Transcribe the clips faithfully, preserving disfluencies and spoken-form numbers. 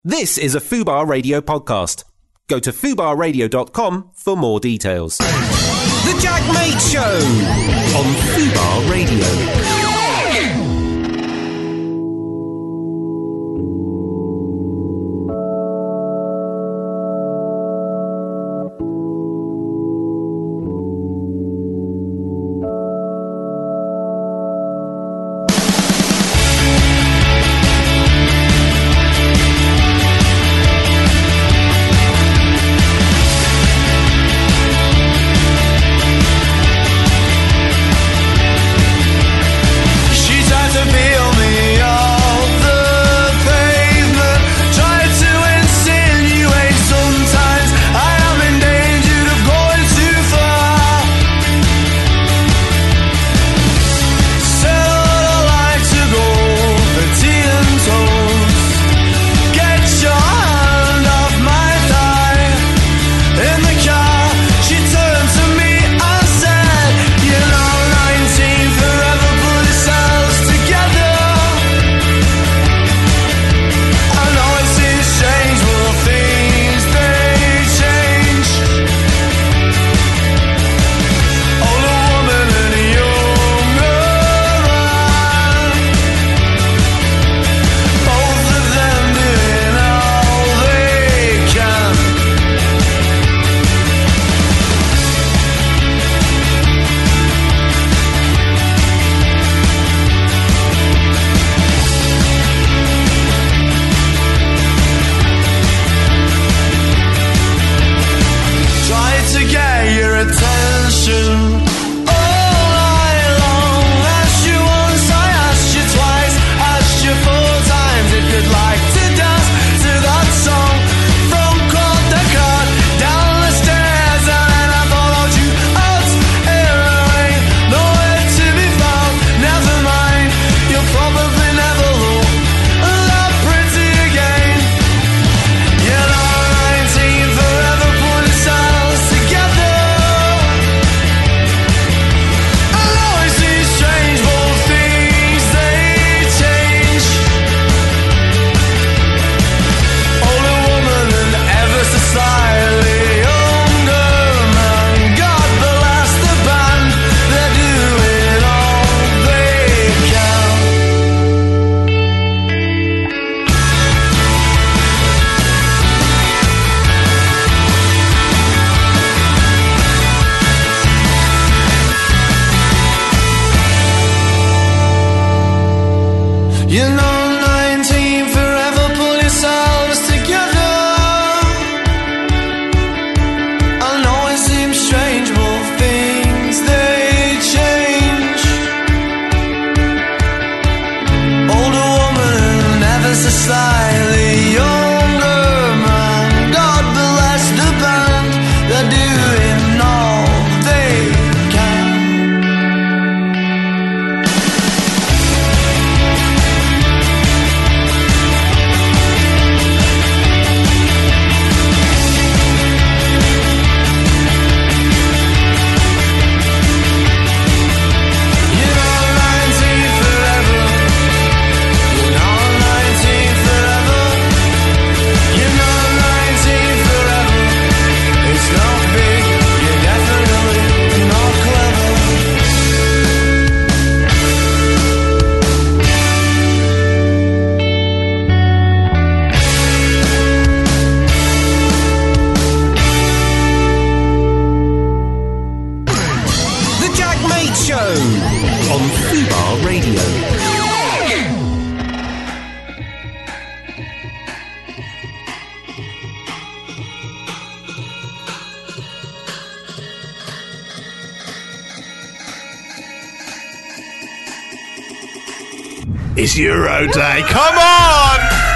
This is a Fubar Radio podcast. Go to fubar radio dot com for more details. The Jack Mate Show on Fubar Radio. It's Euro Day. Come on!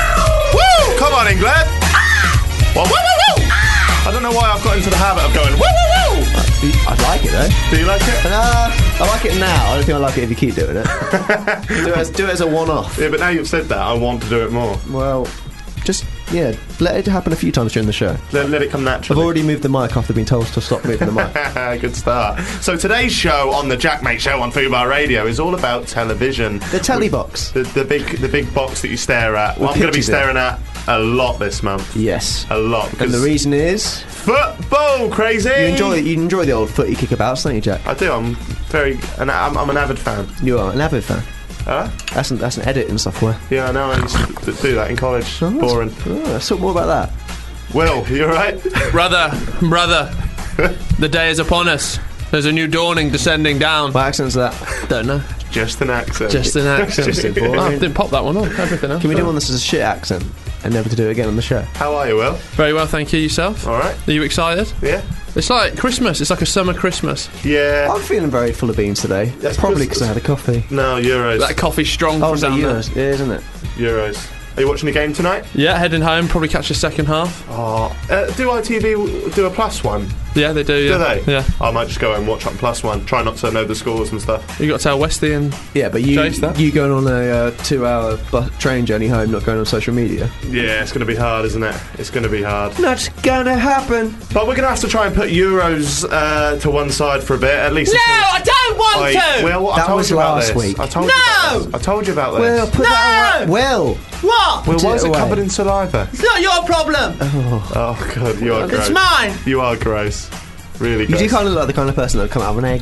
Woo! Come on, England. Well, woo, woo, woo! I don't know why I've got into the habit of going woo, woo, woo! I like it, though. Do you like it? Uh, I like it now. I don't think I like it if you keep doing it. do, it as, do it as a one-off. Yeah, but now you've said that, I want to do it more. Well, just, yeah, let it happen a few times during the show. Let, let it come naturally. I've already moved the mic after being told to stop moving the mic. Good start. So today's show on the Jack Mate Show on Fubar Radio is all about television. The telly box. The, the big the big box that you stare at. What I'm going to be staring at a lot this month. Yes. A lot. And the reason is football, crazy. you enjoy you enjoy the old footy kickabouts, don't you, Jack? I do. I'm very. An, I'm, I'm an avid fan. You are an avid fan. Huh? That's an, that's an editing software. Yeah, I know. I used to do that in college. Oh, Boring. Oh, let's talk more about that. Will, you alright? Brother, brother, the day is upon us. There's a new dawning descending down. What accent's that? Don't know. Just an accent. Just an accent. Just a boring. Oh, didn't pop that one on. Everything else. Can we do one that's a shit accent and never to do it again on the show? How are you, Will? Very well, thank you. Yourself? Alright. Are you excited? Yeah. It's like Christmas. It's like a summer Christmas. Yeah. I'm feeling very full of beans today. That's Probably because- because I had a coffee. No, Euros. That coffee's strong Oh, from is that down there. yours? Yeah, isn't it? Euros. Are you watching the game tonight? Yeah, heading home. Probably catch the second half. Oh. Uh, do I T V w- do a plus one? Yeah, they do. Yeah. Do they? Yeah. I might just go and watch on plus one. Try not to know the scores and stuff. You got to tell Westy and Yeah, but you Chase that. you going on a uh, two-hour bu- train journey home, not going on social media. Yeah, it's going to be hard, isn't it? It's going to be hard. Not gonna happen. But we're going to have to try and put Euros uh, to one side for a bit, at least. No, I don't want Wait, to. Will, I That told was you about last this. week. I told No! you about this. I told you about this. Well, put that away. Well, What? Will, put why it is it away. covered in saliva? It's not your problem. Oh, God, you are gross. It's mine. You are gross. Really you gross. do kind of look like the kind of person that would come out of an egg.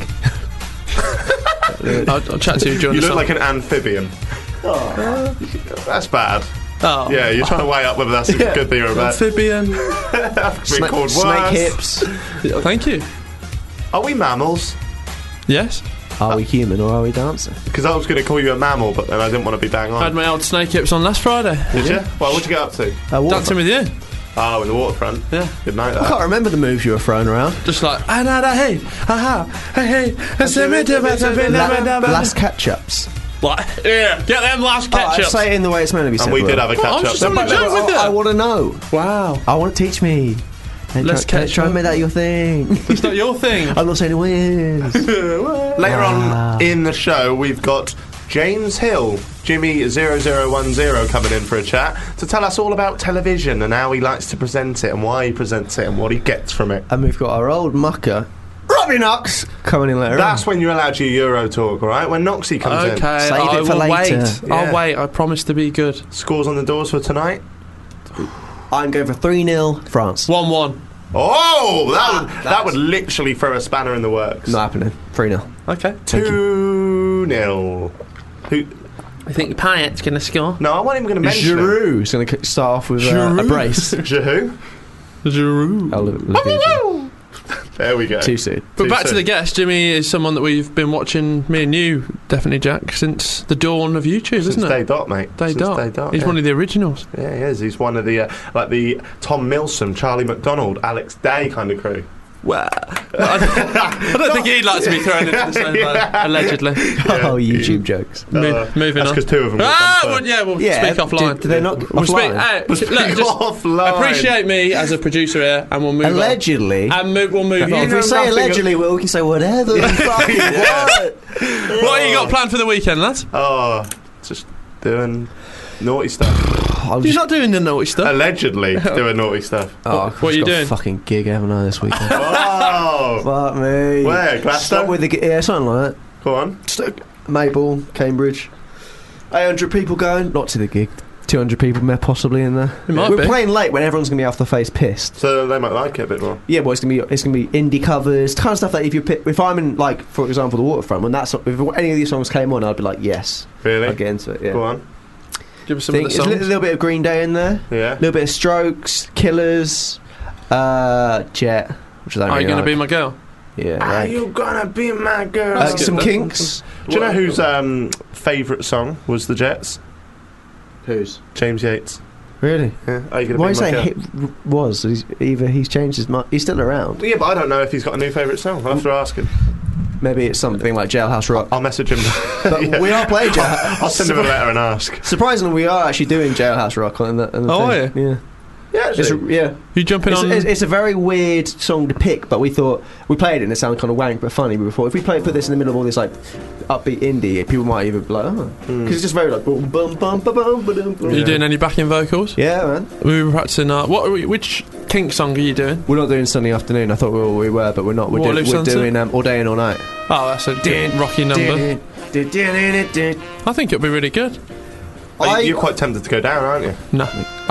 I'll, I'll chat to you during You the look song. like an amphibian. That's bad. Oh. Yeah, you're trying to weigh up whether that's a good thing or a bad. Amphibian. Been Sna- called snake worse. hips. Thank you. Are we mammals? Yes. Are we human or are we dancing? Because I was going to call you a mammal, but then I didn't want to be bang I had on. my old snake hips on last Friday. Did you? Well, what'd you get up to? Uh, what Dancing with you. Oh, in the waterfront. Yeah. Good night. I That. can't remember the moves you were throwing around. Just like, ah, nah, nah, hey, aha, hey, hey, La- last catch-ups. Like, yeah, get them last Oh, ketchup. say it in the way it's meant to be said. And we Will. did have a Well, I was catch just up. having a didn't we? joke with you. I, I want to know. Wow. I want to teach me. And Let's try, catch try and up. make that your thing. It's not your thing. I'm not saying it is. Later Wow. on in the show, we've got James Hill, Jimmy zero zero one zero, coming in for a chat to tell us all about television and how he likes to present it and why he presents it and what he gets from it. And we've got our old mucker, Robbie Knox, coming in later. That's on. when you're allowed your Euro talk, all right? When Noxie comes in. Okay, Save I it for will later. wait. Yeah. I'll wait. I promise to be good. Scores on the doors for tonight. I'm going for three nil France. one one. Oh, that would, that would literally throw a spanner in the works. Not happening. three nil. Okay. two nil. Who? I think Payet's going to score. No, I wasn't even going to mention Giroud is going to start off with uh, a Giroud. brace. it. Who? Giroud. I'll leave- leave it. There we go. Too soon. But Too back to soon. the guest, Jimmy is someone that we've been watching, me and you, definitely, Jack, since the dawn of YouTube, Since isn't day it? dot, mate. Day Since dot. day dot. He's yeah. one of the originals. Yeah, he is. He's one of the uh, like the Tom Milsom, Charlie McDonald, Alex Day kind of crew. Well, I don't, I don't think he'd like to be thrown into the same boat, Yeah. allegedly. Oh, YouTube jokes. Mo- Uh, moving that's on. 'cause two of them will Ah, come well, first. yeah, we'll Yeah, speak offline. did- did they not We'll speak. offline? Hey, We'll look, speak just offline. appreciate me as a producer here, and we'll move Allegedly. on. And move, we'll move If on. we say nothing allegedly, well, we can say whatever. we fucking want. What have you got planned for the weekend, lads? Oh, just doing naughty stuff. I'm You're just- not doing the naughty stuff. Allegedly doing naughty stuff. Oh, What- I've what are just you got doing? A fucking gig, haven't I, this weekend? Oh, Fuck me. Where, Glasgow? Stop with the gi- yeah, something like that. go on. Just, uh, Maple, Cambridge. eight hundred people going. Not to the gig. two hundred people may possibly in there. It might We're be. playing late when everyone's going to be off the face pissed. So they might like it a bit more. Yeah, but it's gonna be it's gonna be indie covers, kind of stuff that if you pick, if I'm in like for example the Waterfront, when that's if any of these songs came on, I'd be like yes, Really? I'd get into it. Yeah, Go on. Give us some Think, of there's the a songs. little, little bit of Green Day in there, Yeah. a little bit of Strokes, Killers, uh, Jet, which is Are you going to be my girl? yeah, Are right. you gonna be my girl? uh, some Kinks. Do you know whose um, favourite song was the Jets? Whose? James Yates. Really? Yeah. Are you gonna Why be is my that girl? hit was? He's, either he's changed his mind. He's still around. Yeah, but I don't know if he's got a new favourite song. I'll have to ask him. Maybe it's something like Jailhouse Rock. I'll message him. But Yeah. we are playing Jailhouse. I'll send him a letter and ask. Surprisingly, we are actually doing Jailhouse Rock on the. On the Oh, thing. are Yeah. Yeah, It's a, actually. yeah. You jumping It's, on? it's, it's a very weird song to pick, but we thought we played it and it sounded kind of wank but funny. But we thought if we play, put this in the middle of all this like upbeat indie, people might even be like, oh, because it's just very like boom, bum, bum, bum, bum, ba-dum, bum. Are you doing any backing vocals? Yeah, man. We were practicing. Uh, what? Are we, which Kink song are you doing? We're not doing Sunday afternoon. I thought we were, we were but we're not. We're, Waterloo do, we're Sunset? doing um, All Day and All Night. Oh, that's a good rocky number. I think it'll be really good. Are I, you- You're quite tempted to go down, aren't you? No. I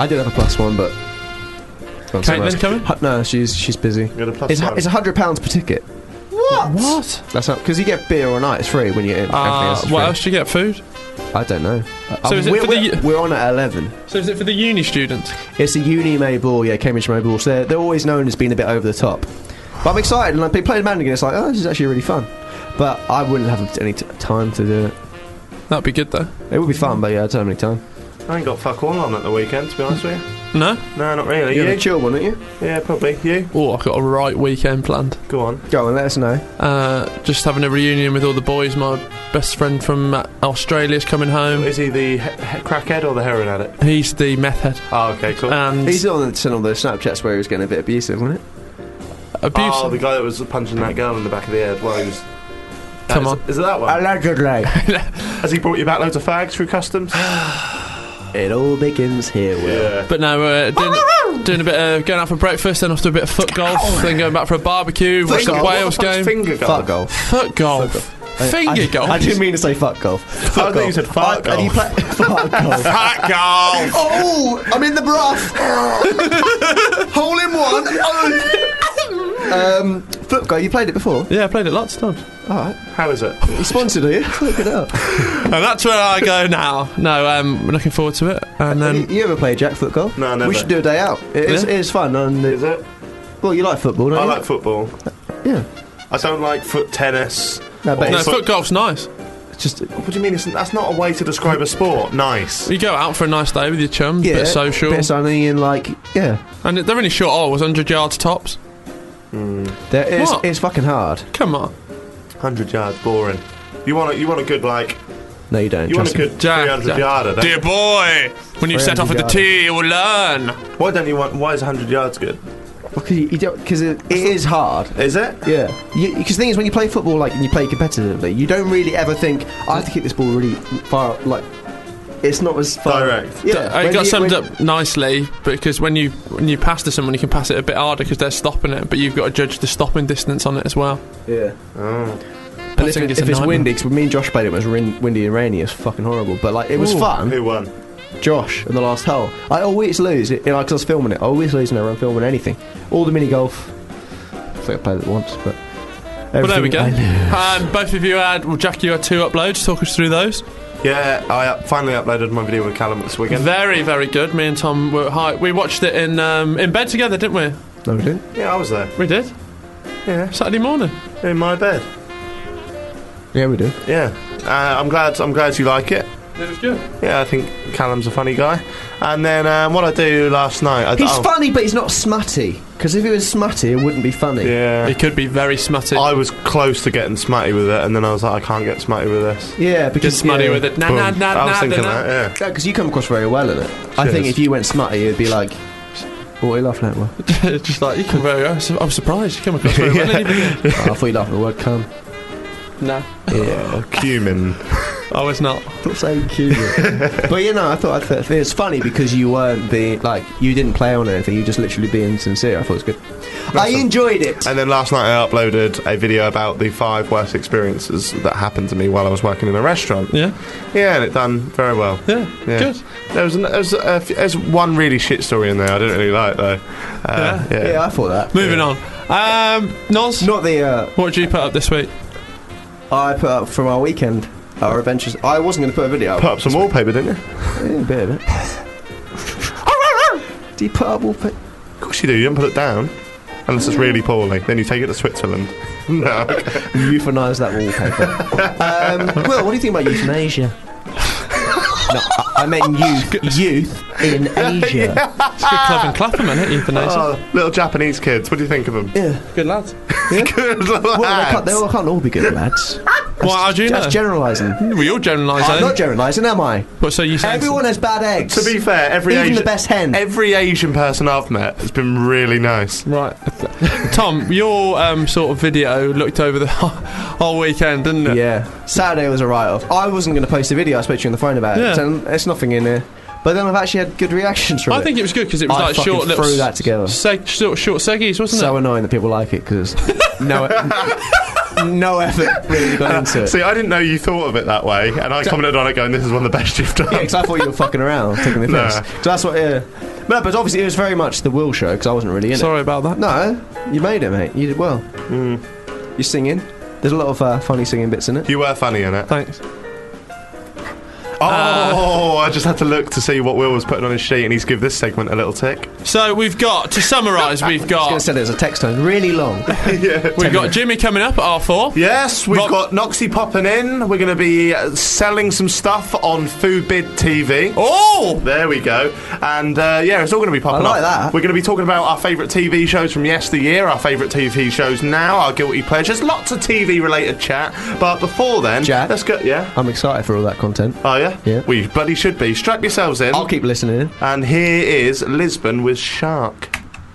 I did have a plus one, but. Caitlin's coming? Hu- No, she's she's busy. You got a plus It's one. it's a hundred pounds per ticket. What? What? That's not because you get beer all night. It's free when you get in. Everything Uh, else is what free. else do you get? Food? I don't know. So Uh, is it we're, for the we're, u- we're on at eleven. So is it for the uni students? It's a uni May ball, yeah, Cambridge May ball. So they're, they're always known as being a bit over the top. But I'm excited, and I've been playing Manningham. It's like, oh, this is actually really fun. But I wouldn't have any t- time to do it. That'd be good though. It would be fun, but yeah, I don't have any time. I ain't got fuck all on at the weekend, to be honest with you. No? No, not really. You're You? a chill one, aren't you? Yeah, probably. You? Oh, I've got a right weekend planned. Go on. Go on, let us know. Uh, just having a reunion with all the boys. My best friend from uh, Australia's coming home. Is he the he- he- crackhead or the heroin addict? He's the meth head. Oh, okay, cool. And He's on the, sent on the Snapchats where he was getting a bit abusive, wasn't it? abuse. Oh, the guy that was punching that girl in the back of the head while he was... Come is, on. Is it that one? Allegedly. Has he brought you back loads of fags through customs? It all begins here, Will. Yeah. But no, we're doing, doing a bit of going out for breakfast, then off to a bit of foot golf, then going back for a barbecue, watch the golf? Wales What the fuck's game. Finger golf. Fuck golf. Foot golf. Finger I, golf. I didn't mean to say fuck golf. I Fuck thought you said fart I- and you golf. play fuck golf. Fat golf. Oh, I'm in the broth. Hole in one. um, foot golf. You played it before. Yeah, I played it lots of times. All right. How is it? You sponsored, are you? Look it up. And that's where I go now. No, um, we're looking forward to it. And you, then you ever play Jack foot golf? No, never. We should do a day out. It is, Yeah? it is fun. And Is it? well, you like football, don't I you? like football. Yeah. I don't like foot tennis. No, but Or no, it's, foot- foot golf's nice. it's just What do you mean? It's, that's not a way to describe a sport. Nice. You go out for a nice day with your chums, yeah, bit social, bit of sunny and like yeah. and they're only short. Oh, it was one hundred yards tops. There is. What? It's fucking hard. Come on, Hundred yards, boring. You want a, you want a good like No, you don't. you want a trust me. good Jack, three hundred Jack. yarder. Don't dear you? boy. When you set off at the three hundred tee, you will learn. Why don't you want? Why is hundred yards good? Because you, you don't. Because it, it is hard. Is it? Yeah. Because the thing is, when you play football, like, and you play competitively, you don't really ever think, I have to kick this ball really far, like, it's not as far. Direct. Yeah. I when got you- summed when- up nicely because when you when you pass to someone, you can pass it a bit harder because they're stopping it, but you've got to judge the stopping distance on it as well. Yeah. Oh. And if, Passing it, is if a it's nightmare. windy, because me and Josh played it, it was rin- windy and rainy, it's fucking horrible. But, like, it was Ooh. fun. Who won? Josh, in the last hole. I always lose, it, you know, 'cause I was filming it. I always lose whenever I'm filming anything. All the mini golf. I think I played it once, but. Well, there we go. everything I lose. Um, both of you had, well, Jack, you had two uploads. Talk us through those. Yeah, I up, finally uploaded my video with Callum this weekend. Very, very good. Me and Tom were high. We watched it in um, in bed together, didn't we? No, we didn't. Yeah, I was there. We did. Yeah, Saturday morning. in my bed. Yeah, we did. Yeah, uh, I'm glad. I'm glad you like it. It was good. Yeah, I think Callum's a funny guy. And then um, what I do last night, I He's oh, funny, but he's not smutty. Because if he was smutty, it wouldn't be funny. Yeah, It could be very smutty. I was close to getting smutty with it, and then I was like, I can't get smutty with this. Yeah, Get because smutty yeah. with it. Nah, Boom. nah, nah, I was nah, thinking nah, nah. that. Yeah. Because you come across very well in it. I Cheers. think if you went smutty, it'd be like, what are you laughing at? Well, Just like you come very well. I'm surprised you come across very well. Anybody? oh, I thought you laughed at the word cum. No, Yeah, cumin. I was not. Stop saying cute. But you know, I thought I thought it's funny because you weren't being like you didn't play on anything. You just literally being sincere. I thought it was good. I enjoyed it. And then last night I uploaded a video about the five worst experiences that happened to me while I was working in a restaurant. Yeah, Yeah, and it done very well. yeah, Yeah. good. There was, an, there, was a, f- there's one really shit story in there I didn't really like though. Uh, yeah. Yeah, I thought that. Moving on. Um, Noz, Not the. Uh, what did you put up this week? I put up from our weekend, our adventures. I wasn't going to put a video. Put up some wallpaper, didn't you? Yeah, a bit of it. Do you put up wallpaper? Of course you do. You don't put it down unless it's really poorly. Then you take it to Switzerland. No. Okay. Euthanise that wallpaper. um, Will, what do you think about euthanasia? No, I, I meant youth. Youth in Asia. It's a good club in Clapham, isn't it? Euthanasia. Oh, little Japanese kids. What do you think of them? Yeah. Good lads. Good Well, they can't, they lads. all, can't all be good lads. Well, how do you know? That's generalising. We all generalise, I'm eh? not generalising, am I? What, so you saying Everyone has bad eggs. To be fair, every Even Asian, the best hen. every Asian person I've met has been really nice. right? Tom, your um, sort of video looked over the whole weekend, didn't it? Yeah. Saturday was a write-off. I wasn't going to post a video. I spoke to you on the phone about Yeah. it. And there's nothing in there. But then I've actually had good reactions from I it. think it was good because it was I like fucking short little threw that together. seg- short, short seggies, wasn't so it? annoying that people like it because no, no effort really got into it. See, I didn't know you thought of it that way, and I commented on it going, this is one of the best you've done. Yeah, because I thought you were fucking around, taking the Nah. piss. So that's what, yeah. No, but obviously it was very much the Will show, because I wasn't really in Sorry about that. it. No, you made it, mate. You did well. Mm. You're singing. There's a lot of uh, funny singing bits in it. You were funny in it. Thanks. Oh, I just had to look to see what Will was putting on his sheet, and he's give this segment a little tick. So we've got, to summarise, we've I was going to got say it as a text tone, really long. Yeah. we've got Jimmy coming up at R four. Yes, we've Rob- got Noxie popping in. We're going to be uh, selling some stuff on Foodbid T V. Oh! There we go. And uh, yeah, it's all going to be popping I like up. that. We're going to be talking about our favourite T V shows from yesteryear, our favourite T V shows now, our guilty pleasures, lots of T V related chat. But before then, Jack? let's go. Yeah. I'm excited for all that content. Oh yeah. Yeah. We bloody should be. Strap yourselves in. I'll keep listening. And here is Lisbon with Shark.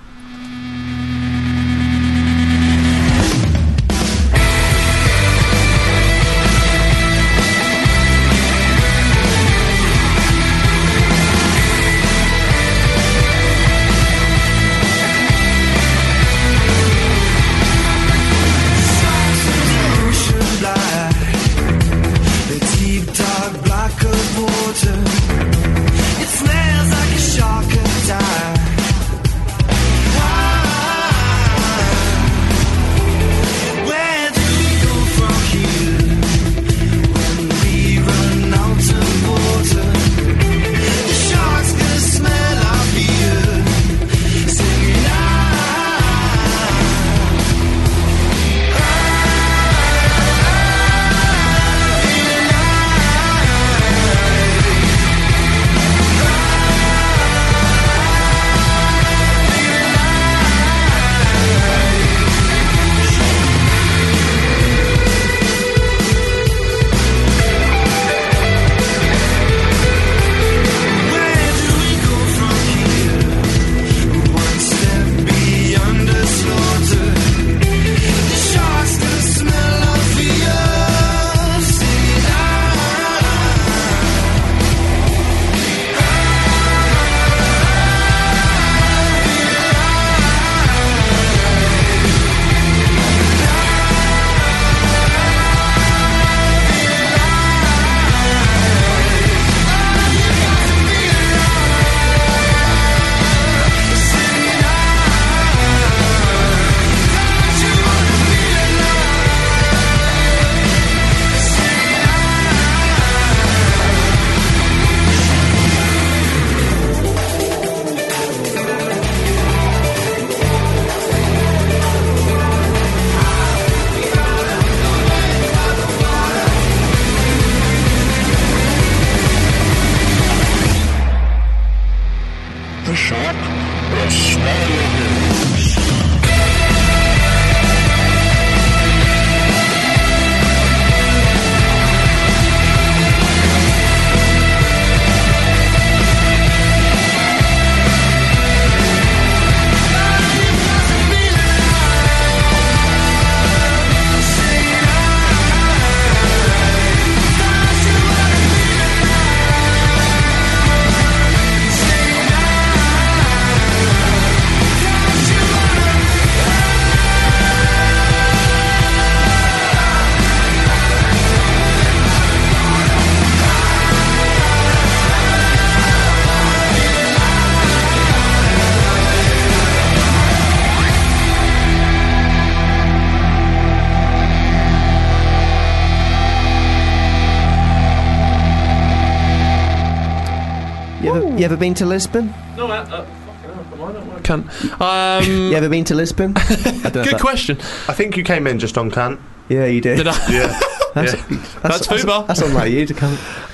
You ever, you ever been to Lisbon? No, uh, uh, fucking hell, come on, I don't want to- Cunt. Um, You ever been to Lisbon? I don't know if good that- question. I think you came in just on cunt. Yeah, you did. Did I? Yeah. That's, Yeah. That's Fubar. That's unlike you to come.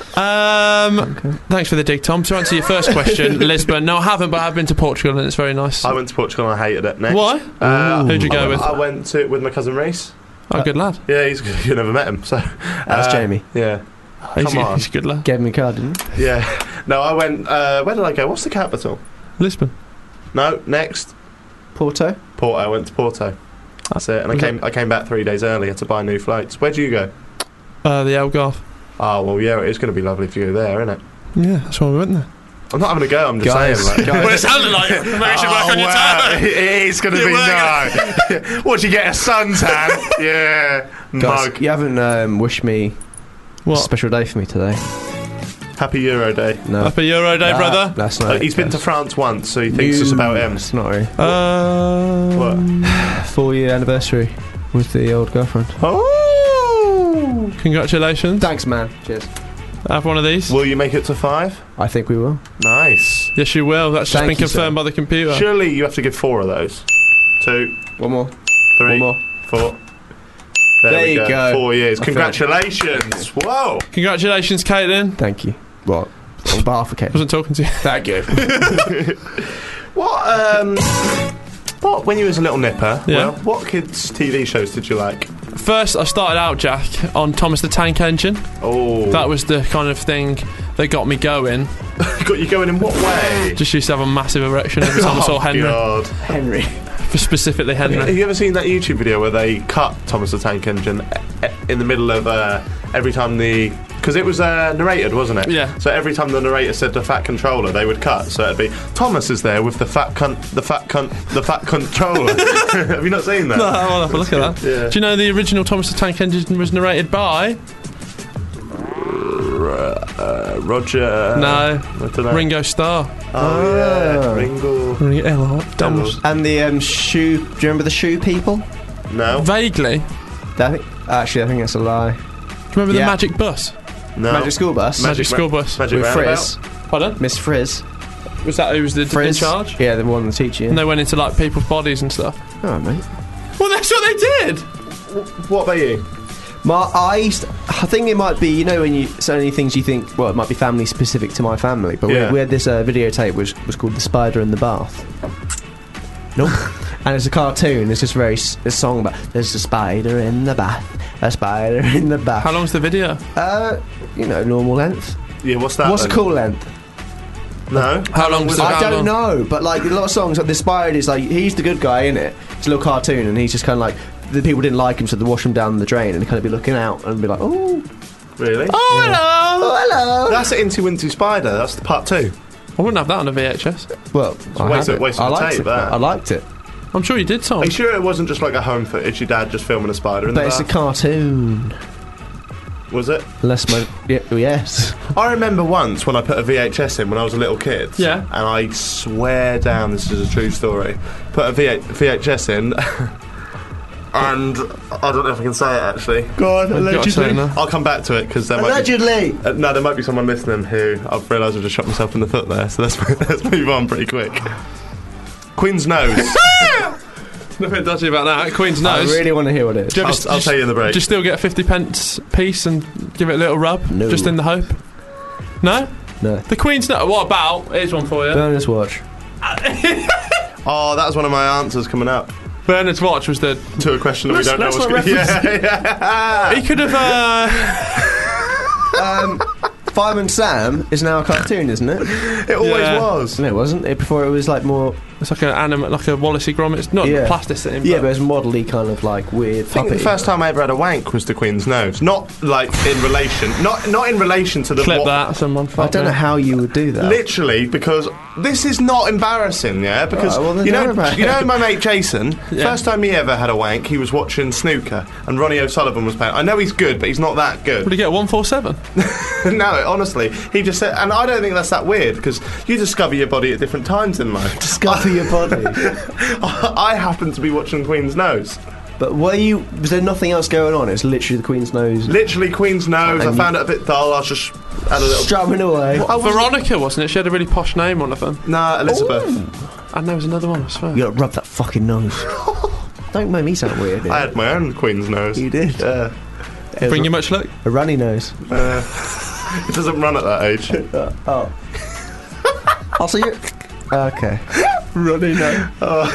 Um, thanks for the dig, Tom. To answer your first question, Lisbon. No, I haven't, but I've been to Portugal and it's very nice. I went to Portugal and I hated it. Next. Why? Uh, Who'd you go I, with? I went to with my cousin Reese. Oh, good lad. Yeah, he's you never met him, so That's uh, Jamie. Yeah, He's, Come on. he's a good lad. Gave me a card, didn't you? yeah. No, I went. Uh, where did I go? What's the capital? Lisbon. No, next Porto? Porto. I went to Porto. That's it. And I Was came. I came back three days earlier to buy new floats. Where'd you go? Uh, the Algarve. Oh well, yeah. It is going to be lovely if you go there, isn't it? Yeah, that's why we went there. I'm not having a go. I'm just Guys, saying. Like, guys. Well, it sounded like it. Maybe you should work on your wow. toe. It is going to You be work no. What, do you get a suntan? Yeah, Guys, mug. you haven't um, wished me What? a special day for me today. Happy Euro Day. No. Happy Euro Day, Nah, brother. That's Uh, not. he's been to France once, so he thinks it's about him. It's not really. Uh, What? Four year anniversary with the old girlfriend. Oh! Congratulations. Thanks, man. Cheers. Have one of these. Will you make it to five? I think we will. Nice. Yes, you will. That's just Thank been you, confirmed sir. by the computer. Surely you have to give four of those. Two, One more. three, One more. four. There, There we you go. go. Four years. I feel- Congratulations. Whoa. Congratulations, Caitlin. Thank you. What? On behalf of Kate. Wasn't talking to you. Thank you. What, um... What, when you was a little nipper, Yeah. well, what kids' T V shows did you like? First, I started out, Jack, on Thomas the Tank Engine. Oh. That was the kind of thing that got me going. got you going in what way? Just used to have a massive erection every time I saw Oh, Henry. God. Henry. For specifically Have Henry. you ever seen that YouTube video where they cut Thomas the Tank Engine e- in the middle of uh, every time the... Because it was uh, narrated, wasn't it? Yeah. So every time the narrator said the fat controller, they would cut. So it'd be, Thomas is there with the fat cunt, the fat cunt, the fat controller. Have you not seen that? No, I'll have a look at that. Yeah. Do you know the original Thomas the Tank Engine was narrated by? Uh, Roger... No. I don't know. Ringo Starr. Oh, yeah. Ah. Ringo. Ringo. Thomas. And the um, shoe. Do you remember the shoe people? No. Vaguely. That, actually, I think that's a lie. Do you remember the Yeah. Magic Bus? No. Magic School Bus. Magic School Bus. Magic with Roundabout. Frizz. Pardon? Miss Frizz. Was that who was the, Frizz. in charge? Yeah, the one, the teacher. And they went into like people's bodies and stuff. Oh, mate. Well, that's what they did. What about you? My, I, used, I think it might be, you know, when you so many things you think, well, it might be family specific to my family, but Yeah. we, we had this uh, videotape which was called "The Spider in the Bath." Nope. And it's a cartoon. It's just very s- a song about there's a spider in the bath, a spider in the bath. How long's the video? Uh, you know, normal length. Yeah, what's that? What's a then? cool length? No. How long was was it? it? I How don't long? know, but like a lot of songs, like the spider is like he's the good guy in it. It's a little cartoon, and he's just kind of like the people didn't like him, so they wash him down the drain, and they kind of be looking out and be like, oh, Really? Oh, hello. oh hello. That's an Incy Wincy Spider. That's the part two. I wouldn't have that on a V H S. Well, I, waste had of- it. waste of I a liked tape, it. that. I liked it, I'm sure you did, Tom. Are you sure it wasn't just like a home footage? Your dad just filming a spider in but the it's a bath? cartoon. Was it? Unless my yeah, well, yes. I remember once when I put a V H S in when I was a little kid. Yeah. And I swear down, this is a true story. Put a V H S in, and I don't know if I can say it actually. God, I've got to say it now. I'll come back to it because there might allegedly. be. Uh, no, there might be someone listening who I've realised I've just shot myself in the foot there. So let's let's move on pretty quick. Queen's nose. Nothing dodgy about that. Queen's I nose. really want to hear what it is. Do you ever I'll, s- I'll just- tell you in the break. Do you still get a fifty pence piece and give it a little rub? No. Just in the hope? No? No. The Queen's nose. What about? Here's one for you. Bernard's watch. Oh, that was one of my answers coming up Bernard's watch was the. to a question that we Let's- don't know let's what's not going reference yeah, He could have. Uh, Um, Fireman Sam is now a cartoon, isn't it? It always Yeah. was. No, it wasn't. It before it was like more. it's like an anim- like a Wallace Gromit. It's not Yeah. plasticine. Yeah, but but it's modelly kind of like weird. I think the puppety. first time I ever had a wank was the Queen's nose. Not like in relation, not not in relation to the. clip what- that. Someone. I don't know how you would do that. Literally, because this is not embarrassing, yeah. Because Oh, well, then you don't know, worry about you it. know, my mate Jason. Yeah. First time he ever had a wank, he was watching snooker, and Ronnie O'Sullivan was playing. I know he's good, but he's not that Would good. he get one four seven? No, honestly, he just said, and I don't think that's that weird because you discover your body at different times in life. Discover your body. I happen to be watching Queen's Nose. But were you? Was there nothing else going on? It's literally the Queen's nose Literally, Queen's Nose. I And found it a bit dull. I was just had a little. strumming away. I wasn't- Veronica, wasn't it? She had a really posh name, one of them. Nah, Elizabeth. And there was another one, I swear. You gotta rub that fucking nose. Don't make me sound weird. I had my own Queen's Nose. You did. Yeah. It was Bring a, you much luck? a runny nose. Uh, it doesn't run at that age. Oh. I'll see you. Okay. Running nose.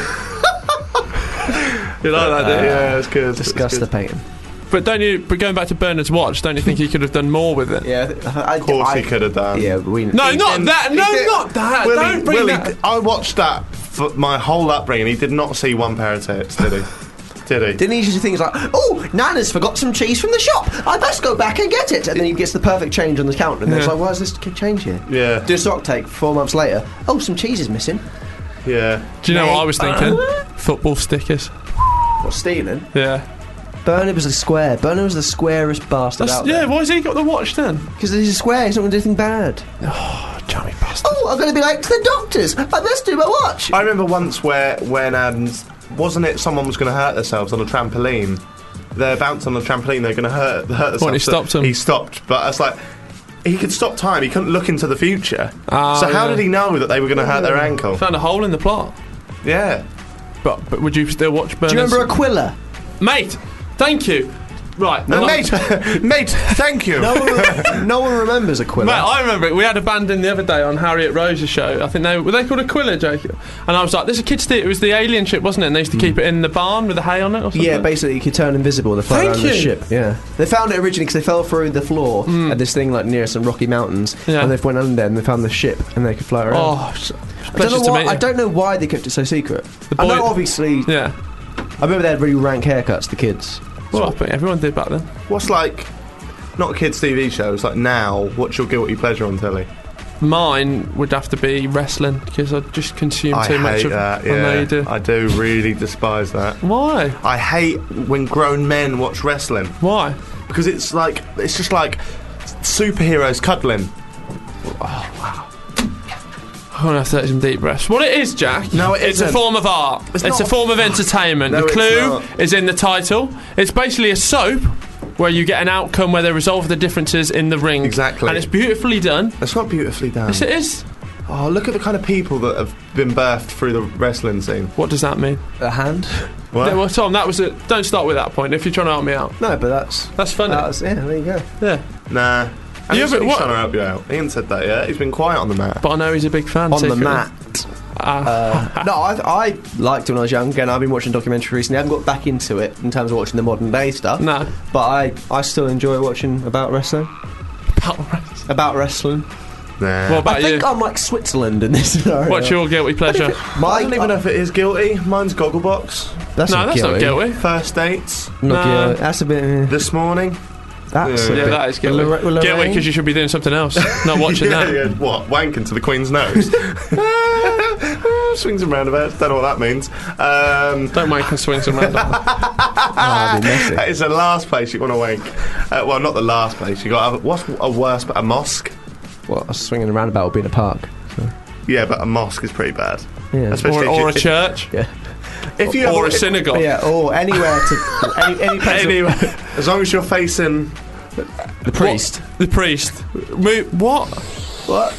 You like that, do you? Yeah, it's good. Discuss it's the good. painting. But don't you? But going back to Bernard's watch, don't you think he could have done more with it? Yeah, I, Of course he could have done. Yeah, but we. No, He not didn't- that. he No, did- not that. Willie, don't bring Willie, that. I watched that for my whole upbringing. He did not see one pair of tits, did he? Did he? Didn't he used to things like, oh, Nana's forgot some cheese from the shop. I best go back and get it. And then he gets the perfect change on the counter. And then it's Yeah. like, why is this kid change here? Yeah. Do a stock take four months later. Oh, some cheese is missing. Yeah. Do you know what I was thinking? Uh. Football stickers. What, stealing? Yeah. Bernard was a square. Bernard was the squarest bastard That's, out yeah, there. why's he got the watch then? Because he's a square. He's not going to do anything bad. Oh, jammy bastard. Oh, I'm going to be late to the doctors. I best do my watch. I remember once where when um, wasn't it someone was going to hurt themselves on a trampoline? They're bounced on the trampoline. They're going to hurt hurt themselves. What, he stopped them? He stopped, but it's like he could stop time. He couldn't look into the future. Ah, so how yeah. did he know that they were going to hurt their ankle? Found a hole in the plot. Yeah. But but would you still watch Bernard's? Do you remember Aquila? Mate, thank you. Right. No, well, mate, mate, thank you. No one, no one remembers Aquila. Mate, I remember it. We had a band in the other day on Harriet Rose's show. I think they were they called Aquila, Jake. And I was like, "There's a kids' theatre. It was the alien ship, wasn't it? And they used to keep it in the barn with the hay on it, or something." Yeah, basically you could turn invisible and fly Thank around the you. ship. Yeah, they found it originally because they fell through the floor at this thing like near some rocky mountains, Yeah. and they went under and they found the ship and they could fly around. Oh, it's a I don't pleasure know to why. meet you. I don't know why they kept it so secret. I boy- know obviously. Yeah. I remember they had really rank haircuts. The kids. Well, I think everyone did back then. What's like not a kids' T V show? It's like now. What's your guilty pleasure on telly? Mine would have to be wrestling because I just consume I too hate much of that. I Yeah, know you do. I do really despise that. Why? I hate when grown men watch wrestling Why? because it's like it's just like superheroes cuddling. I'm gonna have to take some deep breaths. What it is, Jack? No, it it's isn't. a form of art. It's, It's a not. form of entertainment. No, the it's clue not. is in the title. It's basically a soap where you get an outcome where they resolve the differences in the ring. Exactly. And it's beautifully done. It's not beautifully done. Yes, it is. Oh, look at the kind of people that have been birthed through the wrestling scene. What does that mean? A hand? What? Yeah, well, Tom, that was it. Don't start with that point if you're trying to help me out. No, but that's That's funny. that's yeah. There you go. yeah. Nah. And You he's, ever- he's what- trying to help you out. He ain't said that yet. He's been quiet on the mat. But I know he's a big fan. On the secretly. mat. Ah. Uh, no, I, I liked it when I was young. Again, I've been watching documentaries recently. I haven't got back into it in terms of watching the modern day stuff. no. But I, I still enjoy watching about wrestling. About wrestling. Nah. What about I think you? I'm like Switzerland in this scenario. What's your guilty pleasure? I My, don't even know if it is guilty. Mine's Gogglebox. That's no, not that's guilty. not guilty. First dates Not Nah. guilty. That's a bit. Uh, this morning. that's Yeah. a Yeah, bit. that is guilty. Lorra- Lorraine? Guilty because you should be doing something else, not watching yeah, that. yeah. What? Wanking to the Queen's nose. Swings and roundabouts. Don't know what that means. Um, Don't make us swing some random. Oh, that'd be messy. that is the last place you want to wank. Uh, well, not the last place. You got a, what's a worse, but a mosque. Well, a swinging around about would be in a park. So. Yeah, but a mosque is pretty bad. Yeah. Especially or, if you- or a if- church. Yeah. If you Or a if- synagogue. But yeah, or anywhere to any, any place. Anyway, as long as you're facing. The priest. The priest. Mo- what? What?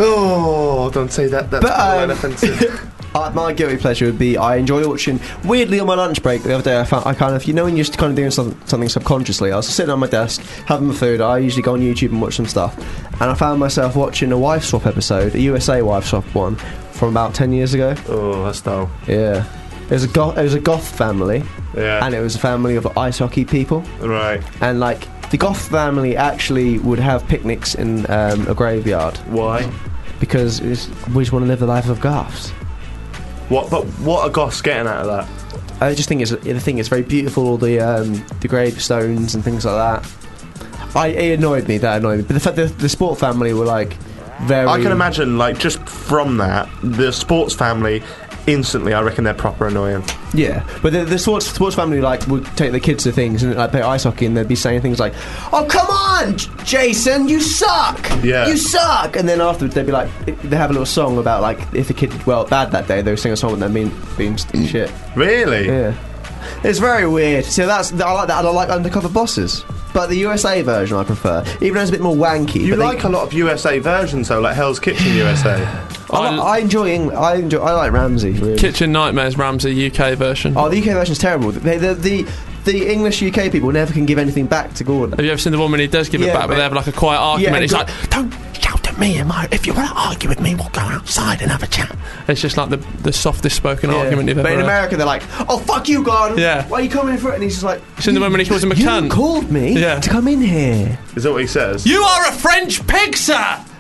Oh, don't say that. That's But, um, offensive. Uh, my guilty pleasure would be I enjoy watching. Weirdly, on my lunch break the other day, I found I kind of you know when you're just kind of doing something, something subconsciously. I was sitting on my desk having my food. I usually go on YouTube and watch some stuff, and I found myself watching a wife swap episode, a U S A wife swap one from about ten years ago. Oh, that's dull. Yeah, it was a goth, it was a goth family, Yeah. and it was a family of ice hockey people, Right. and like the goth family actually would have picnics in um, a graveyard Why? because it's, we just want to live the life of goths. What? But what are goths getting out of that? I just think it's the thing. It's very beautiful, all the um, the gravestones and things like that. I it annoyed me. That annoyed me. But the fact that the sport family were like very. I can imagine, like, just from that, the sports family. Instantly, I reckon they're proper annoying. Yeah, but the, the sports sports family like would take their kids to things and like play ice hockey, and they'd be saying things like, "Oh, come on, J- Jason, you suck. Yeah. you suck." And then afterwards, they'd be like, they have a little song about like if the kid did well bad that day, they would sing a song with them being being shit. Really? Yeah, it's very weird. So that's I like that. And I like Undercover Bosses, but the U S A version I prefer, even though it's a bit more wanky. You but they- like a lot of U S A versions, though, like Hell's Kitchen U S A. I, li- I enjoy England. I enjoy. I like Ramsey. Really. Kitchen Nightmares Ramsey U K version. Oh, the U K version's terrible. The, the the the English U K people never can give anything back to Gordon. Have you ever seen the one when he does give it Yeah, back, but but- they have like a quiet argument? Yeah, He's go- like, "Don't shout at me, am I? If you want to argue with me, we'll go outside and have a chat." It's just like the the softest spoken Yeah. argument you've ever But in heard. America, they're like, "Oh, fuck you, Gordon. Yeah. Why are you coming in for it?" And he's just like, It's in the one when he calls him a "You cunt." called me Yeah. to come in here." Is that what he says? You are a French pig, sir.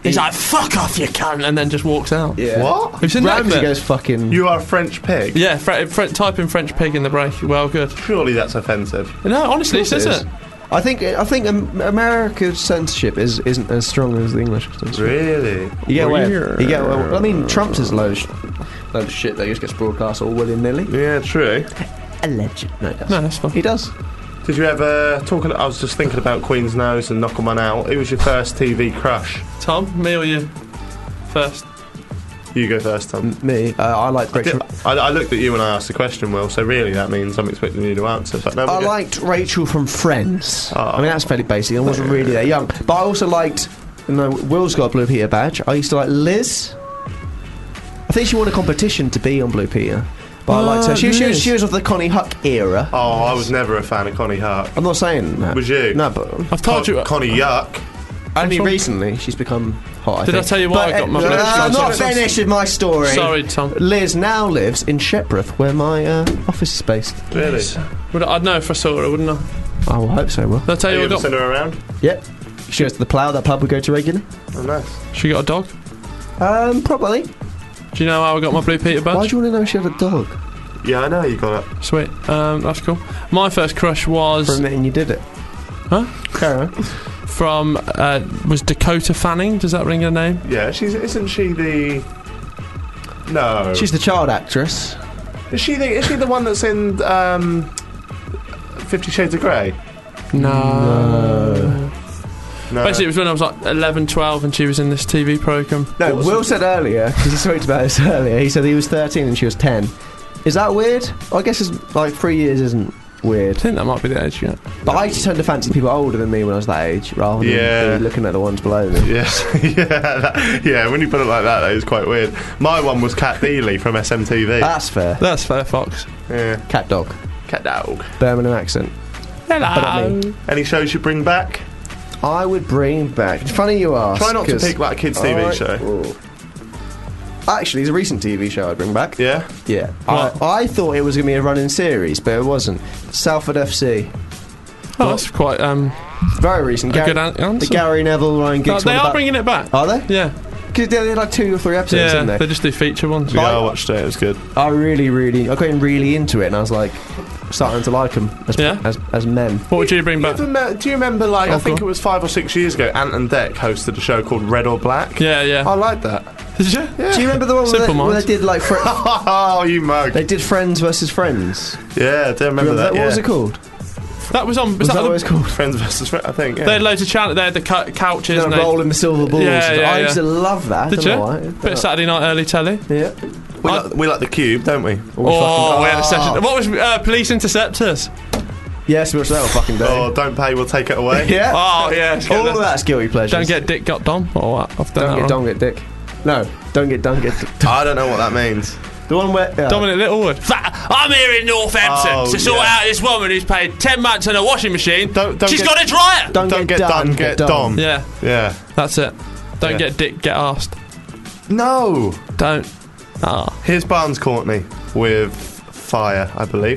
He's like, fuck off, you cunt, and then just walks out. Yeah. What? Have you seen that Ramsey clip? goes fucking. You are a French pig? Yeah, fr- fr- type in French pig in the break. Well, good. Surely that's offensive. No, honestly, it Of course says it it. is. I think I think um, America's censorship is isn't as strong as the English censorship. Really? You get away. Weird. You get away. I mean, Trump's is load of, sh- load of shit that just gets broadcast all willy nilly. Yeah, true. Alleged. No, he does. No, that's fine. He does. Did you ever talk? I was just thinking about Queen's Nose and knocking one out. Who was your first T V crush? Tom, me or you? First. You go first, Tom. Me, uh, I like Rachel. I, I looked at you when I asked the question, Will. So really, that means I'm expecting you to answer. But no, I we'll get- liked Rachel from Friends. Oh. I mean, that's fairly basic. I wasn't really that young, but I also liked. You know, Will's got a Blue Peter badge. I used to like Liz. I think she won a competition to be on Blue Peter, but I liked her. She, she, was, Liz. she was of the Connie Huck era. Oh, I was never a fan of Connie Huck. I'm not saying that. Was you? No, but I've told Con- you. Connie Yuck. only from- recently she's become hot. I Did I think. tell you why But, I got my uh, Blue uh, I'm Peter? not finished with my story. Sorry, Tom. Liz now lives in Shepworth, where my uh, office is based. Really? Would I, I'd know if I saw her, wouldn't I? I will hope so. Will. Did I tell Have you you I ever seen got? her around? Yep. She goes to the Plough, that pub we go to regularly. Oh, nice. She got a dog. Um, probably. Do you know how I got my Blue Peter badge? Why do you want to know she had a dog? Yeah, I know you got it. Sweet. Um, that's cool. My first crush For a was minute and you did it. Huh? Carry on. from uh, was Dakota Fanning. Does that ring a name? Yeah, she's isn't she the? No. She's the child actress. Is she the? Is she the one that's in um, Fifty Shades of Grey? No. No. Basically, it was when I was like eleven, twelve, and she was in this T V program. No, What was Will it? said earlier, because he spoke about this earlier, he said he was thirteen and she was ten. Is that weird? I guess it's like three years isn't weird. I think that might be the age. Yeah. But I used to tend to fancy people older than me when I was that age, rather than Yeah. be looking at the ones below me. Yes, yeah, that, yeah. When you put it like that, that is quite weird. My one was Cat Dealey from S M T V. That's fair. That's fair, Fox. yeah, Cat dog. Cat Dog. Birmingham accent. Hello. Any shows you bring back? I would bring back. It's funny you ask. Try not to 'cause pick like a kids' T V I- show. Ooh. Actually, it's a recent T V show I'd bring back. Yeah. Yeah. What? I, I thought it was going to be a running series, but it wasn't. Salford F C. Oh, that's quite um. Very recent. A Gary, good an- answer. The Gary Neville, Ryan No, Giggs they one are about- bringing it back. Are they? Yeah. Because they had like two or three episodes, Yeah. didn't They they? just do feature ones. Yeah, I I- watched it. It was good. I really, really, I got in really into it, and I was like, starting to like them as Yeah? as, as men. What would you bring back? Do you remember, like, Oh, I think go it was five or six years ago, Ant and Dec hosted a show called Red or Black? Yeah, yeah. I like that. Did you? Do you remember the one where Simple they, where Minds. they did like fr- Oh, you mug. they did Friends versus Friends? Yeah, I do remember, Remember that. What yeah. was it called? That was on. Was, Was that, that the, what it's called? Friends versus Friends, I think. Yeah. They had loads of channels. They had the cu- couches. No, and they, rolling the silver balls. Yeah, yeah, I used yeah. to love that. Did Don't you? know why. Bit of Saturday night early telly. Yeah. we, like, we like the Cube, don't we? Oh, we had a session. What was uh, Police Interceptors? Yes, we watched that all fucking day. Oh, don't pay, we'll take it away. Yeah. Oh yeah. let's get All that. of that's guilty pleasures. Don't get Dick got Dom. Or what? I've done don't that get wrong. don't get dick. No, don't get don't get. Dick. I don't know what that means. The one where yeah. Dominic Littlewood. I'm here in Northampton Oh, to sort yeah. out this woman who's paid ten months on a washing machine. Don't- don't She's get- got a dryer. Don't, Don't get done, get dom. Yeah, Yeah. that's it. Don't Yeah. get Dick, get asked. No. Don't. Ah. Here's Barnes Courtney with Fire, I believe.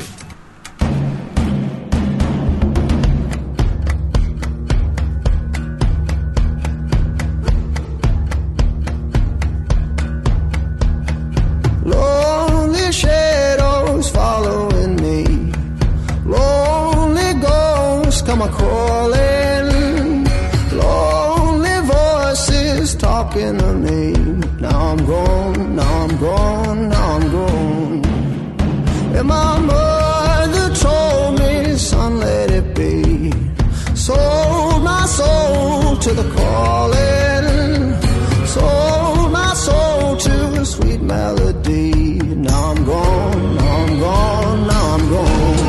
Lonely shadows following me. Lonely ghosts come a crawling. Lonely voices talking to me. Now I'm gone, now I'm gone, now I'm gone. And my mother told me, son, let it be. Sold my soul to the calling. Sold my soul to a sweet melody. Now I'm gone, now I'm gone, now I'm gone.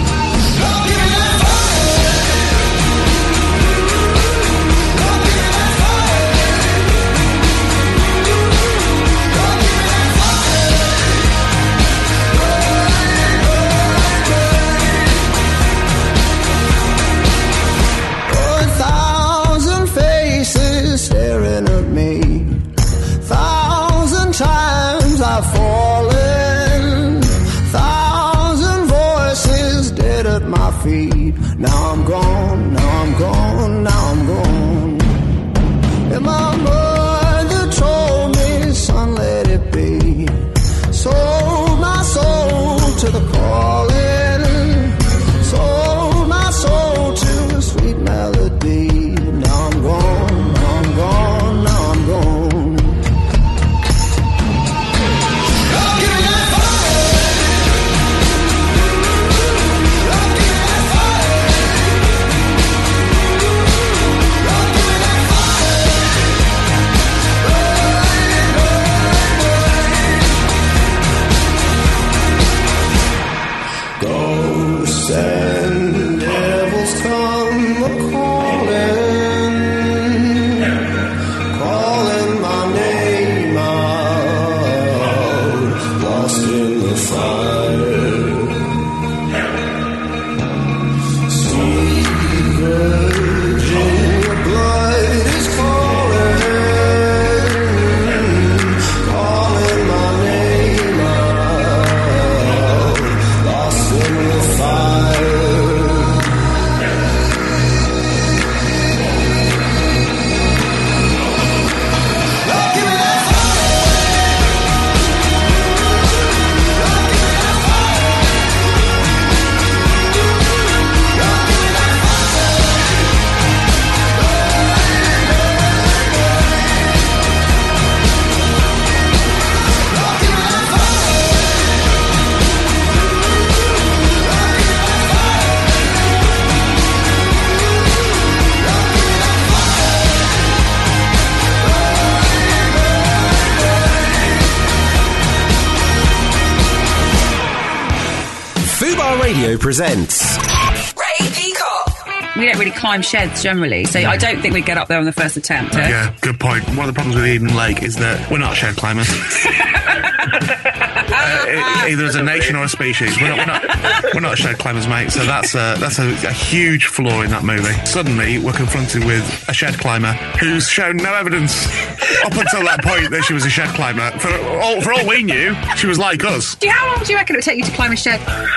A thousand faces staring at me. Thousand times I've fallen. Thousand voices dead at my feet. Now I'm gone, now I'm gone, now I'm gone. And my mother and devils come a-calling, calling my name out, lost in the fire. Sweet virgin, your blood is calling, calling my name out, lost in the fire. Fubar Radio presents Ray Peacock. We don't really climb sheds generally, so I don't think we'd get up there on the first attempt. Eh? Yeah, good point. One of the problems with Eden Lake is that we're not shed climbers. uh, either as a nation or a species. We're not, we're not, we're not shed climbers, mate. So that's a, that's a, a huge flaw in that movie. Suddenly, we're confronted with a shed climber who's shown no evidence up until that point that she was a shed climber. For all, for all we knew, she was like us. Do you, how long do you reckon it would take you to climb a shed?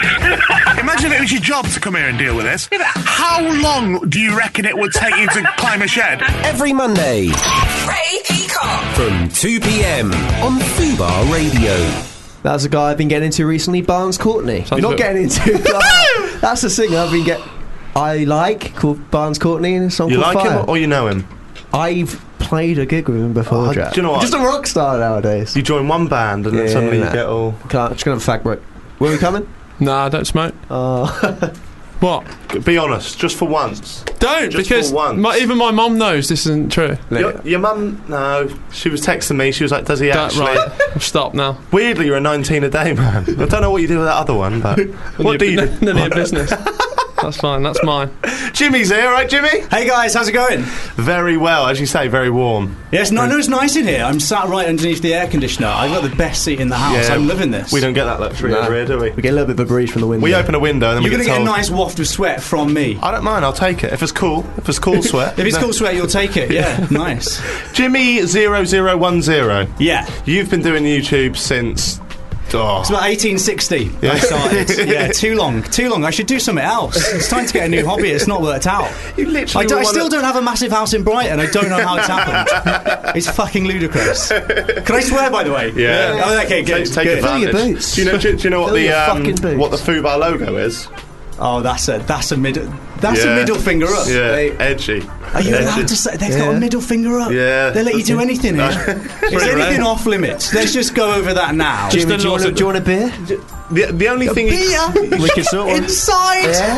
Imagine if it was your job to come here and deal with this. Yeah, but- How long do you reckon it would take you to climb a shed? every Monday Ray Peacock. from two p.m. on Fubar Radio. That's a guy I've been getting into recently, Barnes Courtney. Sounds You're not a bit- getting into. That's a singer I've been get. I like called Barnes Courtney in a song You called like Fire. him or you know him? I've played a gig with him before, Oh, Jack. do you know what? Just a rock star nowadays. You join one band and then Yeah, suddenly nah. you get all... Can't, just gonna fag break. Where are we coming? Nah, I don't smoke. Uh, What? Be honest, just for once. Don't, Just because for once. my, even my mum knows this isn't true. Your, your mum, no, she was texting me. She was like, "Does he Don't, actually?" right, I've stopped now. Weirdly, you're a nineteen a day man. I don't know what you do with that other one, but what do you do? None of your business. That's fine, that's mine. Jimmy's here, right, Jimmy? Hey guys, how's it going? Very well, as you say, very warm. Yes, no, no, it's nice in here. I'm sat right underneath the air conditioner. I've got the best seat in the house. I'm loving this. We don't get that luxury No. over here, do we? we get a little bit of a breeze from the window. We open a window and then You're we going to get get a told. nice waft of sweat from me. I don't mind. I'll take it if it's cool. If it's cool sweat. If it's No. cool sweat, you'll take it. Yeah, nice. Jimmy zero zero one zero. Yeah. You've been doing YouTube since. Oh. It's about eighteen sixty Yeah. I started. Yeah, too long. Too long. I should do something else. It's time to get a new hobby. It's not worked out. You literally I, do, were I one still of- don't have a massive house in Brighton. I don't know how it's happened. It's fucking ludicrous. Can I swear, by the way? Yeah. Oh, okay, good. Take, take good. advantage. Fill your boots. Do you know? Do, do you know what Fill the your um, fucking boots. what the Fubar logo is? Oh, that's a that's a middle that's Yeah. a middle finger up. Yeah, They- edgy. Are you Edgy. allowed to say they've got Yeah. a middle finger up? Yeah. They let you do anything here. Is pretty anything rare. off limits? Let's just go over that now. Just Jimmy, the do you, want laws a, of- do you want a beer? The, the only thing. Beer We can sort one. inside. Yeah.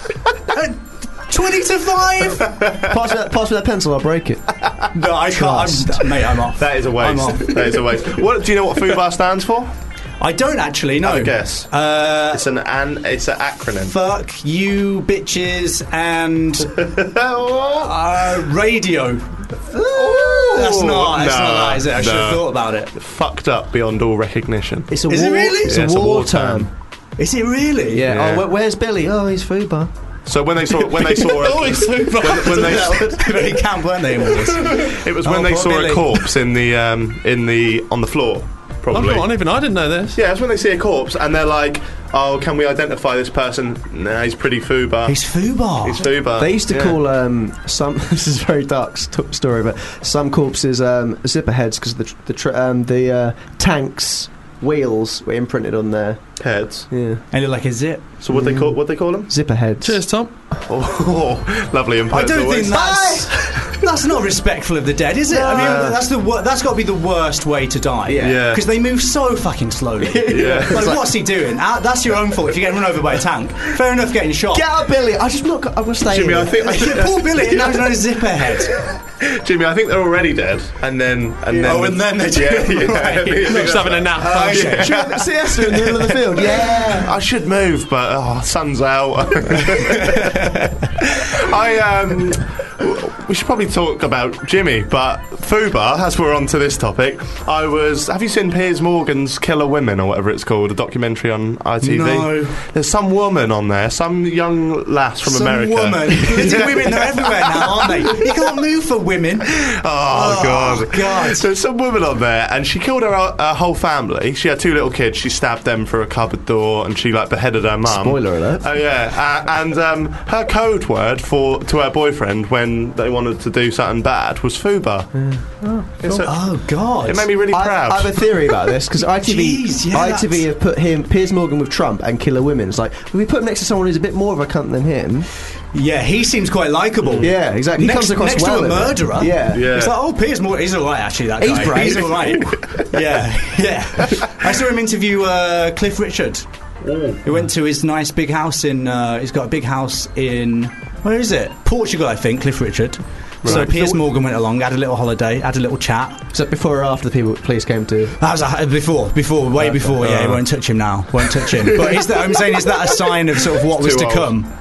Uh, Twenty to five. pass, me that, pass me that pencil, I'll break it. No, I Trust. can't. I'm, mate, I'm off. That is a I'm waste. off. That is a waste. What do you know what Fubar stands for? I don't actually know. Have a guess. Uh, It's an an. It's an acronym. fuck you, bitches, and uh, radio. That's not. That's no, not that, is it? I should have no. thought about it. Fucked up beyond all recognition. It's a Is it war, really? It's Yeah, a it's a war war term. term. Is it really? Yeah. Yeah. Oh, where, where's Billy? Oh, he's Fubar. So when they saw when they saw Oh, a, it's super. when, when they They camp, weren't they? In all this? it was when Oh, they poor saw Billy. a corpse in the um in the on the floor Oh, probably. go on, even I didn't know this. Yeah, that's when they see a corpse and they're like, "Oh, can we identify this person?" Nah, he's pretty Fubar. He's Fubar. He's Fubar. They used to Yeah. call um, some. This is a very dark st- story, but some corpses um, zipper heads because the tr- the tr- um, the uh, tanks wheels were imprinted on their heads. yeah They look like a zip. So what they call what they call them? zipper heads. Cheers, Tom. Oh, lovely input. I as don't always. think that's that's not respectful of the dead, is it? I mean, that's the wor- that's got to be the worst way to die. Yeah. Yeah. Because they move so fucking slowly. Yeah. Like, what's he doing? Uh, that's your own fault if you get run over by a tank. Fair enough, getting shot. Get out, Billy! I just not. I'm gonna stay Jimmy, here. I think, I think Poor Billy, and now he's on a zipper head. Jimmy, I think they're already dead, and then and then Oh, and then they're yeah, dead. yeah. Right. I think Just that's having a right. nap. Uh, Siesta in the middle of the field. Yeah. I should move, but oh, sun's out. I um. We should probably talk about Jimmy, but Fubar, as we're on to this topic, I was... Have you seen Piers Morgan's Killer Women, or whatever it's called, a documentary on I T V? No. There's some woman on there, some young lass from Some America. woman. Bloody women, they're everywhere now, aren't they? You can't move for women. Oh, Oh, God. God. There's some woman on there, and she killed her, her whole family. She had two little kids. She stabbed them through a cupboard door, and she, like, beheaded her mum. Spoiler alert. Oh, yeah. Uh, and um, her code word for to her boyfriend when they wanted to do something bad was Fubar. Oh, It's a- Oh, God. It made me really I, proud. I have a theory about this because I T V, Jeez, yeah, I T V have put him, Piers Morgan with Trump and Killer Women. It's like if we put him next to someone who's a bit more of a cunt than him. Yeah, he seems quite likeable. Yeah, exactly. He Next, comes across next well to a in it. murderer. Yeah. Yeah. It's like, oh, Piers Morgan, he's all right, actually, that He's guy. brave. He's all right. yeah, yeah. I saw him interview uh, Cliff Richard. He went to his nice big house in, uh, he's got a big house in, where is it? Portugal, I think, Cliff Richard. So Right. Piers So- Morgan went along, had a little holiday, had a little chat. So before or after the people, police came to? That was uh, before, before, way before. Yeah, he won't touch him now. Won't touch him. But is that, I'm saying, is that a sign of sort of what was Too to old. come?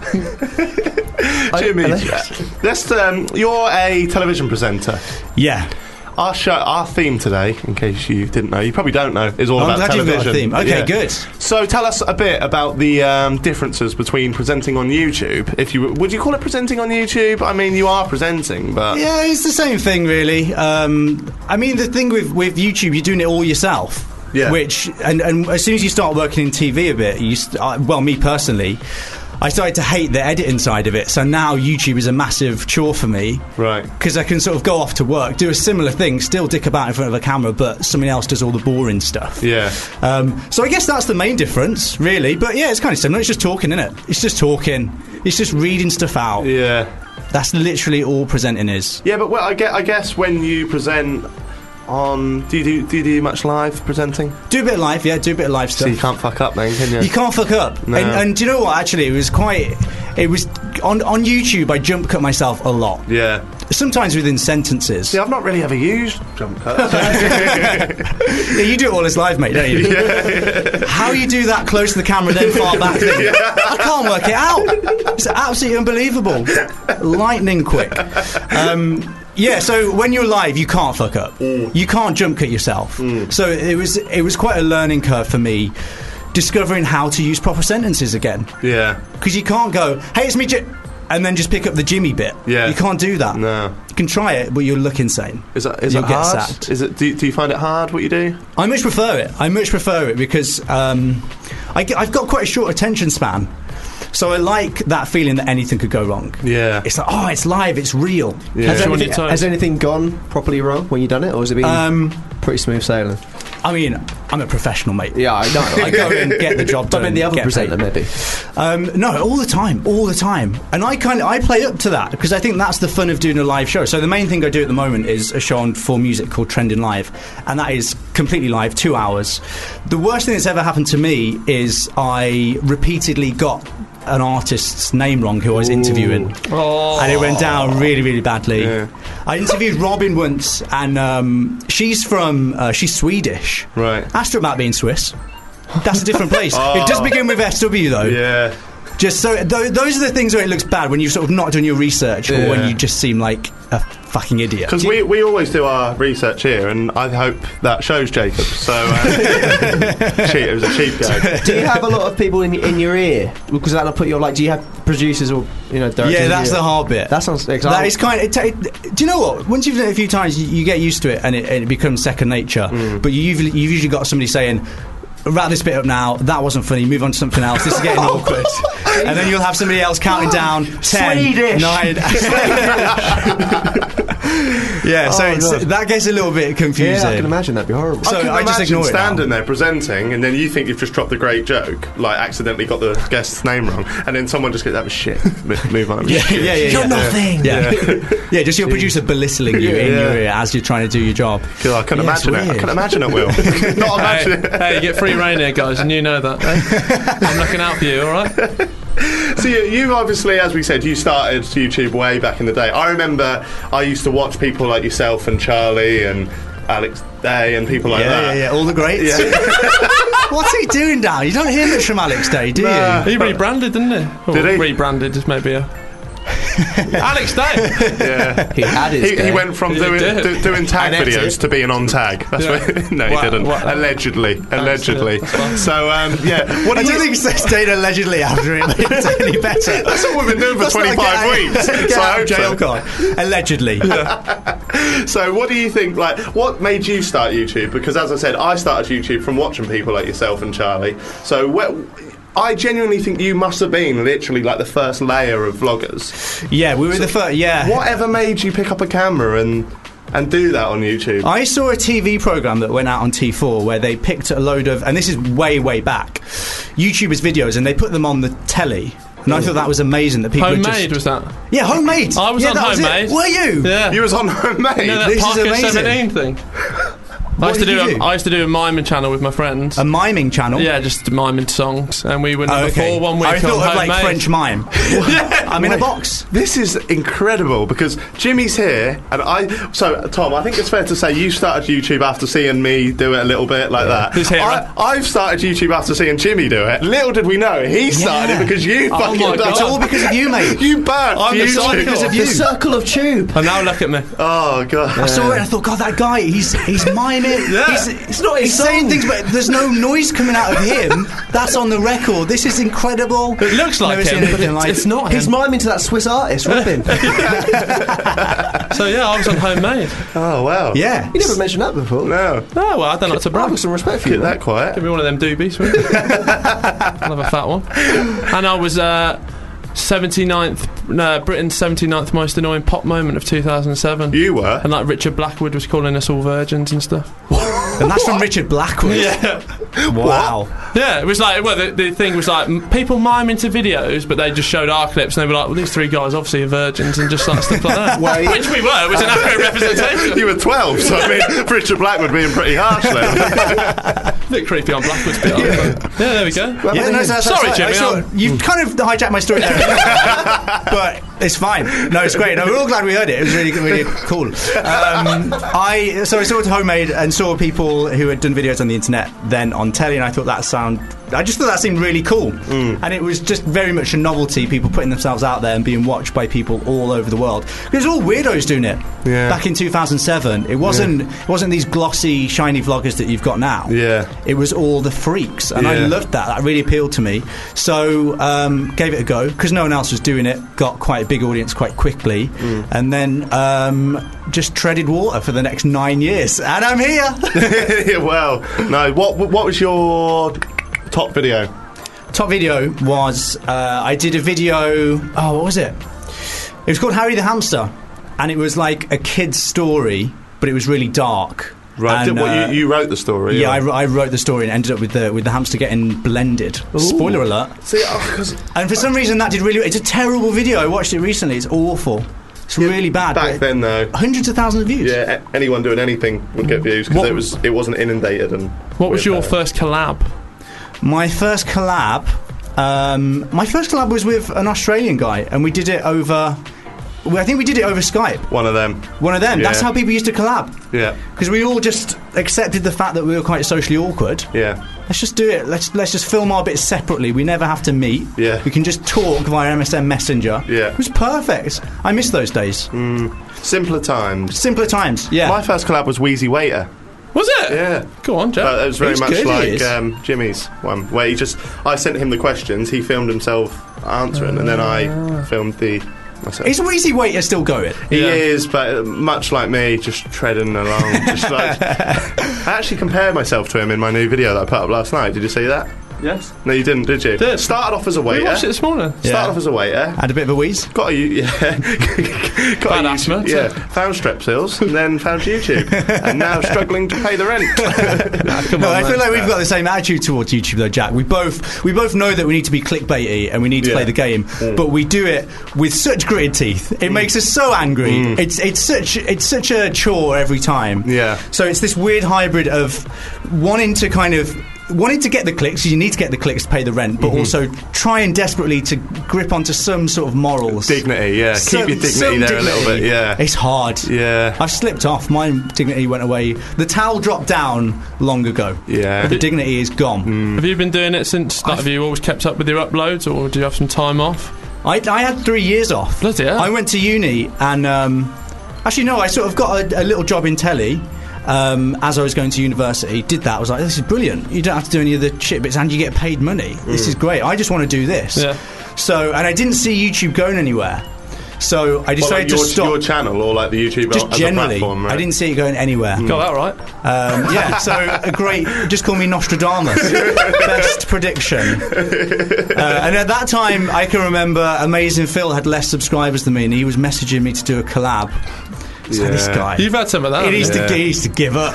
Jimmy, I- let's, um, you're a television presenter. Yeah. Our show, our theme today, in case you didn't know, you probably don't know, is all I'm about glad you've television. got a theme. Okay, Yeah. good. So tell us a bit about the um, differences between presenting on YouTube. If you would you call it presenting on YouTube? I mean, you are presenting, but Yeah, it's the same thing, really. Um, I mean, the thing with, with YouTube, you're doing it all yourself. Yeah. Which, and, and as soon as you start working in T V a bit, you st- uh, well, me personally, I started to hate the editing side of it. So now YouTube is a massive chore for me. right. Because I can sort of go off to work, do a similar thing, still dick about in front of a camera, but someone else does all the boring stuff. Yeah. Um, so I guess that's the main difference, really. But yeah, it's kind of similar. It's just talking, isn't it? It's just talking. It's just reading stuff out. Yeah. That's literally all presenting is. Yeah, but well, I guess, I guess when you present on, do you do, do you do much live presenting? Do a bit of live, yeah. Do a bit of live So stuff. you can't fuck up, then, can you? You can't fuck up. No. And, and do you know what? Actually, it was quite. It was on on YouTube. I jump cut myself a lot. Yeah. Sometimes within sentences. See, I've not really ever used jump cuts. Yeah, you do it all as live, mate, don't you? How you do that close to the camera, then far back? Thing, I can't work it out. It's absolutely unbelievable. Lightning quick. Um, yeah, so when you're live, you can't fuck up. Mm. You can't jump cut yourself. So it was it was quite a learning curve for me, discovering how to use proper sentences again. Yeah. Because you can't go, hey, it's me, Jim, and then just pick up the Jimmy bit. Yeah. You can't do that. No. You can try it, but you'll look insane. Is that is You'll it get hard? sacked. Is it? Do you, do you find it hard what you do? I much prefer it. I much prefer it because um, I, have got quite a short attention span. So I like that feeling that anything could go wrong. Yeah. It's like, oh, it's live, it's real. Yeah. Has, You're on anything, your toes. has anything gone properly wrong when you've done it, or has it been Um, pretty smooth sailing? I mean, I'm a professional, mate. Yeah, I know. I go in, get the job But done. I mean, the other get presenter, paid. maybe. Um, no, all the time, all the time. And I kind of I play up to that because I think that's the fun of doing a live show. So the main thing I do at the moment is a show on four music called Trending Live, and that is completely live, two hours. The worst thing that's ever happened to me is I repeatedly got an artist's name wrong who I was interviewing, Oh. and it went down really, really badly. Yeah. I interviewed Robin once, and um, she's from uh, she's Swedish. Right. Asked her about being Swiss. That's a different place. It does begin with S W though. Yeah. Just so th- those are the things where it looks bad when you've sort of not done your research, or when Yeah. you just seem like a fucking idiot. Because we, we always do our research here, and I hope that shows Jacob. So, uh, cheat, it was a cheap go. Do you have a lot of people in in your ear? Because that'll put your like. Do you have producers or you know directors? Yeah, in that's your- the hard bit. That sounds exciting. That is kind of. It ta- it, do you know what? Once you've done it a few times, you, you get used to it, and it, and it becomes second nature. But you usually, you've usually got somebody saying, wrap this bit up now, that wasn't funny, move on to something else, this is getting awkward. And then you'll have somebody else counting down ten, Swedish. nine. Yeah, so Oh, it's, God. that gets a little bit confusing. Yeah, I can imagine that'd be horrible. So I can I just imagine ignore it now. standing there presenting, and then you think you've just dropped a great joke, like accidentally got the guest's name wrong, and then someone just goes, "That was shit." M- Move on. Yeah, Shit. yeah, yeah, yeah. You're nothing. Yeah, yeah. Just your producer belittling you in Yeah. your ear as you're trying to do your job. God, I couldn't Yeah, it's imagine it. I weird. couldn't imagine it, Will. Not Hey, imagine it. hey, you get free rein here, guys, and you know that. eh? I'm looking out for you, all right? So you, you obviously, as we said, you started YouTube way back in the day. I remember I used to watch people like yourself and Charlie and Alex Day and people like yeah, that. yeah, yeah. All the greats. Yeah. What's he doing now? You don't hear much from Alex Day, do Nah. you? He rebranded, didn't he? Or Did he? Rebranded is maybe a. Alex Day. Yeah. He had his He, day. he went from He doing did. do, doing tag And videos exit. to being on tag. That's Yeah. what, no, he What- didn't. what- allegedly, allegedly. that's fine. So um, yeah, what do I you don't think Stay stayed allegedly after it made it any better. That's what we've been doing for That's not a twenty-five get- weeks. Get So I out hope of jail so. card. Allegedly. So what do you think, like, what made you start YouTube? Because as I said, I started YouTube from watching people like yourself and Charlie. So what, I genuinely think you must have been literally like the first layer of vloggers. Yeah, we were the first. Yeah. Whatever made you pick up a camera and and do that on YouTube? I saw a T V program that went out on T four where they picked a load of, and this is way, way back, YouTubers' videos, and they put them on the telly. And I thought that was amazing that people had Homemade just, was that? yeah, homemade. I was yeah, on that Homemade. Was it. Were you? Yeah. You was on Homemade? You know that This is Parker amazing. seventeen thing? I used, to did do you a, do? I used to do a miming channel with my friends. A miming channel. Yeah, just miming songs, and we were number Oh, okay. four one week I on thought of like Homemade. French mime. I'm in a box. This is incredible because Jimmy's here, and I. So, Tom, I think it's fair to say you started YouTube after seeing me do it a little bit like that. Who's here? I, I've started YouTube after seing Jimmy do it. Little did we know he started Yeah. it because you Oh fucking my done God. it. It's all because of you, mate. You burnt I'm the YouTube. cycle. Because of The you. circle of tube. And now look at me. Oh god. I saw it and I thought, God, that guy, he's he's miming. Yeah. He's, It's not his he's saying song. things, but there's no noise coming out of him. That's on the record. This is incredible. It looks like Never seen him, but anything it, like it's not He's him. miming to that Swiss artist, Robin. So yeah, I was on Homemade. Oh wow. Yeah. You never mentioned that before. No. Oh well, I don't like to I've brag. got some respect for you. Keep that quiet. Give me one of them doobies. will you? I'll have a fat one. And I was uh, seventy-ninth, no, Britain's seventy-ninth most annoying pop moment of two thousand seven. You were. And like Richard Blackwood was calling us all virgins and stuff. And that's from Richard Blackwood. Yeah. Wow. Yeah, it was like, well, the, the thing was like, m- people mime into videos, but they just showed our clips and they were like, well, these three guys obviously are virgins and just like stuff like that. Wait. Which we were, it was an accurate representation. You were twelve, so I mean, Richard Blackwood being pretty harsh then. A bit creepy on Blackwood's bit. Yeah, yeah there we go. Yeah, no, that's, Sorry, that's Jimmy, I saw- I'm- You've kind of hijacked my story there. But it's fine. No, it's great. No, we're all glad we heard it. It was really, really cool. Um, I so I saw it Homemade and saw people who had done videos on the internet then on telly, and I thought that sound. I just thought that seemed really cool, mm. and it was just very much a novelty. People putting themselves out there and being watched by people all over the world. There's all weirdos doing it. Yeah. Back in two thousand seven, it wasn't it wasn't these glossy, shiny vloggers that you've got now. Yeah. It was all the freaks, and I Yeah. loved that. That really appealed to me. So um, gave it a go because no one else was doing it. Got quite a big audience quite quickly, Mm. and then um, just treaded water for the next nine years, and I'm here. Well, no. What what was your top video? Top video was uh, I did a video. Oh, what was it? It was called Harry the Hamster, and it was like a kid's story, but it was really dark. Right. And, Did, what, uh, you, you wrote the story? Yeah, or- I, wr- I wrote the story and ended up with the with the hamster getting blended. Spoiler alert. See, oh, 'cause And for some reason that did really. It's a terrible video. I watched it recently. It's awful. It's really bad. back then though. Hundreds of thousands of views. Yeah, a- anyone doing anything would get views because What- it was it wasn't inundated and. What was with, your uh, first collab? My first collab. Um, my first collab was with an Australian guy, and we did it over. well, I think we did it over Skype. One of them. One of them. Yeah. That's how people used to collab. Yeah. Because we all just accepted the fact that we were quite socially awkward. Yeah. Let's just do it. Let's let's just film our bits separately. We never have to meet. Yeah. We can just talk via M S N Messenger. Yeah. It was perfect. I miss those days. Simpler times. Simpler times. Yeah. My first collab was Wheezy Waiter. Was it? Yeah. Go on, Joe. Uh, it was very He's much good, he like is. um, Jimmy's one, where he just I sent him the questions, he filmed himself answering, and then I filmed the myself. Is Wheezy Waiter still going? He Yeah. is, but uh, much like me, just treading along. Just like I actually compared myself to him in my new video that I put up last night. Did you see that? Yes. No, you didn't, did you? Did. Started off as a We waiter. watched it this morning. Started Yeah. off as a waiter. Had a bit of a wheeze. Got a yeah. got Bad a asthma, YouTube, yeah. Found Strepsils and then found YouTube, and now struggling to pay the rent. Come No, on, I feel mate. like we've got the same attitude towards YouTube, though, Jack. We both we both know that we need to be clickbaity and we need to Yeah. play the game, but we do it with such gritted teeth. It makes us so angry. It's it's such it's such a chore every time. Yeah. So it's this weird hybrid of wanting to kind of wanted to get the clicks. You need to get the clicks to pay the rent, but Mm-hmm. also trying desperately to grip onto some sort of morals. Dignity, yeah. Some- Keep your dignity some there a little dignity. bit, yeah. It's hard. Yeah. I've slipped off. My dignity went away. The towel dropped down long ago. Yeah. But the dignity is gone. Have you been doing it since? Like, have you always kept up with your uploads, or do you have some time off? I, I had three years off. Bloody hell. I went to uni and um, actually no, I sort of got a, a little job in telly. Um, as I was going to university, did that. I was like, this is brilliant. You don't have to do any of the shit bits and you get paid money. This is great. I just want to do this. Yeah. So, and I didn't see YouTube going anywhere. So I Well, decided like your, to stop. your channel or like the YouTube just as generally, a platform, right? I didn't see it going anywhere. Got that right. Um, yeah, so a great. Just call me Nostradamus. Best prediction. Uh, and at that time, I can remember Amazing Phil had less subscribers than me, and he was messaging me to do a collab. So this Yeah. guy. You've had some of that. He haven't needs, you? to, he needs to give up.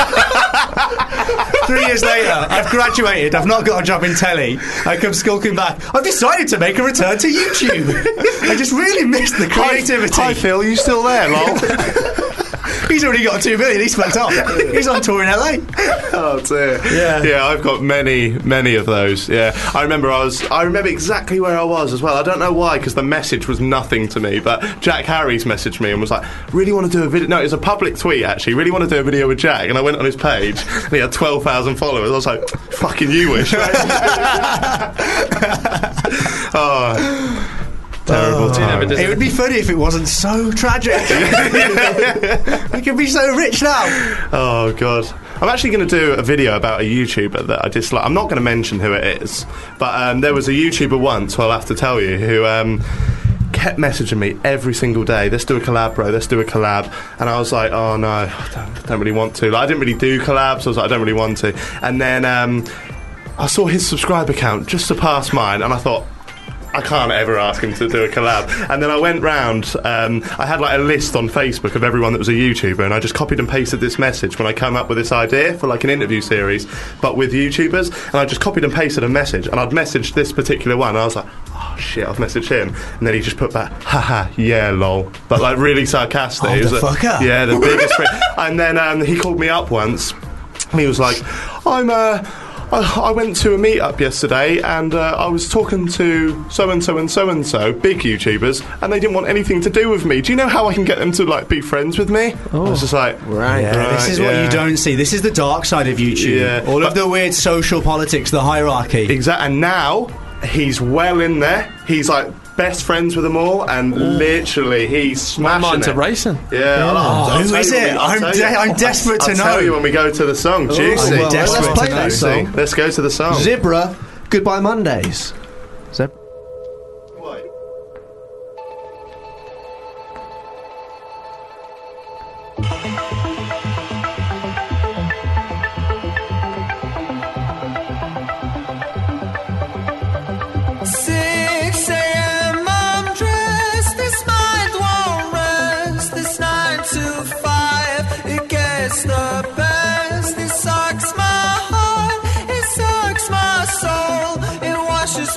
Three years later, I've graduated. I've not got a job in telly. I come skulking back. I've decided to make a return to YouTube. I just really missed the creativity. Hi, Phil. You still there, lol? He's already got two million. He's fucked off. He's on tour in L A. Oh dear. Yeah. Yeah, I've got many, many of those. Yeah, I remember I was. I remember exactly where I was as well. I don't know why, because the message was nothing to me. But Jack Harries messaged me and was like, "Really want to do a video?" No, it was a public tweet actually. Really want to do a video with Jack, and I went on his page and he had twelve thousand followers. I was like, "Fucking you wish." Right? Oh. Terrible Oh. time. It would be funny if it wasn't so tragic. We could be so rich now. Oh god. I'm actually going to do a video about a YouTuber that I dislike. I'm not going to mention who it is, but um, there was a YouTuber once, who I'll have to tell you, who um, kept messaging me every single day. Let's do a collab, bro. Let's do a collab. And I was like, oh no, I don't, don't really want to. Like, I didn't really do collabs. So I was like, I don't really want to. And then um, I saw his subscriber count just surpass mine, and I thought, I can't ever ask him to do a collab. And then I went round, um, I had like a list on Facebook of everyone that was a YouTuber, and I just copied and pasted this message when I came up with this idea for like an interview series, but with YouTubers. And I just copied and pasted a message, and I'd messaged this particular one, and I was like, oh shit, I've messaged him. And then he just put back, haha, yeah, lol. But like really sarcastic. Oh, It was the a- fucker. Yeah, the biggest friend. And then um, he called me up once, and he was like, I'm uh I I went to a meet-up yesterday and uh, I was talking to so-and-so and so-and-so, big YouTubers, and they didn't want anything to do with me. Do you know how I can get them to, like, be friends with me? I was just like, Right. Yeah, Right, this is what yeah. you don't see. This is the dark side of YouTube. Yeah. All But- of the weird social politics, the hierarchy. exactly. And now he's well in there. He's, like, best friends with them all, and literally he's My smashing mind's it. a racing. Yeah. I'll- Oh, I'll who tell is you when it? we- I'll I'm tell de- you. I'm desperate to I'll know. tell you when we go to the song. Juicy. I'm well, desperate let's to play know. that song. Juicy. Let's go to the song. Zebra, Goodbye Mondays. Zeb- six a.m. I'm dressed. This mind won't rest. This nine to five, it gets the best. It sucks my heart. It sucks my soul. It washes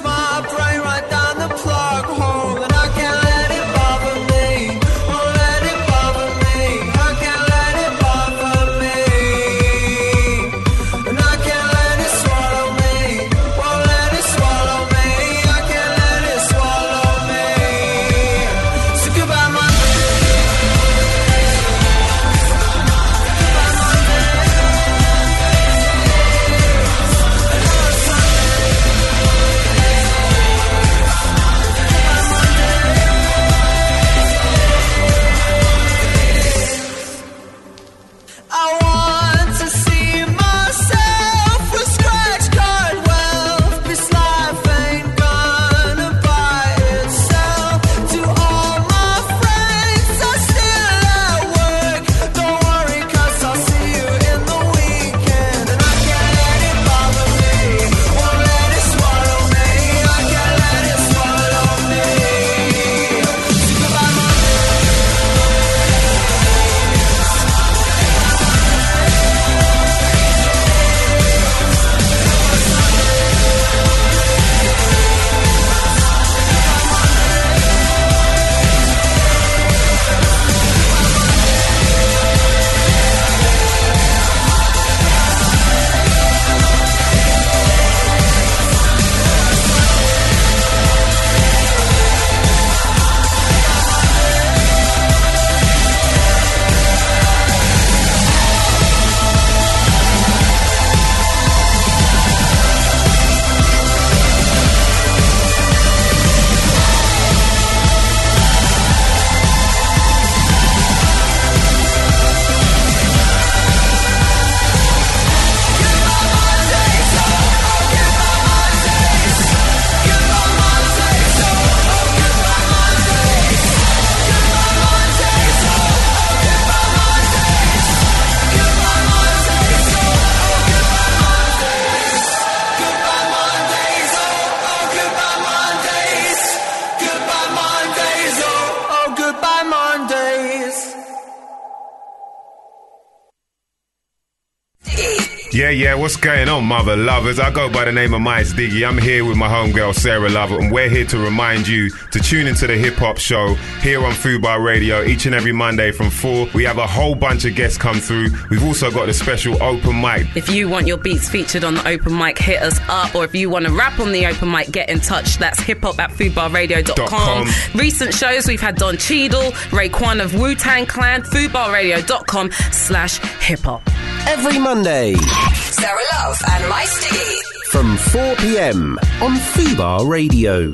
Yeah, yeah, what's going on, mother lovers? I go by the name of Miles Diggy. I'm here with my homegirl, Sarah Lover, and we're here to remind you to tune into the Hip Hop Show here on Fubar Radio each and every Monday from four. We have a whole bunch of guests come through. We've also got the special open mic. If you want your beats featured on the open mic, hit us up. Or if you want to rap on the open mic, get in touch. That's hiphop at fubar radio dot com. Recent shows, we've had Don Cheadle, Raekwon of Wu-Tang Clan, fubar radio dot com slash hip hop. Every Monday Sarah Love and Miles Diggy from four p.m. on Fubar Radio.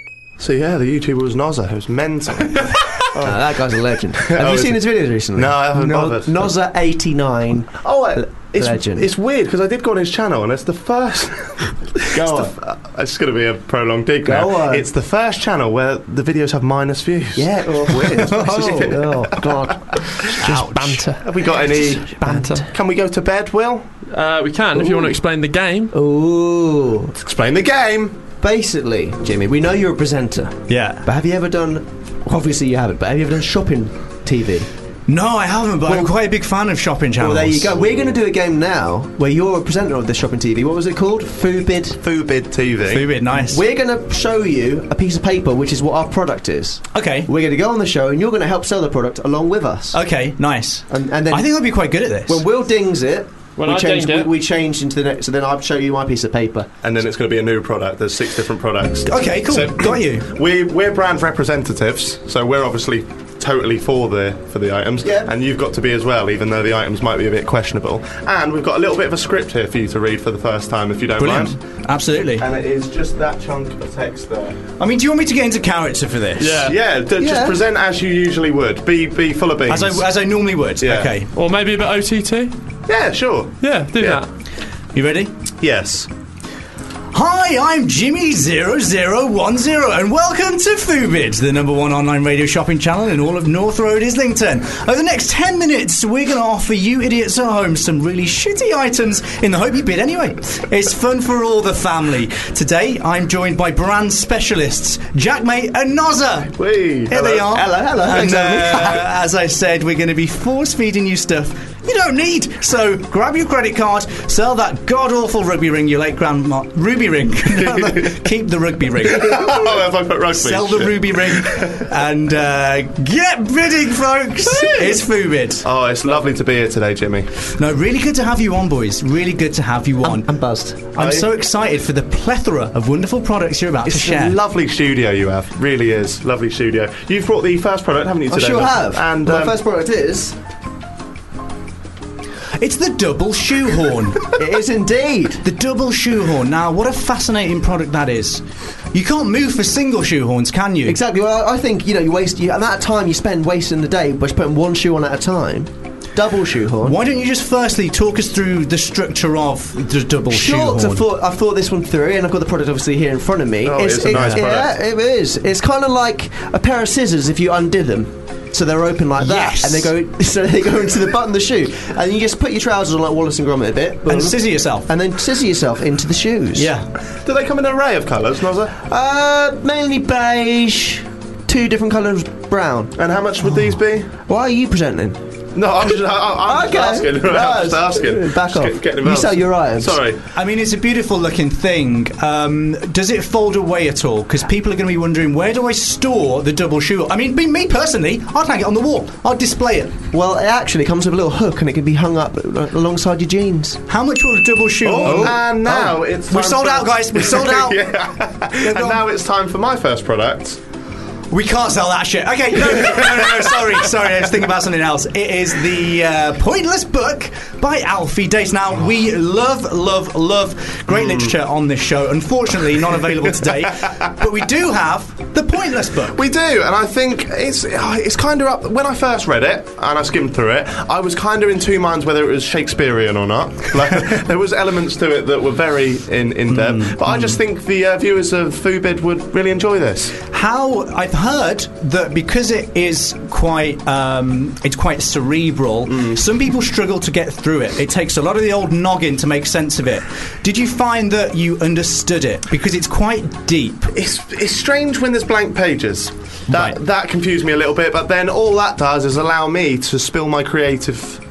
So yeah, the YouTuber was Nozza, who's mental. Oh, that guy's a legend. Have Oh, you is seen he? his videos recently? No, I haven't bothered. Nozza eighty-nine. Oh, uh, it's, legend. it's weird because I did go on his channel and it's the first. Go it's, the, uh, it's going to be a prolonged dig Go now. on. It's the first channel where the videos have minus views. Yeah, oh, weird. oh, oh, God. Just banter. Have we got any Banter. Can we go to bed, Will? Uh, we can, if you want to explain the game. Ooh. Let's explain the game. Basically, Jimmy, we know you're a presenter. Yeah. But have you ever done... Obviously you haven't, but have you ever done shopping T V? No, I haven't, but I'm quite a big fan of shopping channels. Well, there you go. We're going to do a game now where you're a presenter of this shopping T V. What was it called? Foobid? Foobid T V. Foobid, nice. We're going to show you a piece of paper, which is what our product is. Okay. We're going to go on the show, and you're going to help sell the product along with us. Okay, nice. And, and then I think I'd be quite good at this. when Will dings it, When we I change, dinged it. we, we change into the next. So then I'll show you my piece of paper. And then it's going to be a new product. There's six different products. Okay, cool. So- Got you. We we're brand representatives, so we're obviously totally for the for the items. Yeah. And you've got to be as well, even though the items might be a bit questionable. And we've got a little bit of a script here for you to read for the first time, if you don't Brilliant. mind. Absolutely. And it is just that chunk of text there. I mean, do you want me to get into character for this? Yeah. Yeah, d- Yeah. just present as you usually would. Be be full of beans. As I, as I normally would. Yeah. Okay. Or maybe a bit O T T. yeah, sure. Yeah, do Yeah. that. You ready? Yes. Hi, I'm Jimmy zero zero one zero, and welcome to Foobid, the number one online radio shopping channel in all of North Road, Islington. Over the next ten minutes, we're going to offer you idiots at home some really shitty items in the hope you bid anyway. It's fun for all the family. Today, I'm joined by brand specialists Jackmate and Nozza. Whee. Here they are. Hello, hello. And Thanks, Emily. uh, as I said, we're going to be force feeding you stuff you don't need. So grab your credit card, sell that god awful rugby ring your late grandma. Ruby ring. No, no, keep the rugby ring. Oh, if I put rugby. Sell the Shit. ruby ring and uh, get bidding, folks. It's Foobid. Oh, it's lovely to be here today, Jimmy. No, really good to have you on, boys. Really good to have you on. I'm, I'm buzzed. I'm Are so you? excited for the plethora of wonderful products you're about It's to share. a lovely studio you have. Really is. Lovely studio. You've brought the first product, haven't you, I today? sure have. And my um, first product is... It's the double shoehorn. It is indeed. The double shoehorn. Now, what a fascinating product that is. You can't move for single shoehorns, can you? Exactly. Well, I think, you know, you waste... You, amount of time you spend wasting the day by just putting one shoe on at a time. Double shoehorn. Why don't you just firstly talk us through the structure of the double Sure, shoehorn? 'cause I've thought, I've thought this one through, and I've got the product obviously here in front of me. Oh, it's a nice yeah, product. it is. It's kind of like a pair of scissors if you undid them. So they're open like that, Yes. and they go. So they go into the button of the shoe, and you just put your trousers on like Wallace and Gromit a bit, boom, And scissor yourself. and then scissor yourself into the shoes. Yeah. do they come in an array of colours, Nozza? Uh, mainly beige, two different colours brown. And how much would these be? Why are you presenting? No, I'm just, I, I'm Okay. just asking. No, I'm just asking. back Just off. get- getting You involved. sell your items. Sorry. I mean, it's a beautiful looking thing. Um, does it fold away at all? Because people are going to be wondering, where do I store the double shoe? I mean, be me personally, I'd hang it on the wall. I'd display it. Well, it actually comes with a little hook, and it can be hung up uh, alongside your jeans. How much will a double shoe? Oh, and now it's time We've sold for- out, guys. We've sold out. yeah. And now it's time for my first product. We can't sell that shit. Okay, no, no, no, no, no, sorry, sorry, I was thinking about something else. It is the uh, Pointless Book by Alfie Dace. Now, we love, love, love great literature on this show. Unfortunately, not available today, but we do have the Pointless Book. We do, and I think it's uh, it's kind of up. When I first read it and I skimmed through it, I was kind of in two minds whether it was Shakespearean or not. Like, there was elements to it that were very in in depth, Mm, but I just think the uh, viewers of Foobid would really enjoy this. How I've heard that because it is quite um, it's quite cerebral, some people struggle to get through it. It takes a lot of the old noggin to make sense of it. Did you find that you understood it? Because it's quite deep. It's it's strange when there's blank pages. That Right. that confused me a little bit, but then all that does is allow me to spill my creative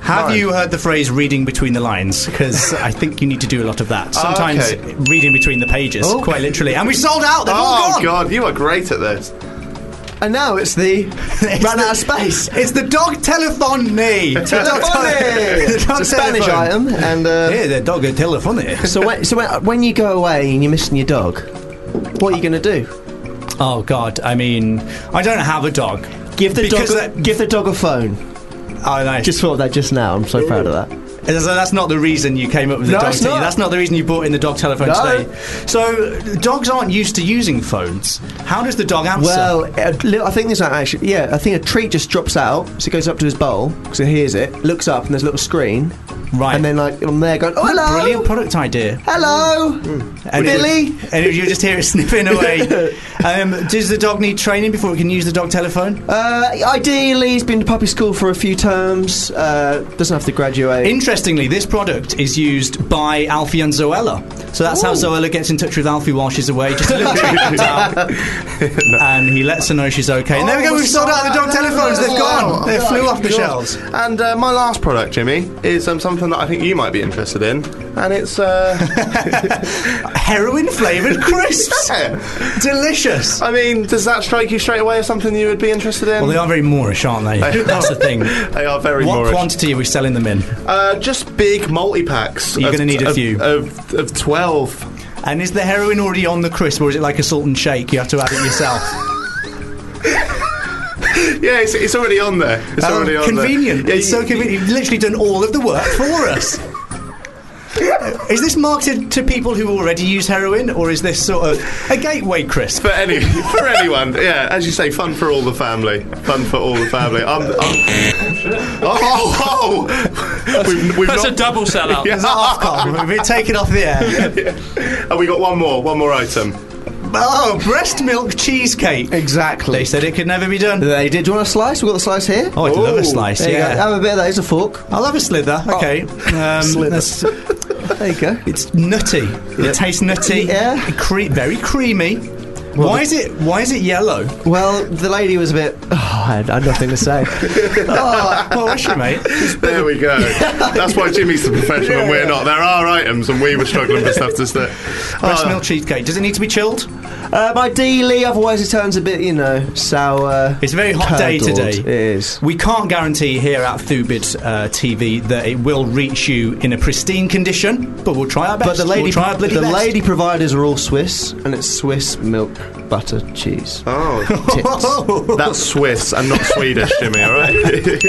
Have Mine. you heard the phrase "reading between the lines"? Because I think you need to do a lot of that. Sometimes okay. reading between the pages, Oh. quite literally. And we sold out. They've all Oh gone. God, you are great at this. And now it's the It's ran the- out of space. It's the dog telephone me. Telephone. It's a Spanish item, and uh, Yeah, the dog telephone. so when, so when, when you go away and you're missing your dog, what are you going to do? Oh God, I mean, I don't have a dog. Give the Because dog, a, that- give the dog a phone. Oh, nice. Just thought of that just now. I'm so proud of that. So that's not the reason you came up with the No, dog it's te- not. That's not the reason you brought in the dog telephone No. today. So dogs aren't used to using phones. How does the dog answer? Well, a little, I think there's that actually. Yeah, I think a treat just drops out, so it goes up to his bowl because it hears it, looks up, and there's a little screen, right. and then like on there going, oh, hello, Brilliant product idea. hello, And Billy. It, and you just hear it sniffing away. um, does the dog need training before it can use the dog telephone? Uh, ideally, he's been to puppy school for a few terms. Uh, doesn't have to graduate. Interestingly, this product is used by Alfie and Zoella. So that's how Ooh. Zoella gets in touch with Alfie while she's away. Just a little treat comes out, and he lets her know she's okay. And there we go. Oh, We've sold out the dog telephones. They've gone. They Oh, flew off the God. shelves. And uh, my last product, Jimmy, is um, something that I think you might be interested in, and it's uh, Heroin flavoured crisps. Yeah. Delicious. I mean, does that strike you straight away as something you would be interested in? Well, they are very Moorish, aren't they? That's the thing. They are very What Moorish. quantity are we selling them in? Uh, just big multi-packs. You're of- gonna need a of- few. Of, of twelve. And is the heroin already on the crisp, or is it like a salt and shake? You have to add it yourself. Yeah, it's, it's already on there. It's Oh, already on convenient. there. Yeah, it's so you- convenient. You've literally done all of the work for us. Is this marketed to people who already use heroin, or is this sort of a gateway crisp? For any, for anyone, yeah. As you say, fun for all the family. Fun for all the family. I'm, I'm, oh, oh, we've, we've That's not, a double sellout. Yeah. Is that Ofcom? We've taken off the air. And we got one more, one more item. Oh, breast milk cheesecake. Exactly. They said it could never be done. They did. Do you want a slice? We've got the slice here. Oh, I'd love Ooh. a slice, There you yeah. go. Have a bit of that. Here's a fork. I'll have a slither. Okay. Um, Slither. that's- There you go. It's nutty. It tastes nutty. Yeah. Cre- very creamy. why is it? Why is it yellow? Well, the lady was a bit. Oh, I had, I had nothing to say. Oh, well, was she, mate? There we go. That's why Jimmy's the professional and we're not. There are items, and we were struggling for stuff to say. Breast Oh. milk cheesecake. Does it need to be chilled? Um, ideally, otherwise it turns a bit, you know, sour. It's a very hot day curdled. today. It is. We can't guarantee here at Thubid uh, T V that it will reach you in a pristine condition, but we'll try our best. But the lady, we'll try our bloody the best. lady providers are all Swiss, and it's Swiss milk butter cheese. Oh, Tits. that's Swiss and not Swedish, Jimmy. All right.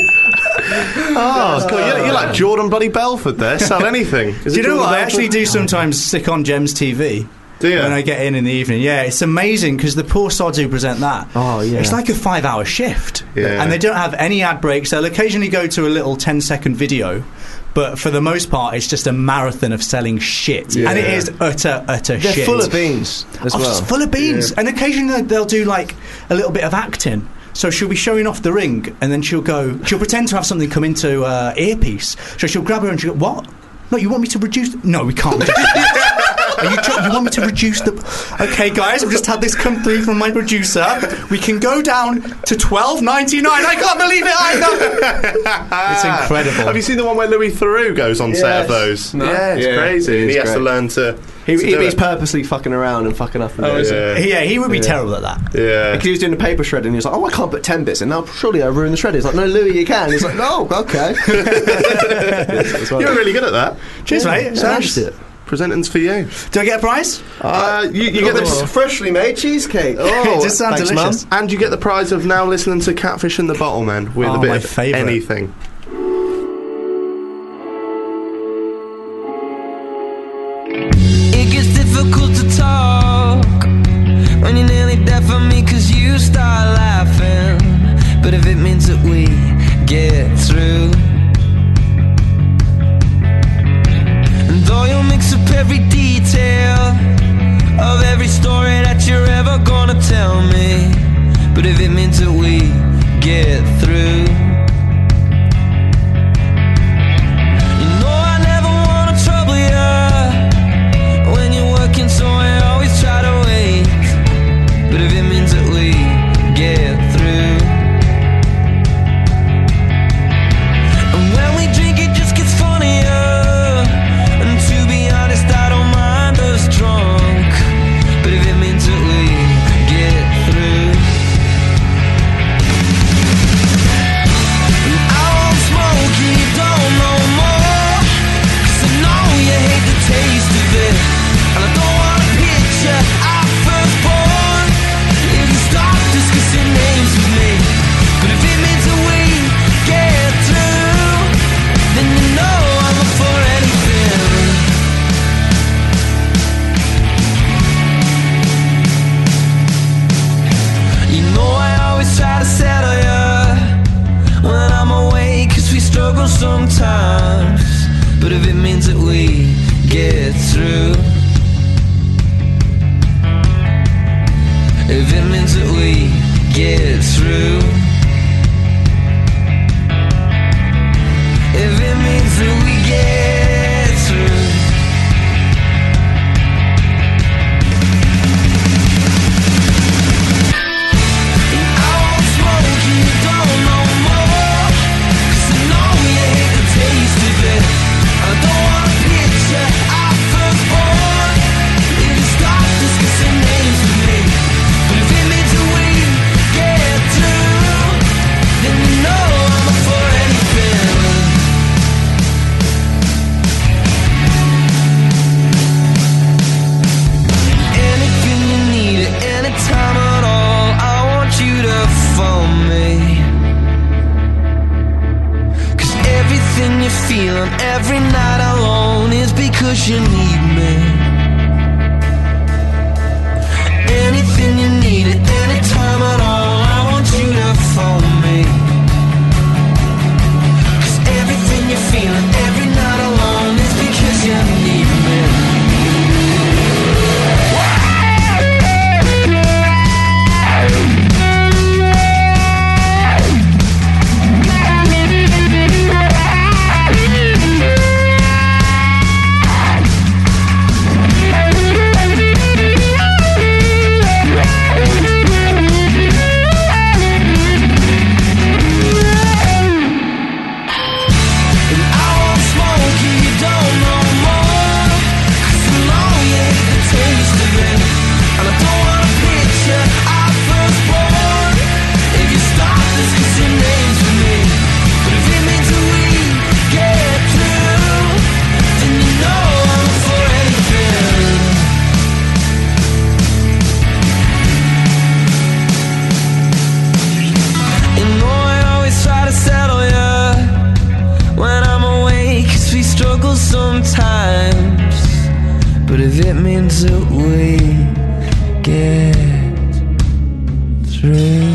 Oh, cool. You're, you're like Jordan Bloody Belford there. Sell anything. Is Do you it know Jordan what? I Belford? actually do sometimes stick on Gems T V. Do you? When I get in in the evening. Yeah, it's amazing because the poor sods who present that. Oh, yeah. It's like a five hour shift. Yeah. And they don't have any ad breaks. They'll occasionally go to a little ten second video. But for the most part, it's just a marathon of selling shit. Yeah. And it is utter, utter They're shit. full of beans as Oh, well. it's full of beans. Yeah. And occasionally they'll do like a little bit of acting. So she'll be showing off the ring, and then she'll go. She'll pretend to have something come into her earpiece. So she'll grab her and she'll go, "What? No, you want me to reduce? No, we can't. Reduce Are you, tr- you want me to reduce the? Okay, guys, I've just had this come through from my producer. We can go down to twelve ninety nine. I can't believe it either. It's incredible. Have you seen the one where Louis Theroux goes on set of those? No. Yeah, it's Yeah, crazy. it And is he has to great. learn to. He, to he, do he's it. purposely fucking around and fucking up. And Oh, is down. it? yeah, he would be Yeah. terrible at that. Yeah. Because he was doing the paper shred and he was like, oh, I can't put ten bits in. Now, surely I ruined the shred. He's like, no, Louis, you can. He's like, no, okay. That's what You're I- really good at that. Cheers, mate. Smashed it. Presenting's for you. Do I get a prize? Uh, you, you Got get this the. freshly made cheesecake. It just sounds thanks, delicious. Mum. And you get the prize of now listening to Catfish in the Bottle, man, with Oh, a bit my of favourite. anything. It gets difficult to talk when you're nearly deaf on me, cause you start laughing. But if it means that we get through, and though you'll mix up every detail of every story that you're ever gonna tell me, but if it means that we get through, you know I never wanna trouble you when you're working, so I always try to wait. But if it means that we get through, and when we dream sometimes, but if it means that we get through, if it means that we get through, if it means that we get through. And I won't smoke and you don't no more, 'cause I know you hate the taste of it. I don't want a picture of first born. If you stop this, 'cause your name's for me. But if it means that we get through, then you know I'm up for anything. Anything you need at any time at all, I want you to phone me. 'Cause everything you're feeling every night alone is because you need me. Anything you need at any time at all, I want you to phone me. 'Cause everything you're feeling every night alone is because you need me. And I won't smoke and you don't no more, 'cause I know you hate the taste of it. And I don't want a picture of first born. If you stop this, 'cause your name's for me. But if it means that we get through, then you know I'm up for anything. You know I always try to settle ya when I'm awake, 'cause we struggle sometimes. But if it means that we get through.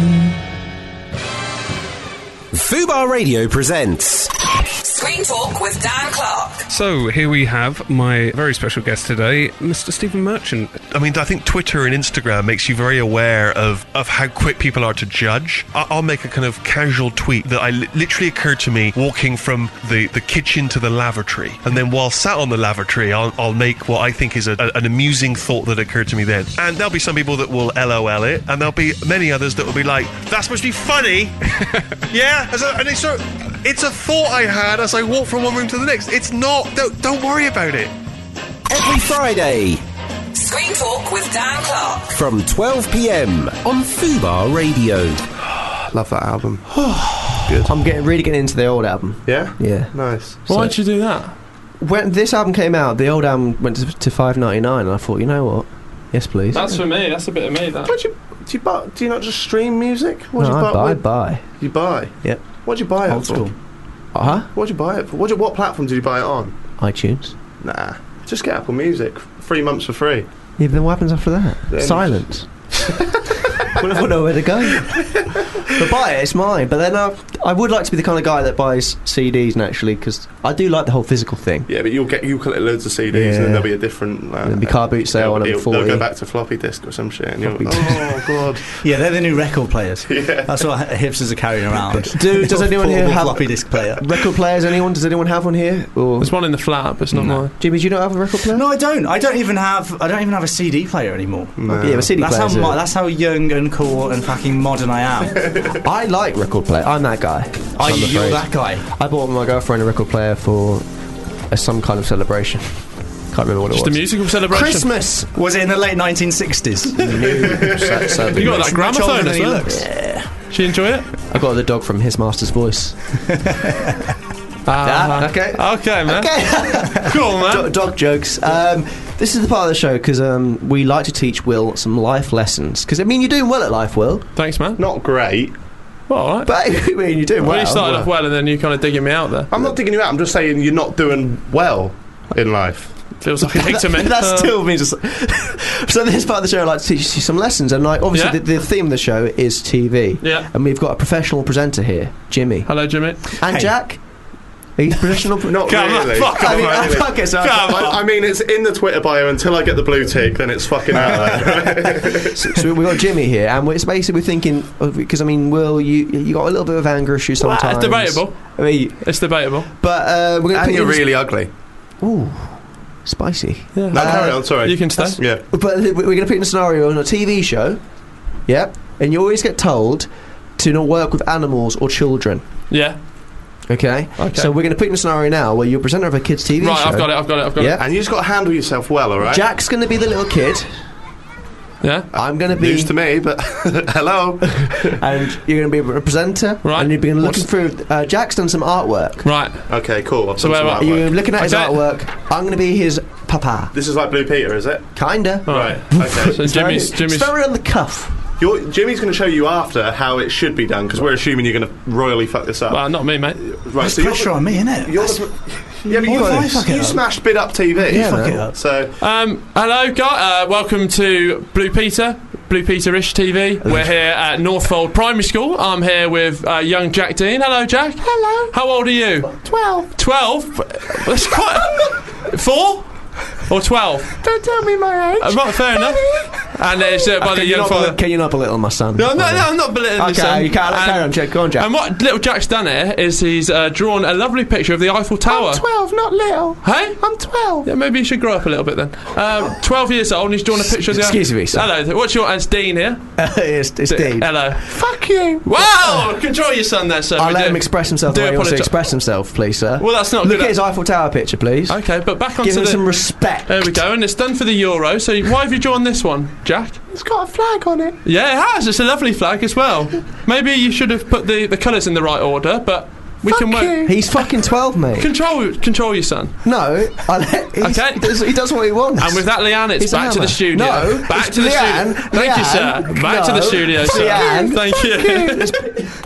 Fubar Radio presents Screen Talk with Dan Clark. So here we have my very special guest today, Mister Stephen Merchant. I mean, I think Twitter and Instagram makes you very aware of, of how quick people are to judge. I- I'll make a kind of casual tweet that I li- literally occurred to me walking from the, the kitchen to the lavatory. And then while sat on the lavatory, I'll, I'll make what I think is a, a, an amusing thought that occurred to me then. And there'll be some people that will LOL it, and there'll be many others that will be like, that's supposed to be funny. Yeah? As a, and it's, sort of, it's a thought I had as I walked from one room to the next. It's not. Don't, don't worry about it. every Friday Screen Talk with Dan Clark. from twelve p m on Fubar Radio. Love that album. Good. I'm getting really getting into the old album. Yeah? Yeah. Nice. Why'd you do that? When this album came out, the old album went to, to five ninety-nine, and I thought, you know what? Yes, please. That's for me. That's a bit of me. That. What'd you, do you buy? Do you not just stream music? What no, do you I buy, what- buy. You buy? Yep. What'd you buy Old it for? school. Uh huh. What'd you buy it for? What, what platform did you buy it on? iTunes. Nah. Just get Apple Music. Three months for free. Yeah, but then what happens after that? Then- Silence. We'll never know where to go. But buy it, it's mine. But then I, I would like to be the kind of guy that buys C Ds naturally, because I do like the whole physical thing. Yeah, but you'll get you'll collect loads of C Ds, Yeah. and then there'll be a different. Uh, There'll be car boot sale they'll- on them they'll- forty. They'll go back to floppy disk or some shit. And you'll, Floppy oh god. Yeah, they're the new record players. Yeah. That's what hipsters are carrying around. Do, does anyone here Portable have floppy disk player? record players? Anyone? Does anyone have one here? Or There's one in the flat, but it's not No. mine. Jimmy, do you not have a record player? No, I don't. I don't even have. I don't even have a C D player anymore. No. Yeah, but C D That's how players. mo- are- that's how young and cool and fucking modern I am. I like record player. I'm that guy. Are I'm you? You're afraid. that guy. I bought my girlfriend a record player for a, some kind of celebration. Can't remember what it Just a was. musical celebration. Christmas. Was it in the late nineteen sixties? No, sad- sadly You got not. that gramophone as well. Yeah. She enjoy it? I got the dog from His Master's Voice. Ah, okay. Okay, man. Okay. Cool, man. Do- dog jokes. Um, this is the part of the show because um, we like to teach Will some life lessons. Because I mean, you're doing well at life, Will. Thanks, man. Not great. Well, all right. But I mean, you're doing Well, well. you started off well, and then you kind of digging me out there. I'm not digging you out. I'm just saying you're not doing well in life. Feels like a dick to me. That Uh, still means. So this part of the show, I like to teach you some lessons, and like obviously Yeah. the, the theme of the show is T V. Yeah. And we've got a professional presenter here, Jimmy, Hello, Jimmy. and Hey. Jack. He's professional. Not Come on, really. fuck I off, mean, man. fuck it, so Come on. I, I mean, it's in the Twitter bio. Until I get the blue tick, then it's fucking out there. So, so we've got Jimmy here, and it's basically we're thinking because I mean, Will, you you got a little bit of anger issues Well, sometimes. it's debatable. I mean, It's debatable. but uh, we're going to And put you're you in- really ugly. Ooh, spicy. Yeah. No, carry on. Sorry. You can stay. Yeah. But we're going to put you in a scenario on a T V show. Yep, and you always get told to not work with animals or children. Yeah. Okay. Okay. So we're going to put you in a scenario now where you're a presenter of a kids' T V Right, show. I've got it. I've got it. I've got Yeah. And you just got to handle yourself well, all right? Jack's going to be the little kid. it. Yeah. I'm going to be. News to me, but hello. And you're going to be a presenter. Right. And you're going to look What's- through. Uh, Jack's done some artwork. Right. Okay, cool. I've So done where- some You're artwork. looking at his Okay. artwork. I'm going to be his papa. This is like Blue Peter, is it? Kinda. Right. Okay. So Jimmy's It's Jimmy's. very on the cuff. You're, Jimmy's going to show you after how it should be done because we're assuming you're going to royally fuck this up. Well, not me, mate. right. There's So you're pressure the- on me, innit? You're the, yeah, but you, Why fuck it you up? smashed Bid Up T V. Yeah, Fuck man. it up. So Um, hello, guy. Uh, welcome to Blue Peter, Blue Peter-ish T V. We're here at Northfold Primary School. I'm here with uh, young Jack Dean. Hello, Jack. Hello. How old are you? Twelve. Twelve? That's quite. Four? Or twelve? Don't tell me my age. Uh, right, fair enough. And it's uh, by the Can you, young not father. bel- can you not belittle my son? No, no, no, I'm not belittling Okay, this. son. you can't. And- Carry on, Jack. Go on, Jack. And what little Jack's done here is he's uh, drawn a lovely picture of the Eiffel Tower. twelve, not little. Hey? I'm twelve. Yeah, maybe you should grow up a little bit then. Um, twelve years old and he's drawn a picture of the Excuse me, sir. Hello, what's your... It's Dean here. it's it's Dean. Hello. Fuck you. Wow! Control your son there, sir. I'll We let do- him express himself do the way he wants to apologise. express himself, please, sir. Well, that's not Look good. at his Eiffel Tower picture, please. Okay, but back onto Give him the... some respect. There we go, and it's done for the Euro, so why have you drawn this one, Jack? It's got a flag on it. Yeah, it has. It's a lovely flag as well. Maybe you should have put the, the colours in the right order, but we can work... He's fucking twelve, mate. Control, control your son. No, I let, he's, Okay. he, does, he does what he wants. And with that, Leanne, it's He's a back to the hammer. studio. No, back it's to the Leanne, studio. Thank you, Leanne, sir. Back to the no. studio, sir. Leanne, Thank you.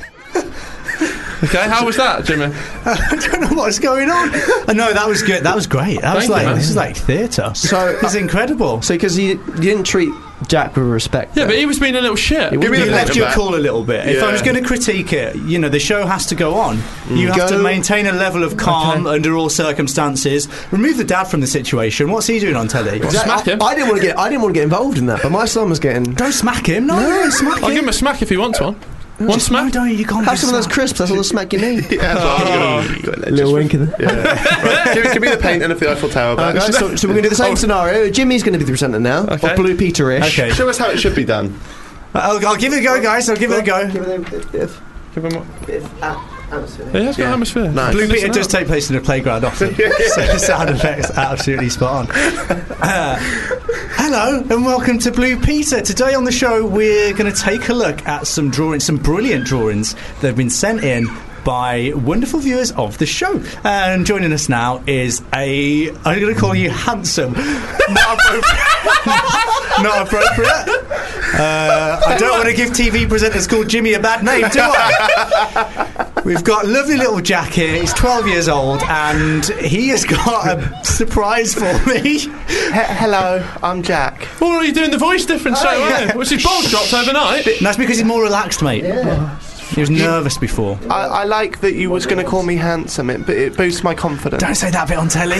Okay, how was that, Jimmy? I don't know what's going on. I know that was good. That was great. That was Thank you, like man. this is like theatre. So- it's incredible. So, because you, you didn't treat Jack with respect. Yeah, though. but he was being a little shit. Give me You the left pen your back. call a little bit. If Yeah. I was going to critique it, you know, the show has to go on. You have Go- to maintain a level of calm under all circumstances. Remove the dad from the situation. What's he doing on telly? Jack, Smack him. I, I didn't want to get. I didn't want to get involved in that, but my son was getting. Don't smack him. No, no, smack I'll him. give him a smack if he wants one. One Just- smack? No, don't. You can't. Have be some of those smacked. crisps. That's all the smack you need. yeah, that's what I was gonna- Little wink in there. right, give, give me the painting of the Eiffel Tower back. Okay, so, so we're going to do the same Oh. scenario. Jimmy's going to be the presenter now, Okay. or Blue Peter-ish. Okay. Show us how it should be done. I'll, I'll give it a go, guys. I'll give it a go. Give it a bit of, Give him a... bit of uh, atmosphere. He has got Yeah. atmosphere. Nice. Blue Listen Peter out. does take place in a playground often, so the sound effects are absolutely spot on. Uh, hello and welcome to Blue Peter. Today on the show we're going to take a look at some drawings, some brilliant drawings that have been sent in by wonderful viewers of the show. And joining us now is a, I'm going to call you handsome. Not appropriate. Not appropriate. Uh, I don't want to give T V presenters called Jimmy a bad name, do I? We've got lovely little Jack here. He's twelve years old and he has got a surprise for me. Hello, I'm Jack. Oh, are you doing the voice different straight yeah. away? Was his balls dropped overnight? And that's because he's more relaxed, mate. He was nervous before. I, I like that you was going to call me handsome. It, it boosts my confidence. Don't say that bit on telly.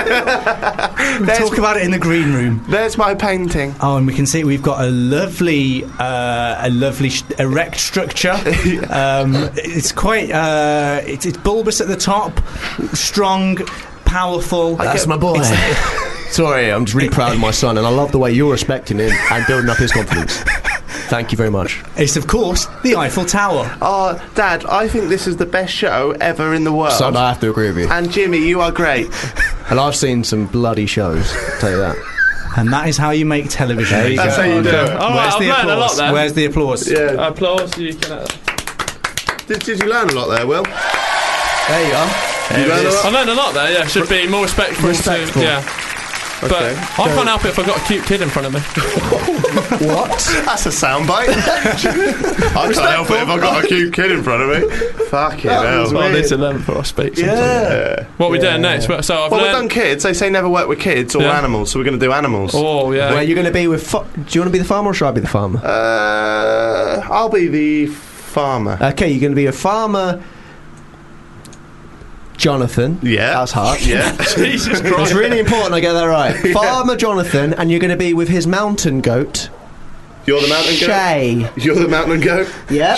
We'll talk about it in the green room. There's my painting. Oh, and we can see we've got a lovely, uh, a lovely sh- erect structure. Um, it's quite, uh, it's, it's bulbous at the top, strong, powerful. That's my boy. Sorry, I'm just really proud of my son, and I love the way you're respecting him and building up his confidence. Thank you very much. It's, of course, the Eiffel Tower. Oh, Dad, I think this is the best show ever in the world. Son, I have to agree with you. And Jimmy, you are great. And I've seen some bloody shows, I'll tell you that. And that is how you make television. There you That's go. how you do Okay. it. All right, Where's I've the learned a lot applause? there. Where's the applause? Yeah. Applause. You can. Uh, Did, did you learn a lot there, Will? There you are. Did you learn a lot? I learned a lot there. Yeah, should be more respectful. Respectful. To, yeah. But Okay. I can't help it if I've got a cute kid in front of me. What? That's a soundbite. I can't help it if I've got a cute kid in front of me. Fucking hell. Well, I need to learn before I speak. sometimes. Yeah. What are we doing next? Well, So I've Well, we've learned. done kids. They say never work with kids or Yeah. animals, so we're going to do animals. Oh yeah. Where are you going to be with... Fa- do you want to be the farmer or should I be the farmer? Uh, I'll be the farmer. Okay, you're going to be a farmer... Jonathan. Yeah. That's hard. Yeah. Jesus It's Christ. really important I get that right. Yeah. Farmer Jonathan, and you're going to be with his mountain goat. You're the mountain goat? Shay. You're the mountain goat? Yep.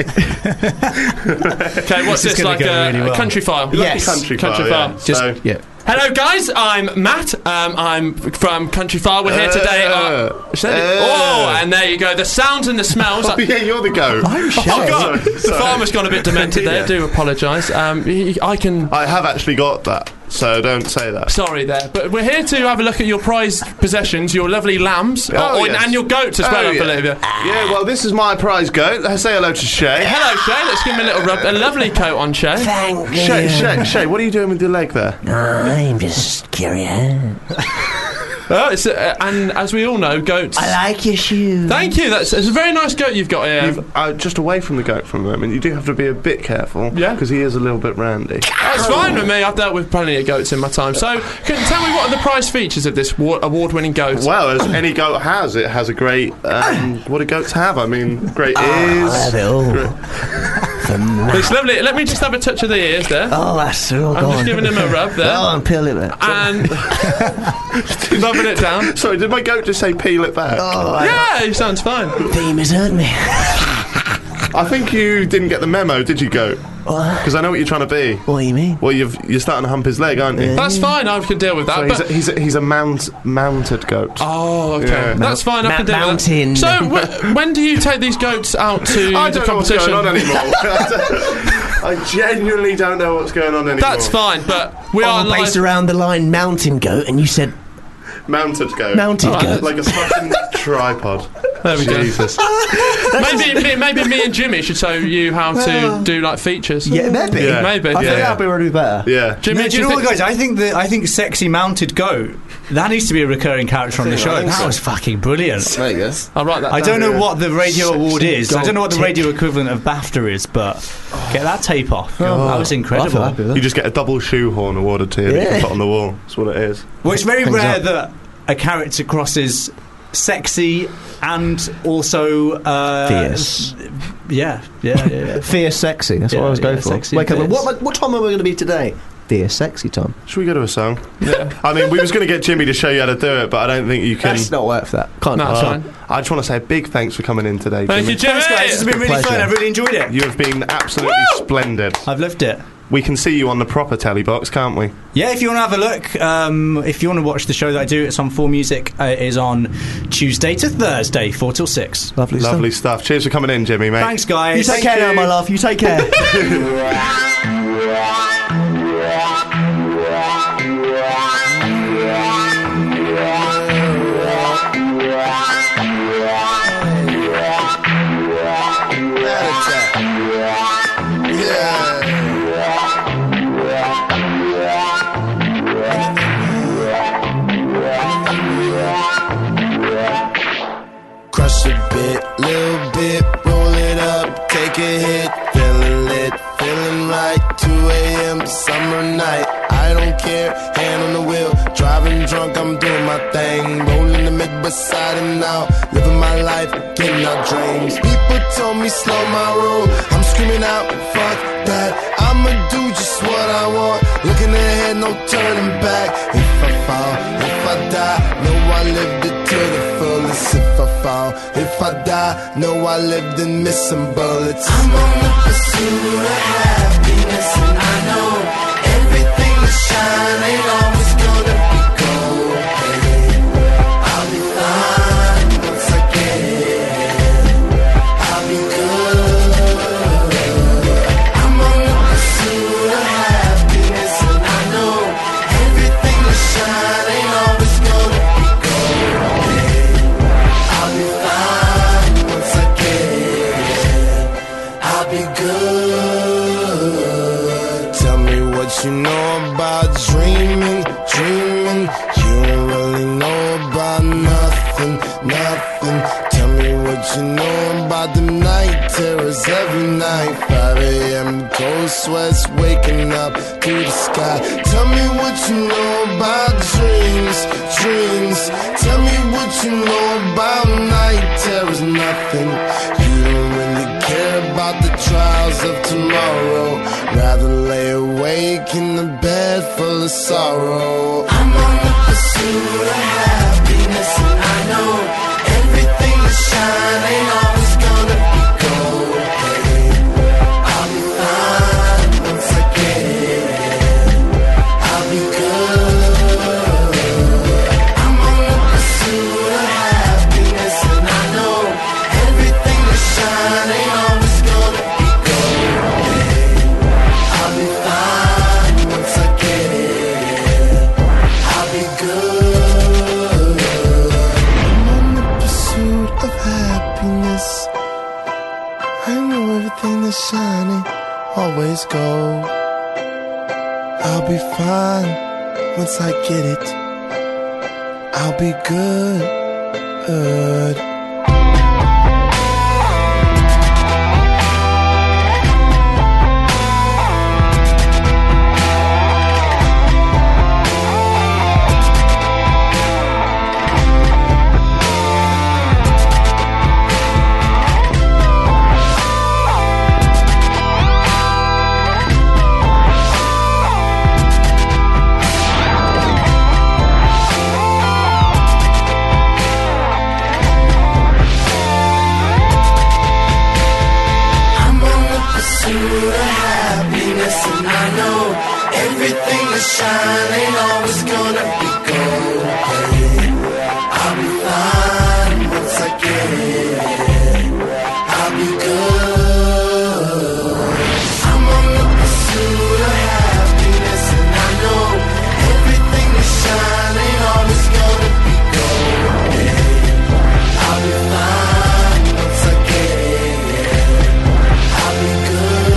Okay, what's This is this, gonna like go a, really a well. country file? Yes. Country, Country file, file. yeah. Just, So- yeah. Hello, guys. I'm Matt. Um, I'm from Country File. We're here today. Uh, Uh, said it. uh. oh, and there you go. The sounds and the smells. Oh, yeah, you're the goat. I'm Shay. Oh, God. Sorry, The sorry. farmer's gone a bit demented there. Yeah. Do apologise. Um, he- I can. I have actually got that, so don't say that. Sorry there, but we're here to have a look at your prized possessions, your lovely lambs, Oh, oh, yes. and your goats as well, Oh, I yeah. believe. Yeah. Yeah, well, this is my prize goat. Let's say hello to Shay. Hello, Shay. Let's give him a little rub. A lovely coat on Shay. Thank you. Shay, Shay, Shay, what are you doing with your leg there? I'm just curious. Oh, it's, uh, and as we all know, goats. I like your shoes. Thank you. That's it's a very nice goat you've got here. You've, uh, just away from the goat for a moment. You do have to be a bit careful. Yeah. Because he is a little bit randy. That's fine with me. I've dealt with plenty of goats in my time. So, can tell me what are the prize features of this wa- award-winning goat? Well, as any goat has, it has a great. Um, what do goats have? I mean, great ears. I have it all. great- It's lovely. Let me just have a touch of the ears there. Oh, that's all I'm gone. just giving him a rub there. Oh, I'm peeling it. And rubbing it down. Sorry, did my goat just say peel it back? Oh, I- Yeah, he sounds fine. Theme has hurt me. I think you didn't get the memo, did you, goat? What? Because I know what you're trying to be. What do you mean? Well, you've, you're starting to hump his leg, aren't you? That's fine. I can deal with that. So he's, but a, he's, a, he's a mount, mounted goat. oh, okay. Yeah. That's fine. I Ma- can deal mountain. with that. So, w- when do you take these goats out to I the don't know what's competition? going on anymore. I genuinely don't know what's going on anymore. That's fine, but we are I'm live. based around the line mountain goat, and you said Mounted goat. mounted Alright. goat. Like a fucking tripod. There we go. Jesus. maybe, me, maybe me and Jimmy should show you how to do like features. Yeah, maybe. Yeah. Maybe. I think Yeah. that'd be really better. Yeah. Jimmy, No, do you know what, guys? I think that I think sexy mounted goat. That needs to be a recurring character on the show. That was fucking brilliant. There you go. I'll write that I down. don't know what the radio award is. I don't know what the goat radio equivalent of BAFTA is, but get that tape off. That was I feel incredible. happy with You that. just get a double shoehorn awarded to you that you Yeah. can put on the wall. That's what it is. Well, it's very Hangs rare up. that a character crosses sexy and also uh, Fierce. Yeah, yeah, yeah. yeah. Fierce sexy. That's what Yeah, I was going yeah, for. sexy Wake up. and fierce. What, what time are we going to be today? Fierce sexy time. Should we go to a song? Yeah. I mean, we was going to get Jimmy to show you how to do it, but I don't think you can. It's not worth that. Can't. No, it's Uh, fine. I just want to say a big thanks for coming in today, Thank Jimmy. you, Jimmy. Thanks, guys. This has been really fun. pleasure. I really enjoyed it. You have been absolutely splendid. I've loved it. We can see you on the proper telly box, can't we? Yeah, if you want to have a look, um, if you want to watch the show that I do, it's on four Music. Uh, it is on Tuesday to Thursday, four till six. Lovely, Lovely stuff. Cheers for coming in, Jimmy, mate. Thanks, guys. stuff. You take Thank care now, you. my love. You take care. Crush a bit, little bit, roll it up, take a hit, feeling lit, feeling right. two a.m. summer night, I don't care, hand on the wheel, driving drunk, I'm doing my thing, rolling the mid beside and out, living my life, getting out dreams. People told me slow my roll, I'm screaming out, fuck that, I'ma do just what I want, looking ahead, no turning back. If I fall, if I die, know I lived it to the fullest. If I fall, if I die, know I lived and missed some bullets. I'm on the pursuit of happiness, and I know everything that shine ain't always gonna be gold. Hey, I'll be fine once I get it. I'll be good. I'm on the pursuit of happiness, and I know everything that shine ain't always gonna be gold. Hey, I'll be fine once I get it. I'll be good. Tell me what you know about dreaming, dreaming. You don't really know about nothing, nothing. Tell me what you know about the night terrors every night. five a.m. cold sweats waking up to the sky. Tell me what you know about dreams, dreams. Tell me what you know about night terrors, nothing. You don't really care about the trials of tomorrow. Rather lay awake awake in the bed full of sorrow. I'm on the pursuit of happiness, and I know everything that shine ain't always gonna be gold. Hey, I'll be fine once I get it. I'll be good. I'm on the pursuit of happiness, and I know everything that shine ain't always gonna be gold. Hey, I'll be fine once I get it. I'll be good. I'm on the pursuit of happiness. I know everything that's shining always gold. I'll be fine once I get it. I'll be good. good. And I know everything that shine ain't always gonna be gold. Hey, I'll be fine once I get it. I'll be good. I'm on the pursuit of happiness, and I know everything that shine ain't always gonna be gold. Hey, I'll be fine once I get it. I'll be good.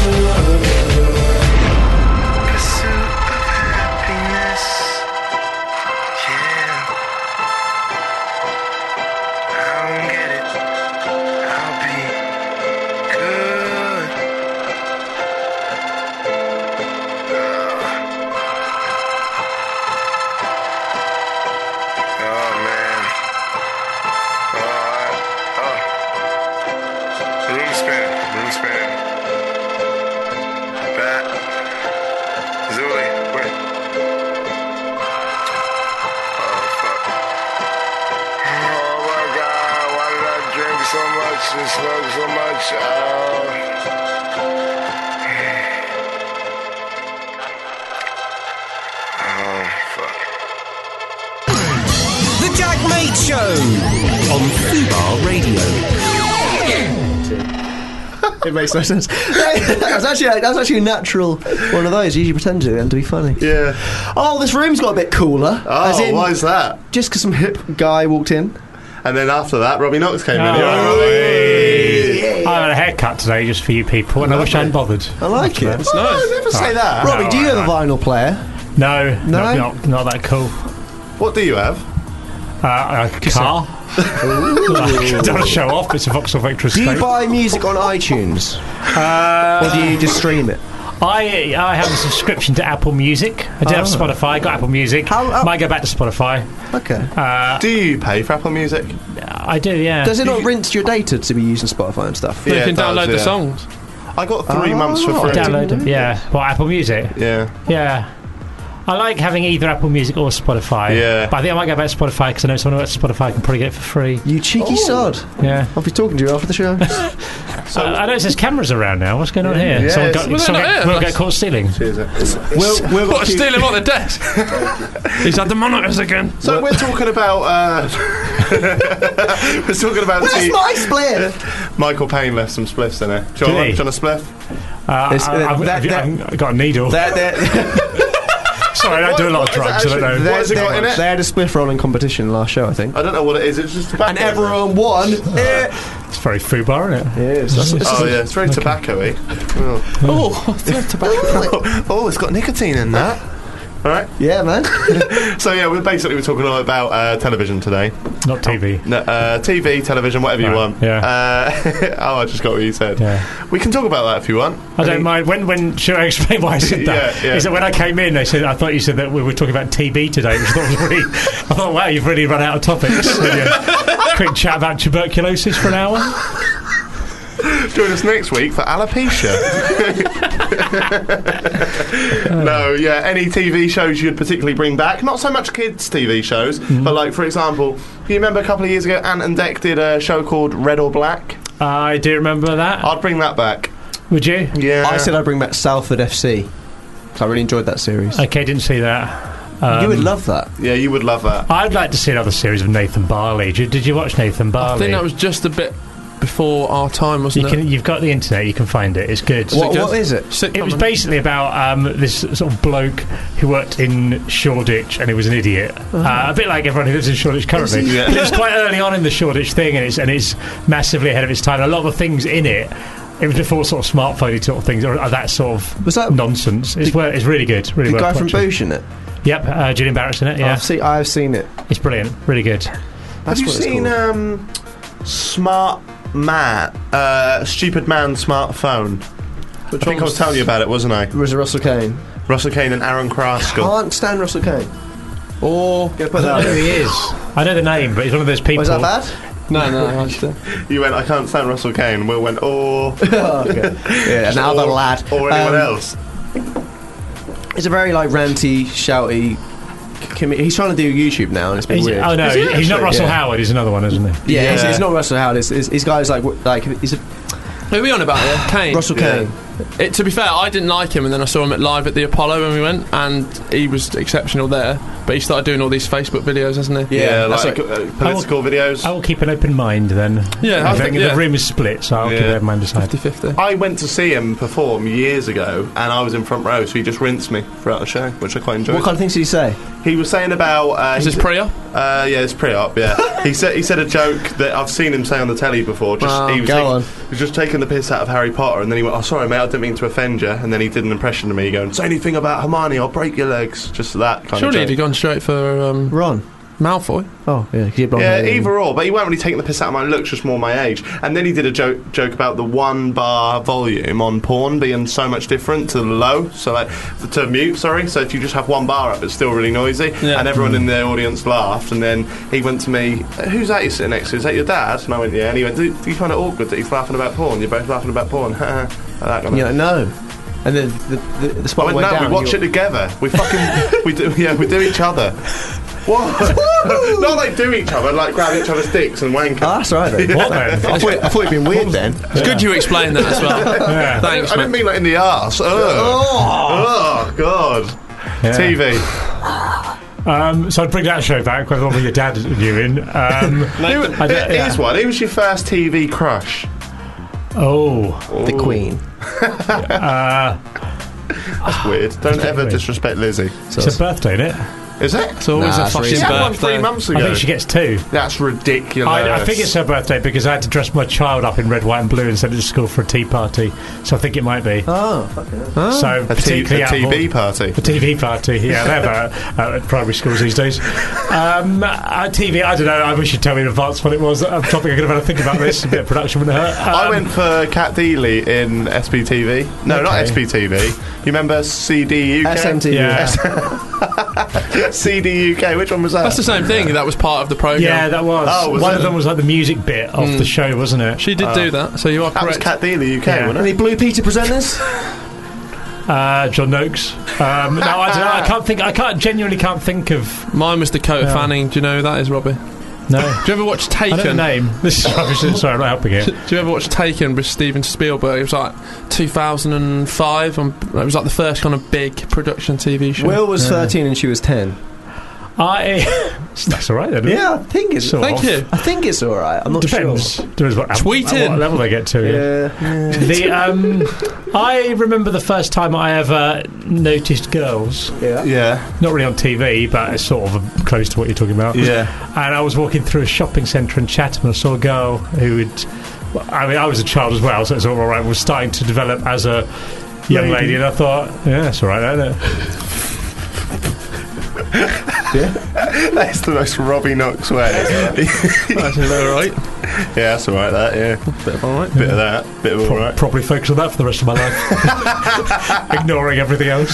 and smoke so much. Oh. Oh, fuck. The Jack Mate Show on Fubar Radio. It makes no sense. That's actually that's actually a natural one of those. You usually pretend to and to be funny. Yeah. Oh, this room's got a bit cooler. Oh, as in, why is that? Just because some hip guy walked in. And then after that, Robbie Knox came oh, in. Hey. I had a haircut today just for you people, and I wish I hadn't bothered. I like it. It's nice. Oh, never say that. Robbie, no, do you right, have a vinyl player? No, no, not, not, not that cool. What do you have? Uh, a car. I don't show off. It's a Vauxhall Vectra Escape. Do you buy music on iTunes, uh, or do you just stream it? I I have a subscription to Apple Music. I do oh. have Spotify. I got Apple Music. How, how? Might go back to Spotify. Okay. Uh, do you pay for Apple Music? I do. Yeah. Does it not rinse your data to be using Spotify and stuff? Yeah, you can does, download yeah. the songs. I got three oh, months for free. Download them. Yeah. What, Apple Music? Yeah. Yeah. I like having either Apple Music or Spotify. Yeah. But I think I might go back to Spotify because I know someone who works at Spotify can probably get it for free. You cheeky oh. sod. Yeah. I'll be talking to you after the show. So uh, I know it says cameras around now. What's going on here? Yeah, someone got, well, someone not get, here. we'll get caught stealing. we'll, we'll what, stealing on the desk? He's had the monitors again. So well, we're talking about... Uh, we're talking about... Where's t- my spliff? Michael Payne left some spliffs in there. Do you want, want a spliff? Uh, I, I've, that, I've, that, I've got a needle. That, that, Sorry, I don't what, do a lot of drugs. I don't know. What has it got in it? They had a spliff rolling competition last show, I think. I don't know what it is. It's just tobacco. And everyone won. Yeah. It's very Fubar, isn't it? It is. That's, that's oh, yeah. It's very okay. tobacco-y. Oh, oh tobacco. Oh, it's got nicotine in that. All right. Yeah, man. So yeah, we're basically we're talking all about uh, television today. Not T V. No, uh, T V, television, whatever right. you want. Yeah. Uh, oh, I just got what you said. Yeah. We can talk about that if you want. I, I don't mind. When when should I explain why I said that? yeah, yeah. Is that when I came in, they said I thought you said that we were talking about T B today, which I thought was really. I thought, wow, you've really run out of topics. Quick chat about tuberculosis for an hour. Join us next week for alopecia. No, yeah. Any T V shows you'd particularly bring back? Not so much kids' T V shows, Mm-hmm. but like, for example, do you remember a couple of years ago, Ant and Dec did a show called Red or Black? I do remember that. I'd bring that back. Would you? Yeah. I said I'd bring back Salford F C. I really enjoyed that series. Okay, didn't see that. Um, you would love that. Yeah, you would love that. I'd like to see another series of Nathan Barley. Did, did you watch Nathan Barley? I think that was just a bit before our time, wasn't you it? can, you've got the internet, you can find it. It's good. What, what is it? It was basically about um, this sort of bloke who worked in Shoreditch and he was an idiot. Oh. Uh, a bit like everyone who lives in Shoreditch currently. Yeah. But it was quite early on in the Shoreditch thing, and it's, and it's massively ahead of its time. A lot of the things in it, it was before sort of smartphone sort of things, or, or that sort of was that nonsense. It's, wor- it's really good. Really the worth guy from watching. Boosh in it? Yep, uh, Julian Barrett's in it, yeah. I've, see, I've seen it. It's brilliant. Really good. That's Have you what it's seen called. um, Smart Man, uh, Stupid Man Smartphone? I think I was telling you about it, wasn't I? Was it Russell Kane? Russell Kane and Aaron Kraskell. Can't stand Russell Kane. Or Go put I that don't know out who he there. is. I know the name, but he's one of those people. Was that bad? no, no, I just, You went, I can't stand Russell Kane. Will went, oh. Okay. Yeah, now the or, lad. Or anyone Um, else. It's a very like ranty, shouty. Com- he's trying to do YouTube now, and it's been He's, weird. oh no, Is he he's not actually? Russell Yeah. Howard. He's another one, isn't he? Yeah, It's, Yeah. it's not Russell Howard. It's, it's, it's guys like like he's a who are we on about here? Kane. Russell Yeah. Kane. It, to be fair, I didn't like him, and then I saw him at live at the Apollo when we went, and he was exceptional there. But he started doing all these Facebook videos, hasn't he? Yeah, that's like like- uh, political videos. I will keep an open mind then. Yeah, I I think think- the yeah. room is split, so I'll keep Yeah. an open mind aside. fifty-fifty. I went to see him perform years ago, and I was in front row, so he just rinsed me throughout the show, which I quite enjoyed. What kind of things did he say? He was saying about. Uh, Is he this s- pre-op? Uh, yeah, it's pre-op. Yeah, he said he said a joke that I've seen him say on the telly before. Just Wow. he was, Go taking, on. he was just taking the piss out of Harry Potter, and then he went, "Oh, sorry, mate, I didn't mean to offend you." And then he did an impression of me going, "Say anything about Hermione, I'll break your legs." Just that kind Surely of he'd joke. have gone straight for um, Ron. Malfoy. Oh yeah, 'cause he had blonde Yeah, hair, didn't he? either or, but he weren't really taking the piss out of my looks, just more my age. And then he did a joke joke about the one bar volume on porn being so much different to the low, so like to mute. Sorry, so if you just have one bar up, it's still really noisy. Yeah. And everyone in the audience laughed. And then he went to me, "Who's that you're sitting next to? Is that your dad?" And I went, "Yeah." And he went, "Do, do you find it awkward that he's laughing about porn? You're both laughing about porn." Like that kind of. Yeah, no. And then the the, the I spot went, went "No, down. we watch you it together. We fucking we do. Yeah, we do each other." What? Not like do each other, like grab each other's dicks and wank. Oh, that's right then. What then? I thought, I thought you'd been weird then. It's good you explained that as well. Yeah. Thanks, I didn't mate. mean like in the arse. Ugh. Oh, God. Yeah. T V. Um, so I'd bring that show back with all your dad and you in. Um, Who, I don't- yeah. Here's one. Who was your first T V crush? Oh, The Queen. uh, That's weird. Don't That's ever weird. disrespect Lizzie. it's her birthday, isn't it? Is it? It's always Nah, a it's fucking really She had one birthday. three months I ago. think she gets two. That's ridiculous. I, I think it's her birthday because I had to dress my child up in red, white, and blue and send it to school for a tea party. So I think it might be. Oh, fucking hell. So a, t- particularly a out of T V all- party. A T V party, yeah, they have uh, uh, at primary schools these days. Um, uh, T V, I don't know. I wish you'd tell me in advance what it was. I'm probably going to have to think about this. A bit of production wouldn't hurt. Um, I went for Cat Dealey in S B T V. No, not Okay. S B T V. You remember C D U K? S M T V. Yeah, C D U K. Which one was that? That's the same thing. That was part of the program. yeah, that was. Oh, was One it? of them was like the music bit of Mm. the show, wasn't it? She did do that. So you are that was correct. Cat Dealey U K, Yeah. wasn't it? Any Blue Peter presenters? Uh, John Noakes. Um, no, I don't know. I can't think. I can't genuinely can't think of. Mine was Dakota Yeah. Fanning. Do you know who that is, Robbie? No, Do you ever watch I know the Taken? name. This is rubbish. Sorry, I'm not helping it. Do you ever watch Taken with Steven Spielberg? It was like two thousand five. Um, it was like the first kind of big production T V show. Will was Yeah. thirteen and she was ten. I. That's all right then. isn't it? Yeah, I think it's. Sort Thank of. you. I think it's all right. I'm not Depends. sure. Depends what, Tweet at in. what level they get to. Yeah. Yeah. The um, I remember the first time I ever noticed girls. Yeah. Yeah. Not really on T V, but it's sort of close to what you're talking about. Yeah. And I was walking through a shopping centre in Chatham and I saw a girl who would. Well, I mean, I was a child as well, so it's all right. Was starting to develop as a young lady, Lady. and I thought, yeah, that's all right, isn't it? That's the most Robbie Knox way. That's all right. Yeah, that's alright, that, yeah. Bit of all right. Bit of that, bit of Pro- alright. Probably focus on that for the rest of my life, ignoring everything else.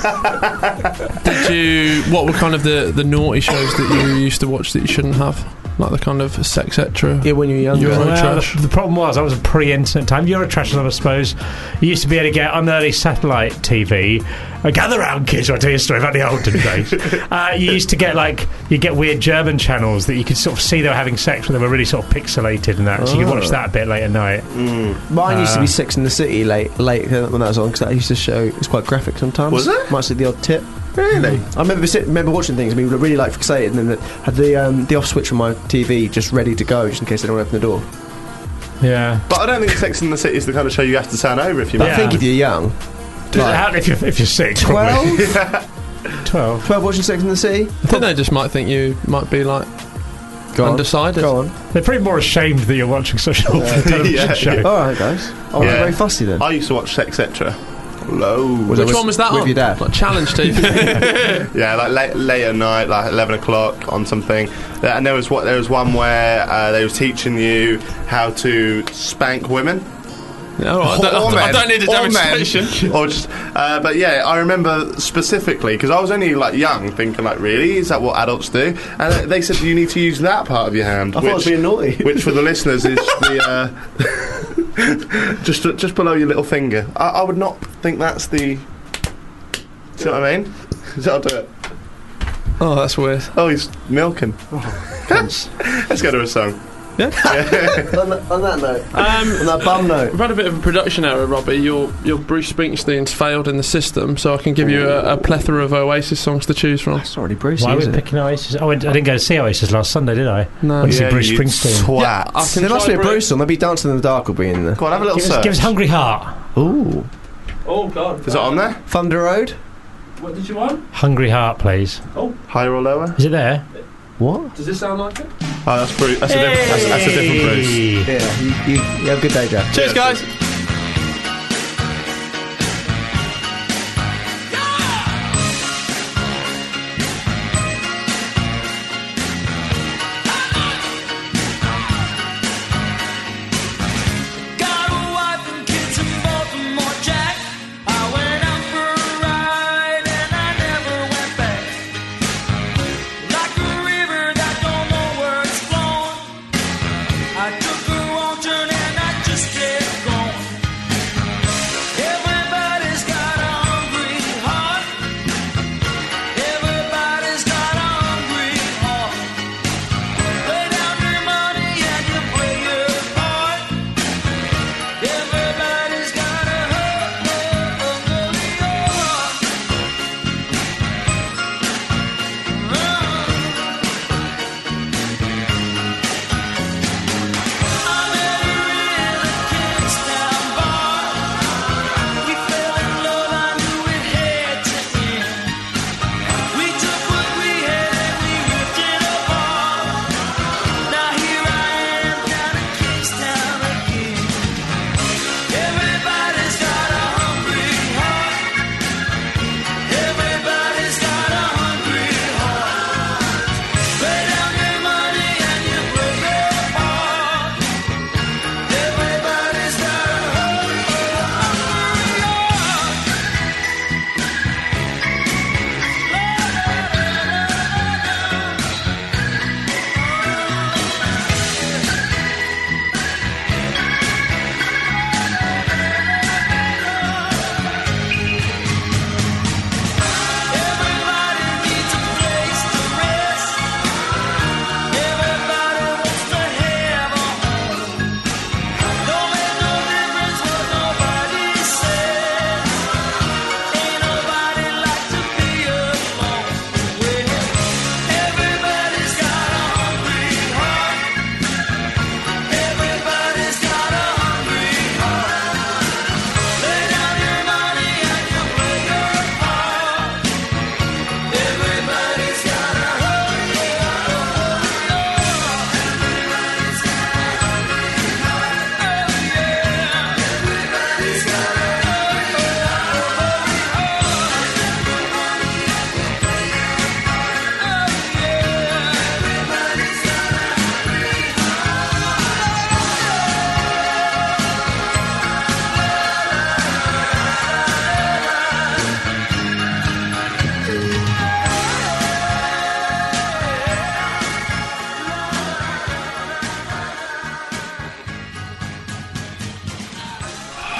Did you? What were kind of the, the naughty shows that you used to watch that you shouldn't have? like the kind of sex etcha. Yeah, when you were younger. Well, Eurotrash. the, the problem was I was a pre-internet time. Eurotrash, I suppose. You used to be able to get on early satellite T V. Uh, gather round, kids. I'll tell you a story about the olden days. uh, you used to get like you get weird German channels that you could sort of see they were having sex, but they were really sort of pixelated and that. Oh. So you could watch that a bit late at night. Mm. Mine uh, used to be Sex in the City late, late when that was on because that used to show. It's quite graphic sometimes. Was it? Might see the odd tip. Really? I remember sit, remember watching things. I mean, really like fixated, and then had the um, the off switch on my T V just ready to go, just in case they don't open the door. Yeah, but I don't think Sex in the City is the kind of show you have to turn over if you're. But yeah. I think if you're young, like, if you're if you're six, twelve, yeah. twelve, twelve watching Sex in the City. I think they just might think you might be like Go undecided. On. Go on. They're probably more ashamed that you're watching such an awful television yeah. show. All right, guys. I was yeah. very fussy then. I used to watch Sex Etcha. Loads. Which one was that with on? Your dad? Like Challenge T V. Yeah, like late, late at night, like eleven o'clock on something. And there was what there was one where uh, they was teaching you how to spank women. Yeah, all right. I, don't, I don't need a demonstration. Or, or just, uh, but yeah, I remember specifically because I was only like young, thinking like, really, is that what adults do? And they said you need to use that part of your hand. I which, thought it was being naughty. Which for the listeners is the uh, just just below your little finger. I, I would not think that's the. See what I mean? So I'll do it. Oh, that's weird. Oh, he's milking. Oh, let's go to a song. Yeah. on, that, on that note, um, on that bum note, we've had a bit of a production error, Robbie. Your your Bruce Springsteen's failed in the system, so I can give you a, a plethora of Oasis songs to choose from. That's already Bruce. Why are we it? picking Oasis? I, went, I didn't go to see Oasis last Sunday, did I? No. Went to Yeah, see Bruce you Springsteen. Twat. Yeah, I can there must be a try Bruce song. Maybe Dancing in the Dark will be in there. Go on, have a little Give us, search. give us Hungry Heart. Ooh, Oh God, Is it on there? Thunder Road. What did you want? Hungry Heart, please. Oh, higher or lower? Is it there? What? does this sound like it? Oh, that's Bruce. That's, hey. a, diff- that's, that's a different Bruce. Yeah, you, you, you have a good day, Jack. Cheers, guys. I took a wrong turn and I just kept going.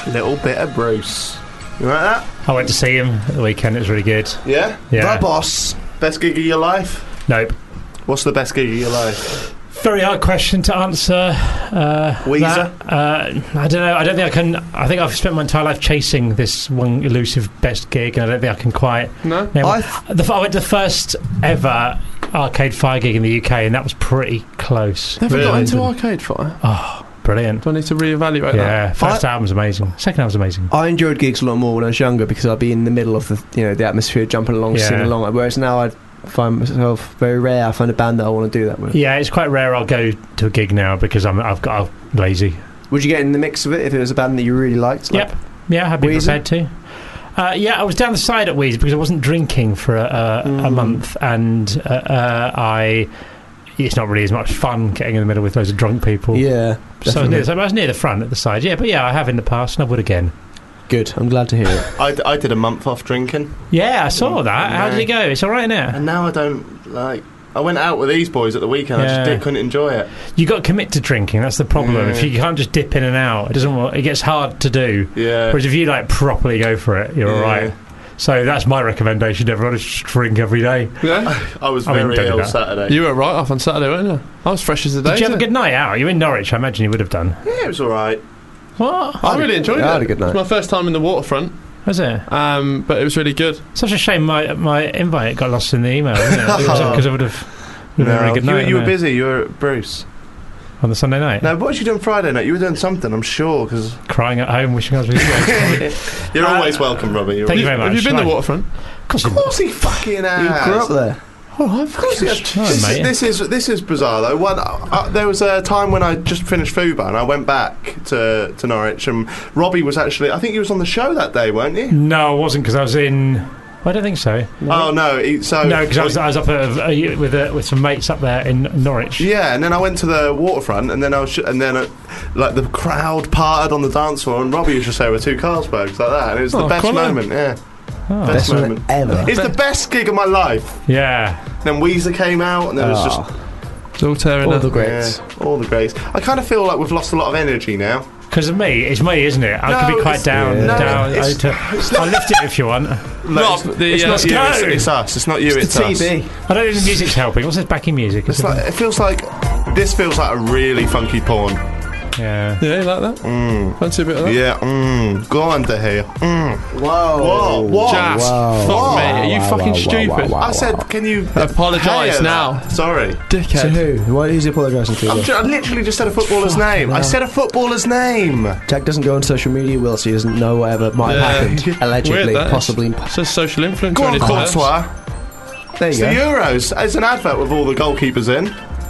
Little bit of Bruce. You like that? I went to see him at the weekend. It was really good. Yeah? Yeah. The boss. Best gig of your life? Nope. What's the best gig of your life? Very hard question to answer. Uh, Weezer? that, uh, I don't know. I don't think I can. I think I've spent my entire life chasing this one elusive best gig, and I don't think I can quite. No. name I it. the, I went to the first ever Arcade Fire gig in the U K, and that was pretty close. Never really. got into Arcade Fire. Oh, brilliant! Do I need to reevaluate that? Yeah, first I- album's amazing. Second album's amazing. I enjoyed gigs a lot more when I was younger because I'd be in the middle of the, you know, the atmosphere, jumping along, Yeah. singing along. Whereas now I find myself very rare. I find a band that I want to do that with. Yeah, it's quite rare I'll go to a gig now because I'm I've got I'm lazy. Would you get in the mix of it if it was a band that you really liked? Like Yep. Yeah, I'd be Weezer? prepared to. Uh, yeah, I was down the side at Weezer because I wasn't drinking for a, a, a Mm. month, and uh, uh, I. It's not really as much fun getting in the middle with loads of drunk people. Yeah, so I was, definitely. near, so I was near the front at the side. Yeah, but yeah, I have in the past, and I would again. Good. I'm glad to hear it. I, d- I did a month off drinking. Yeah, I saw that. How did it go? It's all right now. And now I don't, like... I went out with these boys at the weekend. I Yeah. just did, couldn't enjoy it. You got to commit to drinking. That's the problem. Yeah. If you can't just dip in and out, it doesn't. wo- It gets hard to do. Yeah. Whereas if you like properly go for it, you're Yeah. all right. So that's my recommendation to everyone: is just drink every day. Yeah. I was I mean, very don't do ill that. Saturday. You were right off on Saturday, weren't you? I was fresh as a day. Did you have a isn't good night out? You were in Norwich. I imagine you would have done. Yeah, it was all right. What? I really enjoyed yeah, I it. had a good night. It was my first time in the waterfront, Was it? um, but it was really good. Such a shame my my invite got lost in the email, isn't it? Because I would have would have been a very good you, night. you were wouldn't it? busy. You were at Bruce. On the Sunday night? No, what was you doing Friday night? You were doing something, I'm sure, because... Crying at home, wishing I was with you. You're Uh, always welcome, Robbie. You're thank you always- very much. Have you been to Right. the waterfront? Of course, Of course he fucking has. You grew up there. Oh, I've Of course he has. Oh, this, mate. this is this is bizarre though. One, uh, there was a time when I just finished FUBAR and I went back to, to Norwich, and Robbie was actually, I think he was on the show that day, weren't you? No, I wasn't because I was in. I don't think so. Oh no, he, so No, because I was, I was up at, uh, with uh, with some mates up there in Norwich. yeah, and then I went to the waterfront, and then I was, sh- and then uh, like the crowd parted on the dance floor, and Robbie used to say, "We're two Carlsbergs," like that, and it was the Oh, best cool, eh? moment. Yeah, Oh. best Best one moment ever. It's the best gig of my life. Yeah. Then Weezer came out, and there was just Oh, It's all tearing all up. the greats. yeah, all the greats. I kind of feel like we've lost a lot of energy now. Because of me, it's me, isn't it? I No, could be quite it's- down. yeah. down. No, I it's- need to, I'll lift it if you want. Rob, it's, the, it's uh, not you, let's it's, go. it's us. It's not you, it's, The us. T V. I don't think the music's helping. What's this backing music? It's like, it feels like this feels like a really funky porn. yeah. Yeah, you like that? Mm. Fancy a bit of that? Yeah, mm. Go on to here. Mm. Whoa. Whoa, what? Jack, Wow. fuck Whoa. me. Are you Wow, fucking wow, wow, stupid? wow, wow. I said, can you Apologise hear now. that? Sorry. Dickhead. To who? Why is he apologising to? I'm you? ju- I literally just said a footballer's name. I hell. said a footballer's name. Jack doesn't go on social media, Will, so he doesn't know whatever might Yeah. have happened. Allegedly, Weird, that is. possibly. It says social influence. Go on, anything else. Courtois. There It's you the go. Euros. It's an advert with all the goalkeepers in.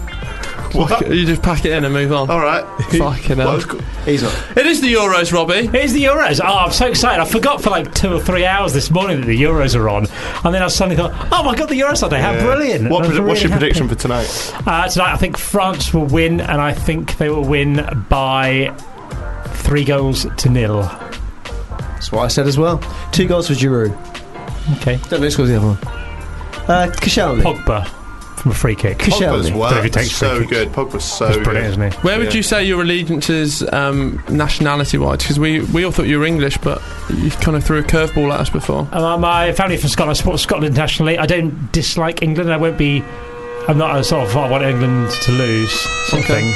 What? You just pack it in and move on. All right. Fucking hell. Well, it's co- He's not. It is the Euros, Robbie. It is the Euros. Oh, I'm so excited. I forgot for like two or three hours this morning that the Euros are on. And then I suddenly thought, oh my God, the Euros are on. How Yeah. brilliant. What I was predi- what's really your prediction happy. for tonight? Uh, tonight, I think France will win, and I think they will win by three goals to nil. That's what I said as well. Two goals for Giroud. Okay. Don't know who scores the other one. Uh, Koscielny. Pogba from a free kick. Pogba's Koscielny. wow, Don't know if he takes so free kicks. good. Pogba's so That's good. brilliant, isn't he? Where would Yeah. you say your allegiances, um, nationality-wise? Because we, we all thought you were English, but you kind of threw a curveball at us before. Uh, my family from Scotland. I support Scotland internationally. I don't dislike England. I won't be. I'm not a sort of. I want England to lose something.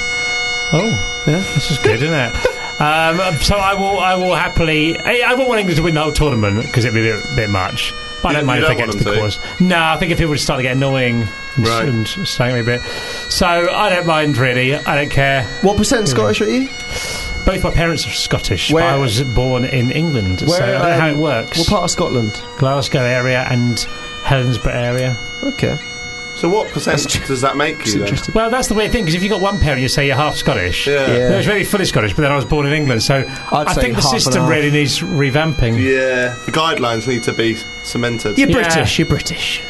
Oh, yeah, this is good, isn't it? Um, so I will. I will happily. I, I won't want England to win the whole tournament because it'd be a bit, bit much. But I You- don't mind you if they don't get to the want them cause. No, I think if people would start to get annoying and, Right. and saying me a bit. So I don't mind really. I don't care. What percent Scottish are you? Both my parents are Scottish, Where- but I was born in England, so I don't know how it um, works. What part of Scotland? Glasgow area and Helensburgh area. Okay. So what percent does that make you then? Well, that's the weird thing, because if you've got one parent, you say you're half Scottish. Yeah. Yeah. I was really fully Scottish, but then I was born in England, so I say think the half and system half. really needs revamping. Yeah, the guidelines need to be cemented. You're Yeah. British. You're British.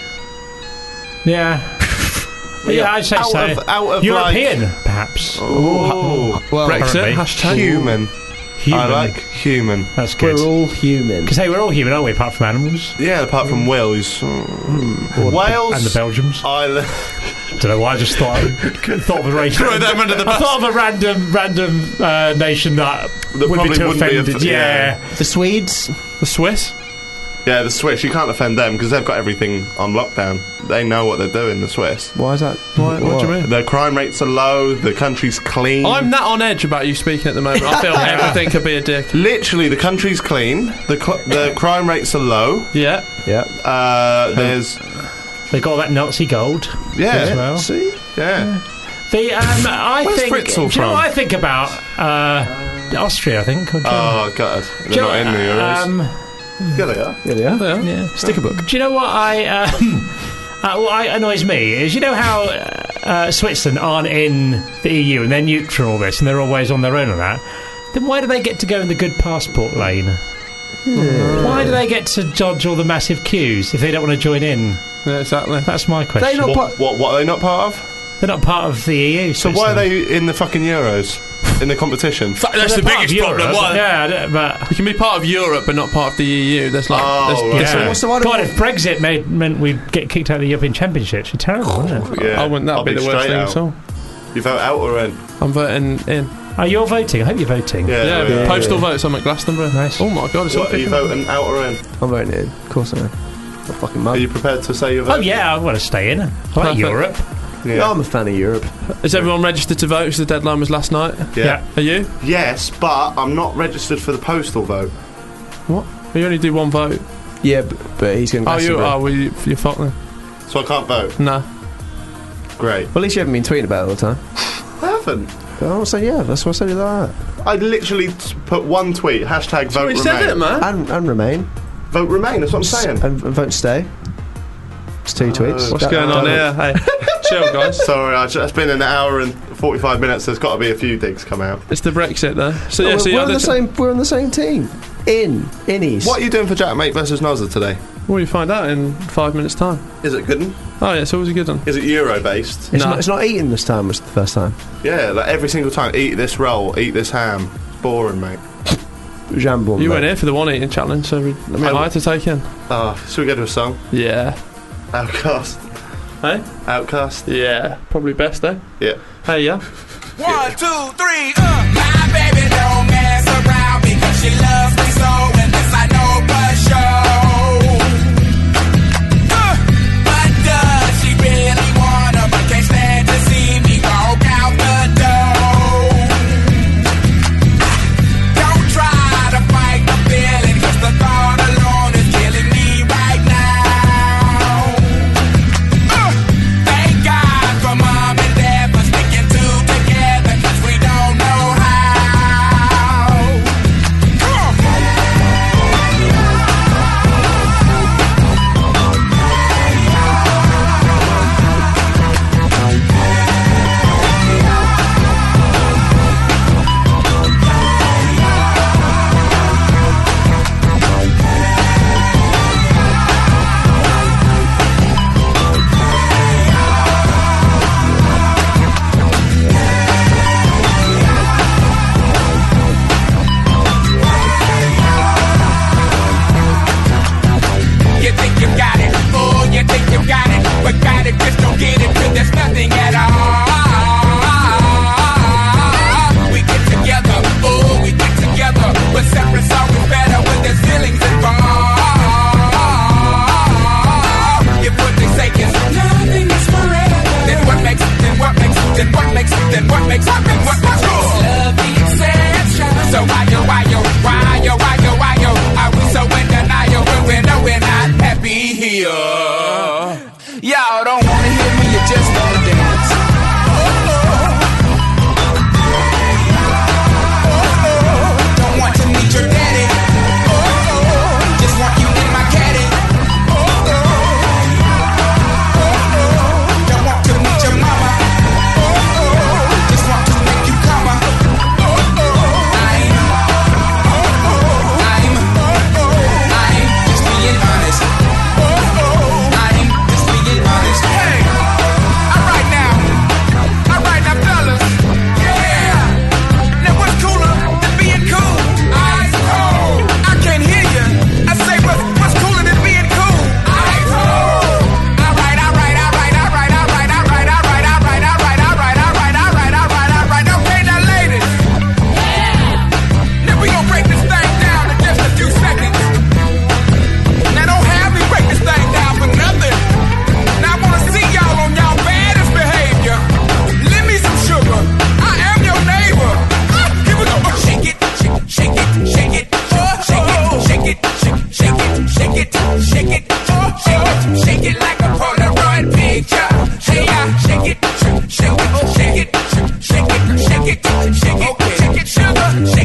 Yeah. But yeah, I'd say out so. Of, out of European, like, perhaps. oh, Well, Brexit, currently. hashtag. human. Human. I like human. That's good. we're all human. Because, hey, we're all human, aren't we, apart from animals? Yeah, apart from Wales. Or Wales. The, and the Belgians. Ireland. Don't know why, I just thought, thought of a race. Throw them under the I bus. thought of a random, random uh, nation that that would probably be too wouldn't offended. be. Off- yeah. The Swedes? The Swiss? Yeah, the Swiss. You can't offend them because they've got everything on lockdown. They know what they're doing, the Swiss. Why is that? Why, what do you mean? Their crime rates are low, the country's clean. I'm that on edge about you speaking at the moment. I feel everything could be a dick. Literally, the country's clean, the cl- the crime rates are low. Yeah. Yeah. Uh, there's... They got all that Nazi gold. Yeah. As well. See? Yeah. The, um, I Where's think... Fritzl do you from? know what I think about uh, Austria, I think? Or Germany? Oh, God. They're Do you not know- in the Euros. Um, yeah, they are. Yeah, they are. Yeah. yeah. Sticker book. Do you know what I... Um, uh, what I, annoys me is, you know how uh, Switzerland aren't in the E U and they're neutral and all this and they're always on their own on that? Then why do they get to go in the good passport lane? Yeah. Why do they get to dodge all the massive queues if they don't want to join in? Yeah, exactly. That's my question. They not What, what, what are they not part of? They're not part of the E U. So why are they in the fucking Euros? In the competition? Fa- That's the They're part biggest of problem. Europe. Why? Yeah, I don't- but You can be part of Europe but not part of the E U. That's like... Oh, that's right. different. yeah. what's the one- God, if Brexit made, meant we'd get kicked out of the European Championships, it'd be terrible, wouldn't it? Yeah, I wouldn't that I'll be the worst straight thing out. at all? You vote out or in? I'm voting in. Oh, you're voting. I hope you're voting. Yeah, Yeah, we are. postal votes. I'm at Glastonbury. Nice. Oh my god, it's all What, are you picking up. voting out or in? I'm voting in. Of course I am. I'm fucking Are mad. you prepared to say your vote? Oh, yeah, I want to stay in. I like Perfect. Europe. Yeah. Yeah, I'm a fan of Europe. Is everyone registered to vote? Because the deadline was last night. Yeah. Yeah. Are you? Yes, but I'm not registered for the postal vote. What? You only do one vote. Yeah, but, but he's going to Oh, you are. Well, you, you're fucked then. So I can't vote. No. Great. Well, at least you haven't been tweeting about it all the time. I haven't. I'm saying yeah, that's what I said that. I literally t- put one tweet, hashtag vote We Remain. said it, man. And, and remain. Vote Remain, that's what I'm saying. And, and vote stay. It's two tweets. What's That- going on that- here? Hey, chill, guys. Sorry, I ju- it's been an hour and forty-five minutes. There's got to be a few digs come out. It's the Brexit, though. So No, yeah, we're, so we're you're on the the same. We're on the same team. In innies. What are you doing for Jackmate versus Nozza today? Well, you find out in five minutes' time. Is it good? Oh yeah, it's always a good one. Is it Euro based? It's, No. not, it's not eating this time. Was the first time. Yeah, like every single time. Eat this roll, eat this ham. It's boring, mate. Jambon. You mate. went here for the one eating challenge, so we, I mean, I- I had to take in. Oh, should we go to a song? Yeah. Outcast. Hey? Outcast. Yeah. Probably best, eh? Yeah. Hey, yeah. One, two, three, uh. My baby don't mess around because she loves me so, and this I know for sure. Uh, but does she really wanna, but can't stand to see me walk out the door? Don't try to fight the feeling, 'cause the thought alone is killing me right now. Uh, thank God for mom and dad for sticking two together, 'cause we don't know how.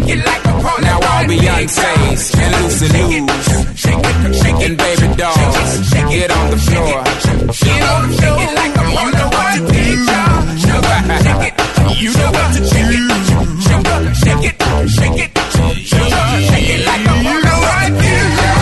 shake it like a Polaroid. Now all Beyonce's and Lucy Lou's shake it, shake it, and baby dolls, get on the floor. Get on the floor. Shake it like a Polaroid picture. Shake it, you know what to shake it. Shake it, shake it, shake it like a Polaroid picture.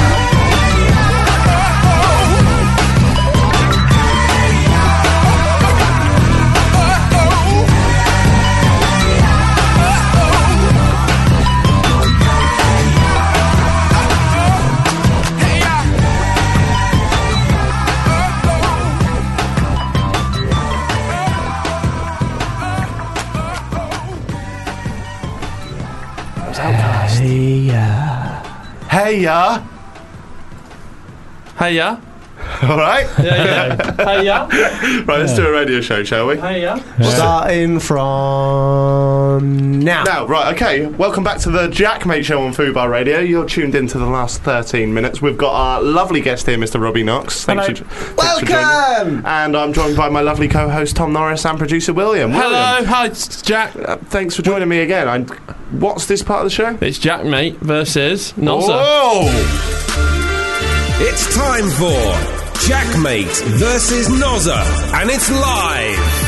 Hey ya. Hey ya. Hey ya. All right. Yeah, yeah. Hey ya. Right, let's do a radio show, shall we? Hey ya. Starting from now. Now, right, okay. Welcome back to the Jack Mate Show on Fubar Radio. You're tuned into the last thirteen minutes. We've got our lovely guest here, Mister Robbie Knox. Thanks Hello. for, thanks for joining. Welcome. And I'm joined by my lovely co-host Tom Norris and producer William. Hello, William, hi, it's Jack. uh, thanks for joining me again. I, what's this part of the show? It's Jack Mate versus Nozza. Whoa! It's time for Jackmate versus Nozza, and it's live.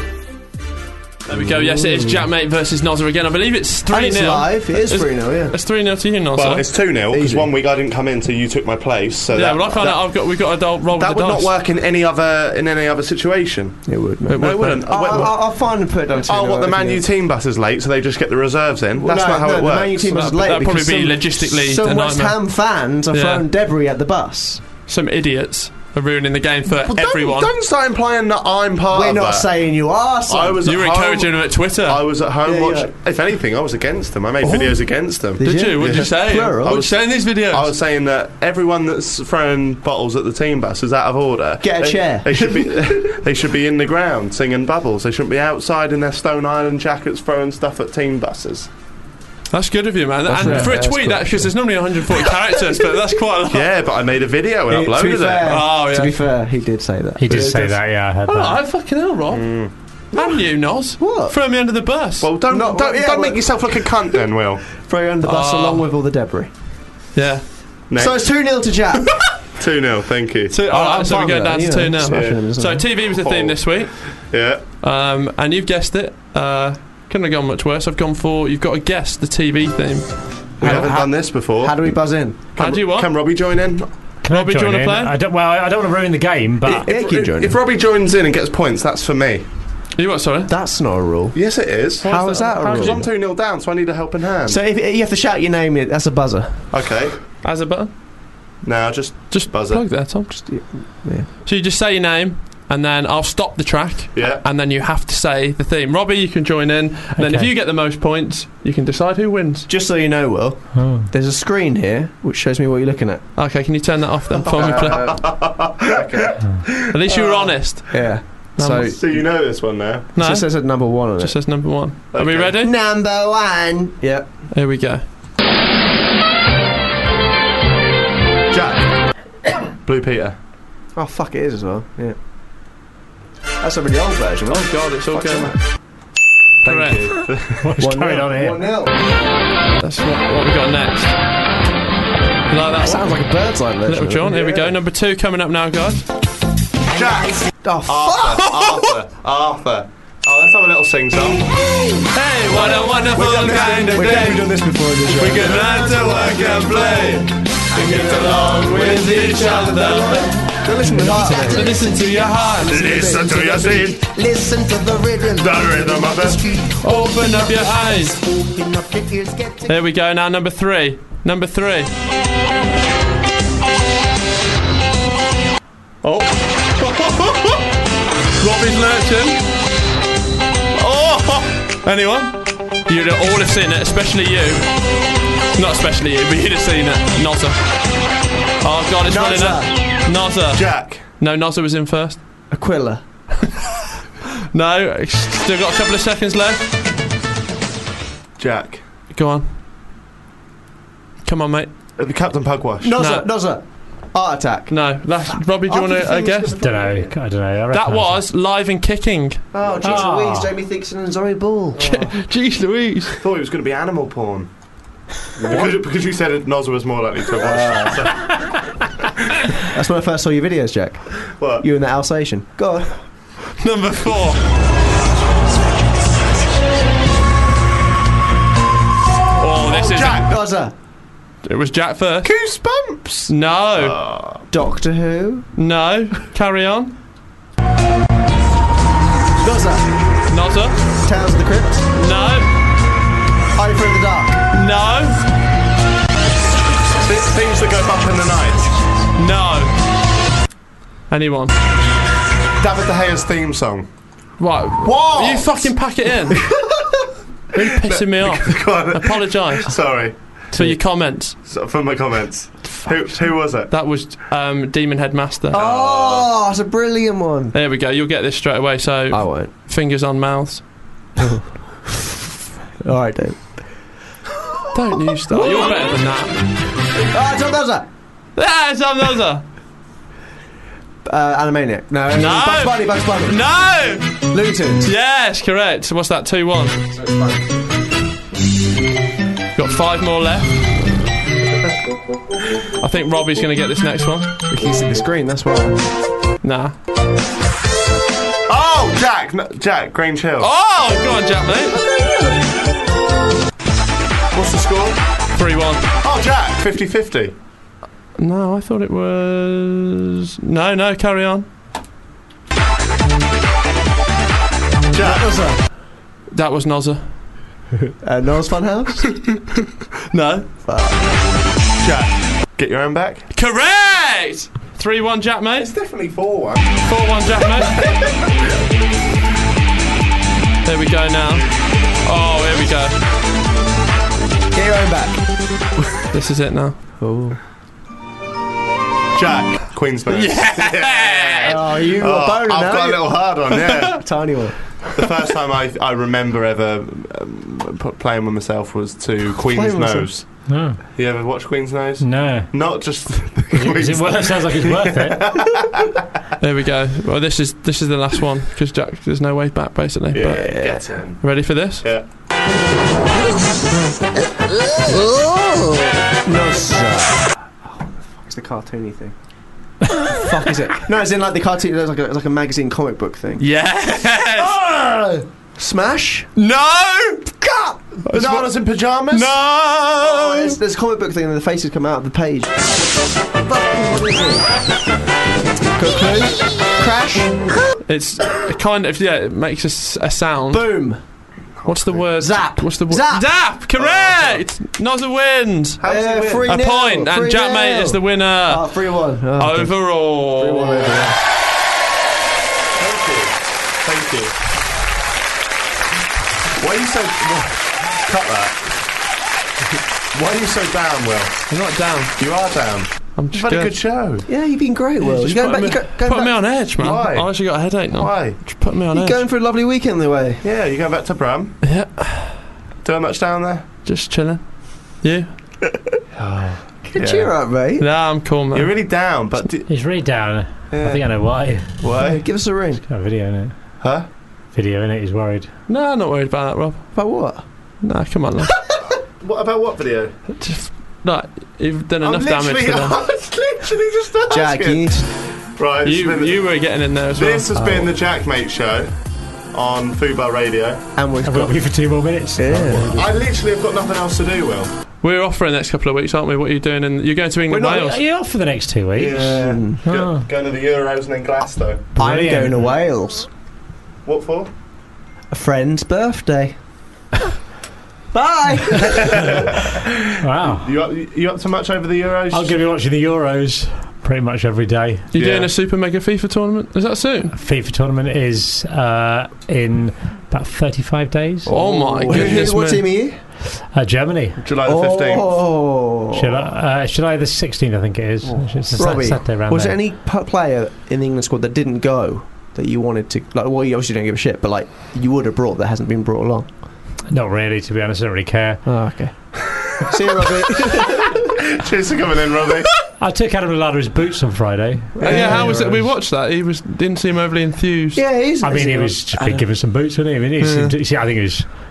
There we go. Yes, it is Jackmate versus Nozza again. I believe it's three And it's nil. live. It is three nil, yeah. It's three nil to you, Nozza. Well, it's two nil because Easy. one week I didn't come in, so you took my place. So yeah, that, well, I found that, out I've got we've got a do- roll that with would the not dice. work in any other in any other situation. It would. It No, it would, wouldn't. but- Uh, I'll, wait, I'll, I'll find and put it down to Oh, you what, the know, Man U yeah. team bus is late, so they just get the reserves in? Well, That's no, not how no, it the works. Man U team was That'd- late that'd probably because be some, logistically a some West nightmare. Ham fans are Yeah. throwing debris at the bus. Some idiots are ruining the game for Well, everyone. Don't, don't start implying that I'm part We're of not that. saying you are. Son. I was you at were home, encouraging them at Twitter. I was at home Yeah, watching. If anything, I was against them. I made videos against them. Did Did you? you? What did Yeah. you say? Plural. I was saying these videos. I was saying that everyone that's throwing bottles at the team bus is out of order. Get a they, chair. They should be. They should be in the ground singing Bubbles. They shouldn't be outside in their Stone Island jackets throwing stuff at team buses. That's good of you, man. That's and right. for a Yeah, that's tweet, cool. that because there's normally one hundred forty characters, but that's quite a lot. Yeah, but I made a video and He- to be uploaded fair, it. Oh, yeah. To be fair, he did say that. He did Yeah, say it that, yeah, I heard Oh, that. I fucking hell, Rob. Mm. And you, Noz. What? Throw me under the bus. Well, don't Not- don't, yeah, don't well- make yourself look a cunt, then, Will. Throw you under the bus Oh. along with all the debris. yeah. Next. So it's two nil to Jack. two nil. Thank you. Two, Oh, all right, I'm so we're fine going with down that, to you two know, now. smashing them, isn't So it? T V was the theme Oh. this week, Yeah. um, and you've guessed it. Uh, couldn't have gone much worse. I've gone for you've got to guess the T V theme. We How- haven't how- done this before. How do we buzz in? How do you want? Can Robbie join in? Can I Robbie, do you join wanna in? play? I don't, well, I don't want to ruin the game, but Yeah, keep if, joining. if Robbie joins in and gets points, that's for me. You what? Sorry. That's not a rule. Yes, it is. How is that a Because rule? I'm two nil down, so I need a helping hand. So if you have to shout your name, it- that's a buzzer. Okay. As a button. Now just Just buzzer. plug there, Tom. Just, yeah. So you just say your name, and then I'll stop the track. Yeah. And then you have to say the theme. Robbie, you can join in. And then if Okay. you get the most points, you can decide who wins. Just so you know, Will, Oh. there's a screen here which shows me what you're looking at. Okay, can you turn that off then? Before we play? Okay. At least you were honest. Yeah. So Number- it So you know this one now. No, just says at number one on just it. says number one. Are we Okay. ready? Number one. Yep. Here we go. Jack. Blue Peter. Oh fuck, it is as well. Yeah. That's a really old version. Oh god, it's all going. Thank Correct. you. what's One going nil. on here? One nil. That's what, what we got next. You like that That sounds one? like a bird's eye version. Little John, here we go. Number two coming up now, guys. Jack. Oh fuck. Arthur. Arthur. Arthur. Oh, let's have a little sing song. Hey, what a wonderful kind of We've definitely day. done this before in the show. We can learn to work and play and get along with each other. Don't listen to that. So listen to your heart. Listen to your seat. Listen to the rhythm. The rhythm of the street. Open up your eyes. Open up your ears, get to Here we go now. Number three. Number three. Oh. Robbie's lurching. Oh. Anyone? You'd all have seen it, especially you. Not especially you, but you'd have seen it. Nozza. Oh god, it's running Nozza. out. Nozza. Jack. No, Nozza was in first. Aquila. No, still got a couple of seconds left. Jack. Go on. Come on, mate. Uh, Captain Pugwash. Nozza. No. Nozza. Heart attack. No, that's Robbie. Do you I want think to the uh, thing guess? was Don't know. I don't know. I reckon That that's- was Live and Kicking. Oh, jeez Ah. Louise, Jamie Thixton and Zoe Ball. Jeez Louise. Thought it was going to be animal porn. Because, because you said Nozza was more likely to have watched that. That's when I first saw your videos, Jack. What? You and the Alsatian. Go on. Number four. Oh, this is Jack. Nozza. It was Jack first. Goosebumps. No. Oh. Doctor Who. No. Carry on. Nozza. Nozza. Tales of the Crypt. No. Hiding from the Dark. No. Th- things that go bump in the night. No. Anyone? David De Gea's theme song. What? What? You fucking pack it in. Really pissing me off. Apologise. Sorry. For your comments. So, for my comments. Who, who was it? That was um, Demon Headmaster. Oh, it's a brilliant one. There we go. You'll get this straight away. So I won't. Fingers on mouths. All right, Dave. Don't you start. You're better than that. Ah, Tom Nozza. Ah, Tom Nozza. Uh, Animaniac. No. No. Bugs Bunny. Bugs Bunny. No. Looney Tunes. Yes, correct. So what's that? two one. Got five more left. I think Robbie's going to get this next one. We can see the screen. That's why. Nah. Oh, Jack. No, Jack. Grange Hill. Oh, go on, Jack, mate. What's the score? three one. Oh, Jack. fifty fifty. No, I thought it was... No, no, carry on. Jack. Nozza. That was Nozza. Uh, Noah's Funhouse. No. Jack. Get your own back. Correct! three one, Jack, mate. It's definitely four one. four one, Jack, mate. There we go now. Oh, here we go. Get your own back. This is it now. Oh. Jack. Queensberry. Yeah! Oh, you got Oh, a boner I've now. got a little hard on, yeah. Tiny one. The first time I, I remember ever um, p- playing with myself was to Queen's Playing with Nose. No. You ever watch Queen's Nose? No. Not just. Is it worth? Sounds like it's worth it. There we go. Well, this is this is the last one because Jack, there's no way back, basically. Yeah, But get in. ready for this? Yeah. Nozza. Oh, it's the cartoony thing. Fuck is it? No, it's in like the cartoon. It's like a, it's like a magazine comic book thing. Yes. Oh! Smash. No. God. Bananas in pajamas? No. Oh, it's, there's a comic book thing and the faces come out of the page. What is it? Got a clue? Crash. It's kind of yeah. It makes a, s- a sound. Boom. What's the word? Zap. What's the word? Zap. Zap. Correct. Nozza wins. How does he Uh, win? three A nil, point, and three Jack nil. Mate is the winner Oh, three one. Oh, overall. three one over. Thank you. Thank you. Why are you so. Cut that. Why are you so down, Will? I'm not down. You are down. I'm You've just had a good. good show. Yeah, you've been great, Will. Just You're going putting back. me, You're go, going putting me back. on edge, man. Why? I actually got a headache now. Why? Just putting me on You're edge. going for a lovely weekend the way. Yeah, you going back to Brum? Yeah. Doing much down there? Just chilling. You? Good cheer up, mate. Nah, I'm cool, man. You're really down, but. D- He's really down. Yeah. I think I know why. Why? Give us a ring. Got a video in it. Huh? Video in it. He's worried. No, I'm not worried about that, Rob. About what? Nah, come on, lad. What about what video? Just, like, you've done I'm enough damage literally, for them. I was literally just asking. Jack, you need to... Right, it's You, been- you were getting in there as well. This has been the Jack Mate Show on Fubar Radio. And we've I've got... got you for two more minutes. Yeah. I literally have got nothing else to do, Will. We're off for the next couple of weeks, aren't we? What are you doing? And you're going to England, We're not- Wales. Are you off for the next two weeks? Yeah. Mm. Go, Oh. Going to the Euros and then Glasgow. I'm Brilliant. going to Wales. What for? A friend's birthday. Bye. Wow. You up, you up to much over the Euros? I'm going to be watching the Euros pretty much every day. You're Yeah. doing a Super Mega FIFA tournament? Is that soon? FIFA tournament is uh, in about thirty-five days. Oh, my Who- goodness What me. team are you? Uh, Germany. July the fifteenth. Oh. July, uh, July the sixteenth, I think it is. It's a Sat- Robbie, Saturday around was there. there any p- player in the England squad that didn't go that you wanted to... Like, well, you obviously don't give a shit, but, like, you would have brought that hasn't been brought along? Not really, to be honest. I don't really care. Oh, okay. See you, Robbie. Cheers for coming in, Robbie. I took Adam Lallara's boots on Friday. Oh, yeah, how was it? We watched that. He was didn't seem overly enthused. Yeah, he's... I mean, he was just been given some boots, wasn't he? I mean, he seemed to, see, I think he was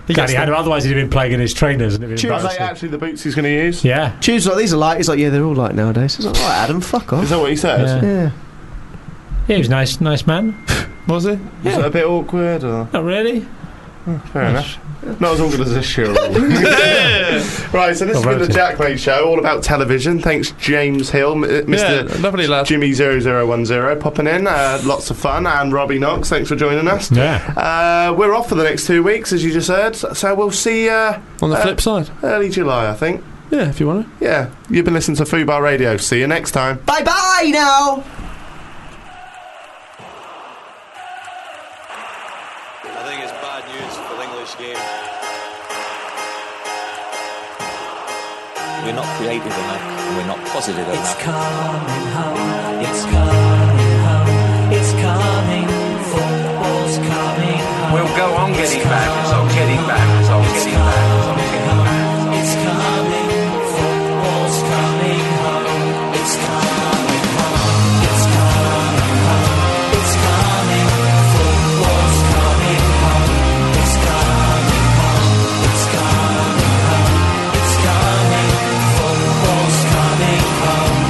He Gets had them. him, otherwise he'd have been playing in his trainers. And it'd been Are they embarrassing. actually the boots he's going to use? Yeah. Choose like these are light. He's like, yeah, they're all light nowadays. He's like, all right, Adam, fuck off. Is that what he says? Yeah. Yeah. Yeah, he was nice, nice man. Was he? Was it a bit awkward? Or? Not really. Fair enough. Not as awkward as this show. Right, so this has been the Jack Mate Show, all about television. Thanks, James Hill, M- Mister Yeah, lovely lad. Jimmy zero zero one zero popping in. Uh, lots of fun. And Robbie Knox, thanks for joining us. Yeah. Uh, we're off for the next two weeks, as you just heard. So we'll see uh, On the uh, flip side. early July, I think. Yeah, if you want to. Yeah, you've been listening to Fubar Radio. See you next time. Bye bye now. I think it's bad news for the English game. We're not creative enough. We're not positive enough. It's coming home. It's coming home. It's coming. Football's coming home. We'll go on getting back. So getting back. So getting back. So getting back. It's coming. Football's coming home. It's coming home. It's coming home. It's coming. Football's coming home. It's coming home. It's coming home. It's coming. Football's coming home.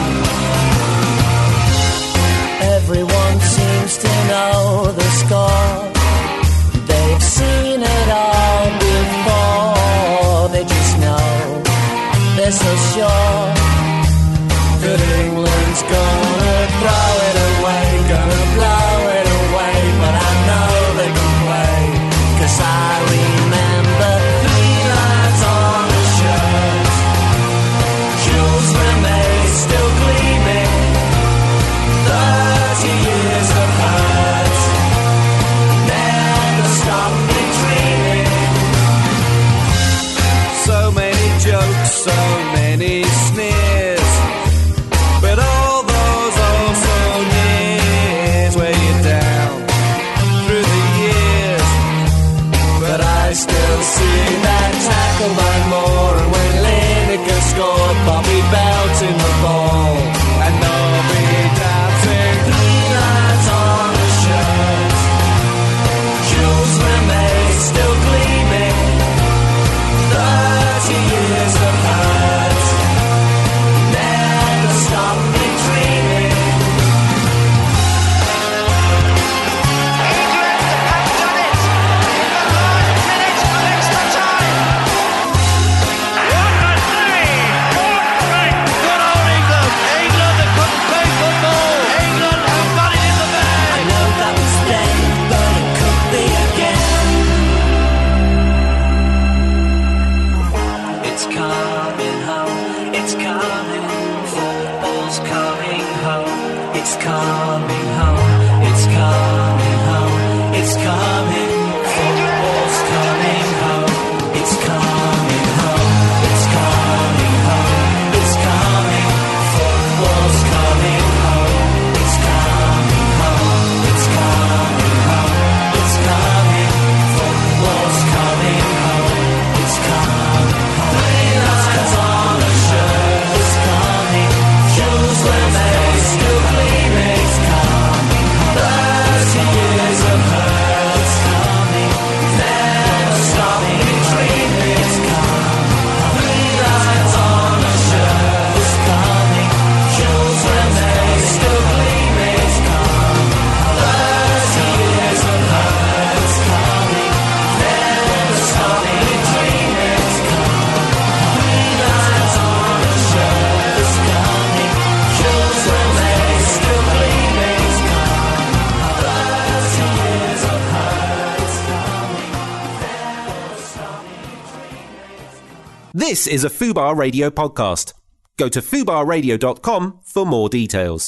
Everyone seems to know the score. They've seen it all before. They just know they're so sure that England's gonna throw it away, gonna blow it away. But I know they can play, 'cause I remember three lines on the shirt. Jules Rimet still gleaming. Thirty years of hurt never stopped me dreaming. So many jokes, so many sneers, but all those also nears weigh you down through the years. But I still see that tackle by Moore, and when Lineker scored, Bobby belting the ball, and nobody doubting three lines on the shirt. Jules Rimet still gleaming. Thirty years of hurt never stopped me dreaming. I know that was then, but it could be again. It's coming home, it's coming, football's coming home. It's coming home, it's coming home, it's coming, football's coming home. It's coming home, it's coming home, it's coming, football's coming home. It's coming home, it's coming home, it's coming, football's coming home. It's coming home. Three lines on a shirt. It's coming. Jules Rimet still gleaming. It's coming home. Thirty years of hurt. It's coming. Never stop me dreaming. It's coming home. Three lines on a shirt. It's coming. Jules Rimet still gleaming. It's coming home. Thirty years of hurt. It's coming. Never stop me dreaming. It's coming. Three lines on a shirt. It's coming. Jules Rimet still gleaming. It's coming. Thirty years of hurt. It's coming. Never stop me dreaming. This is a Fubar Radio podcast. Go to fubar radio dot com for more details.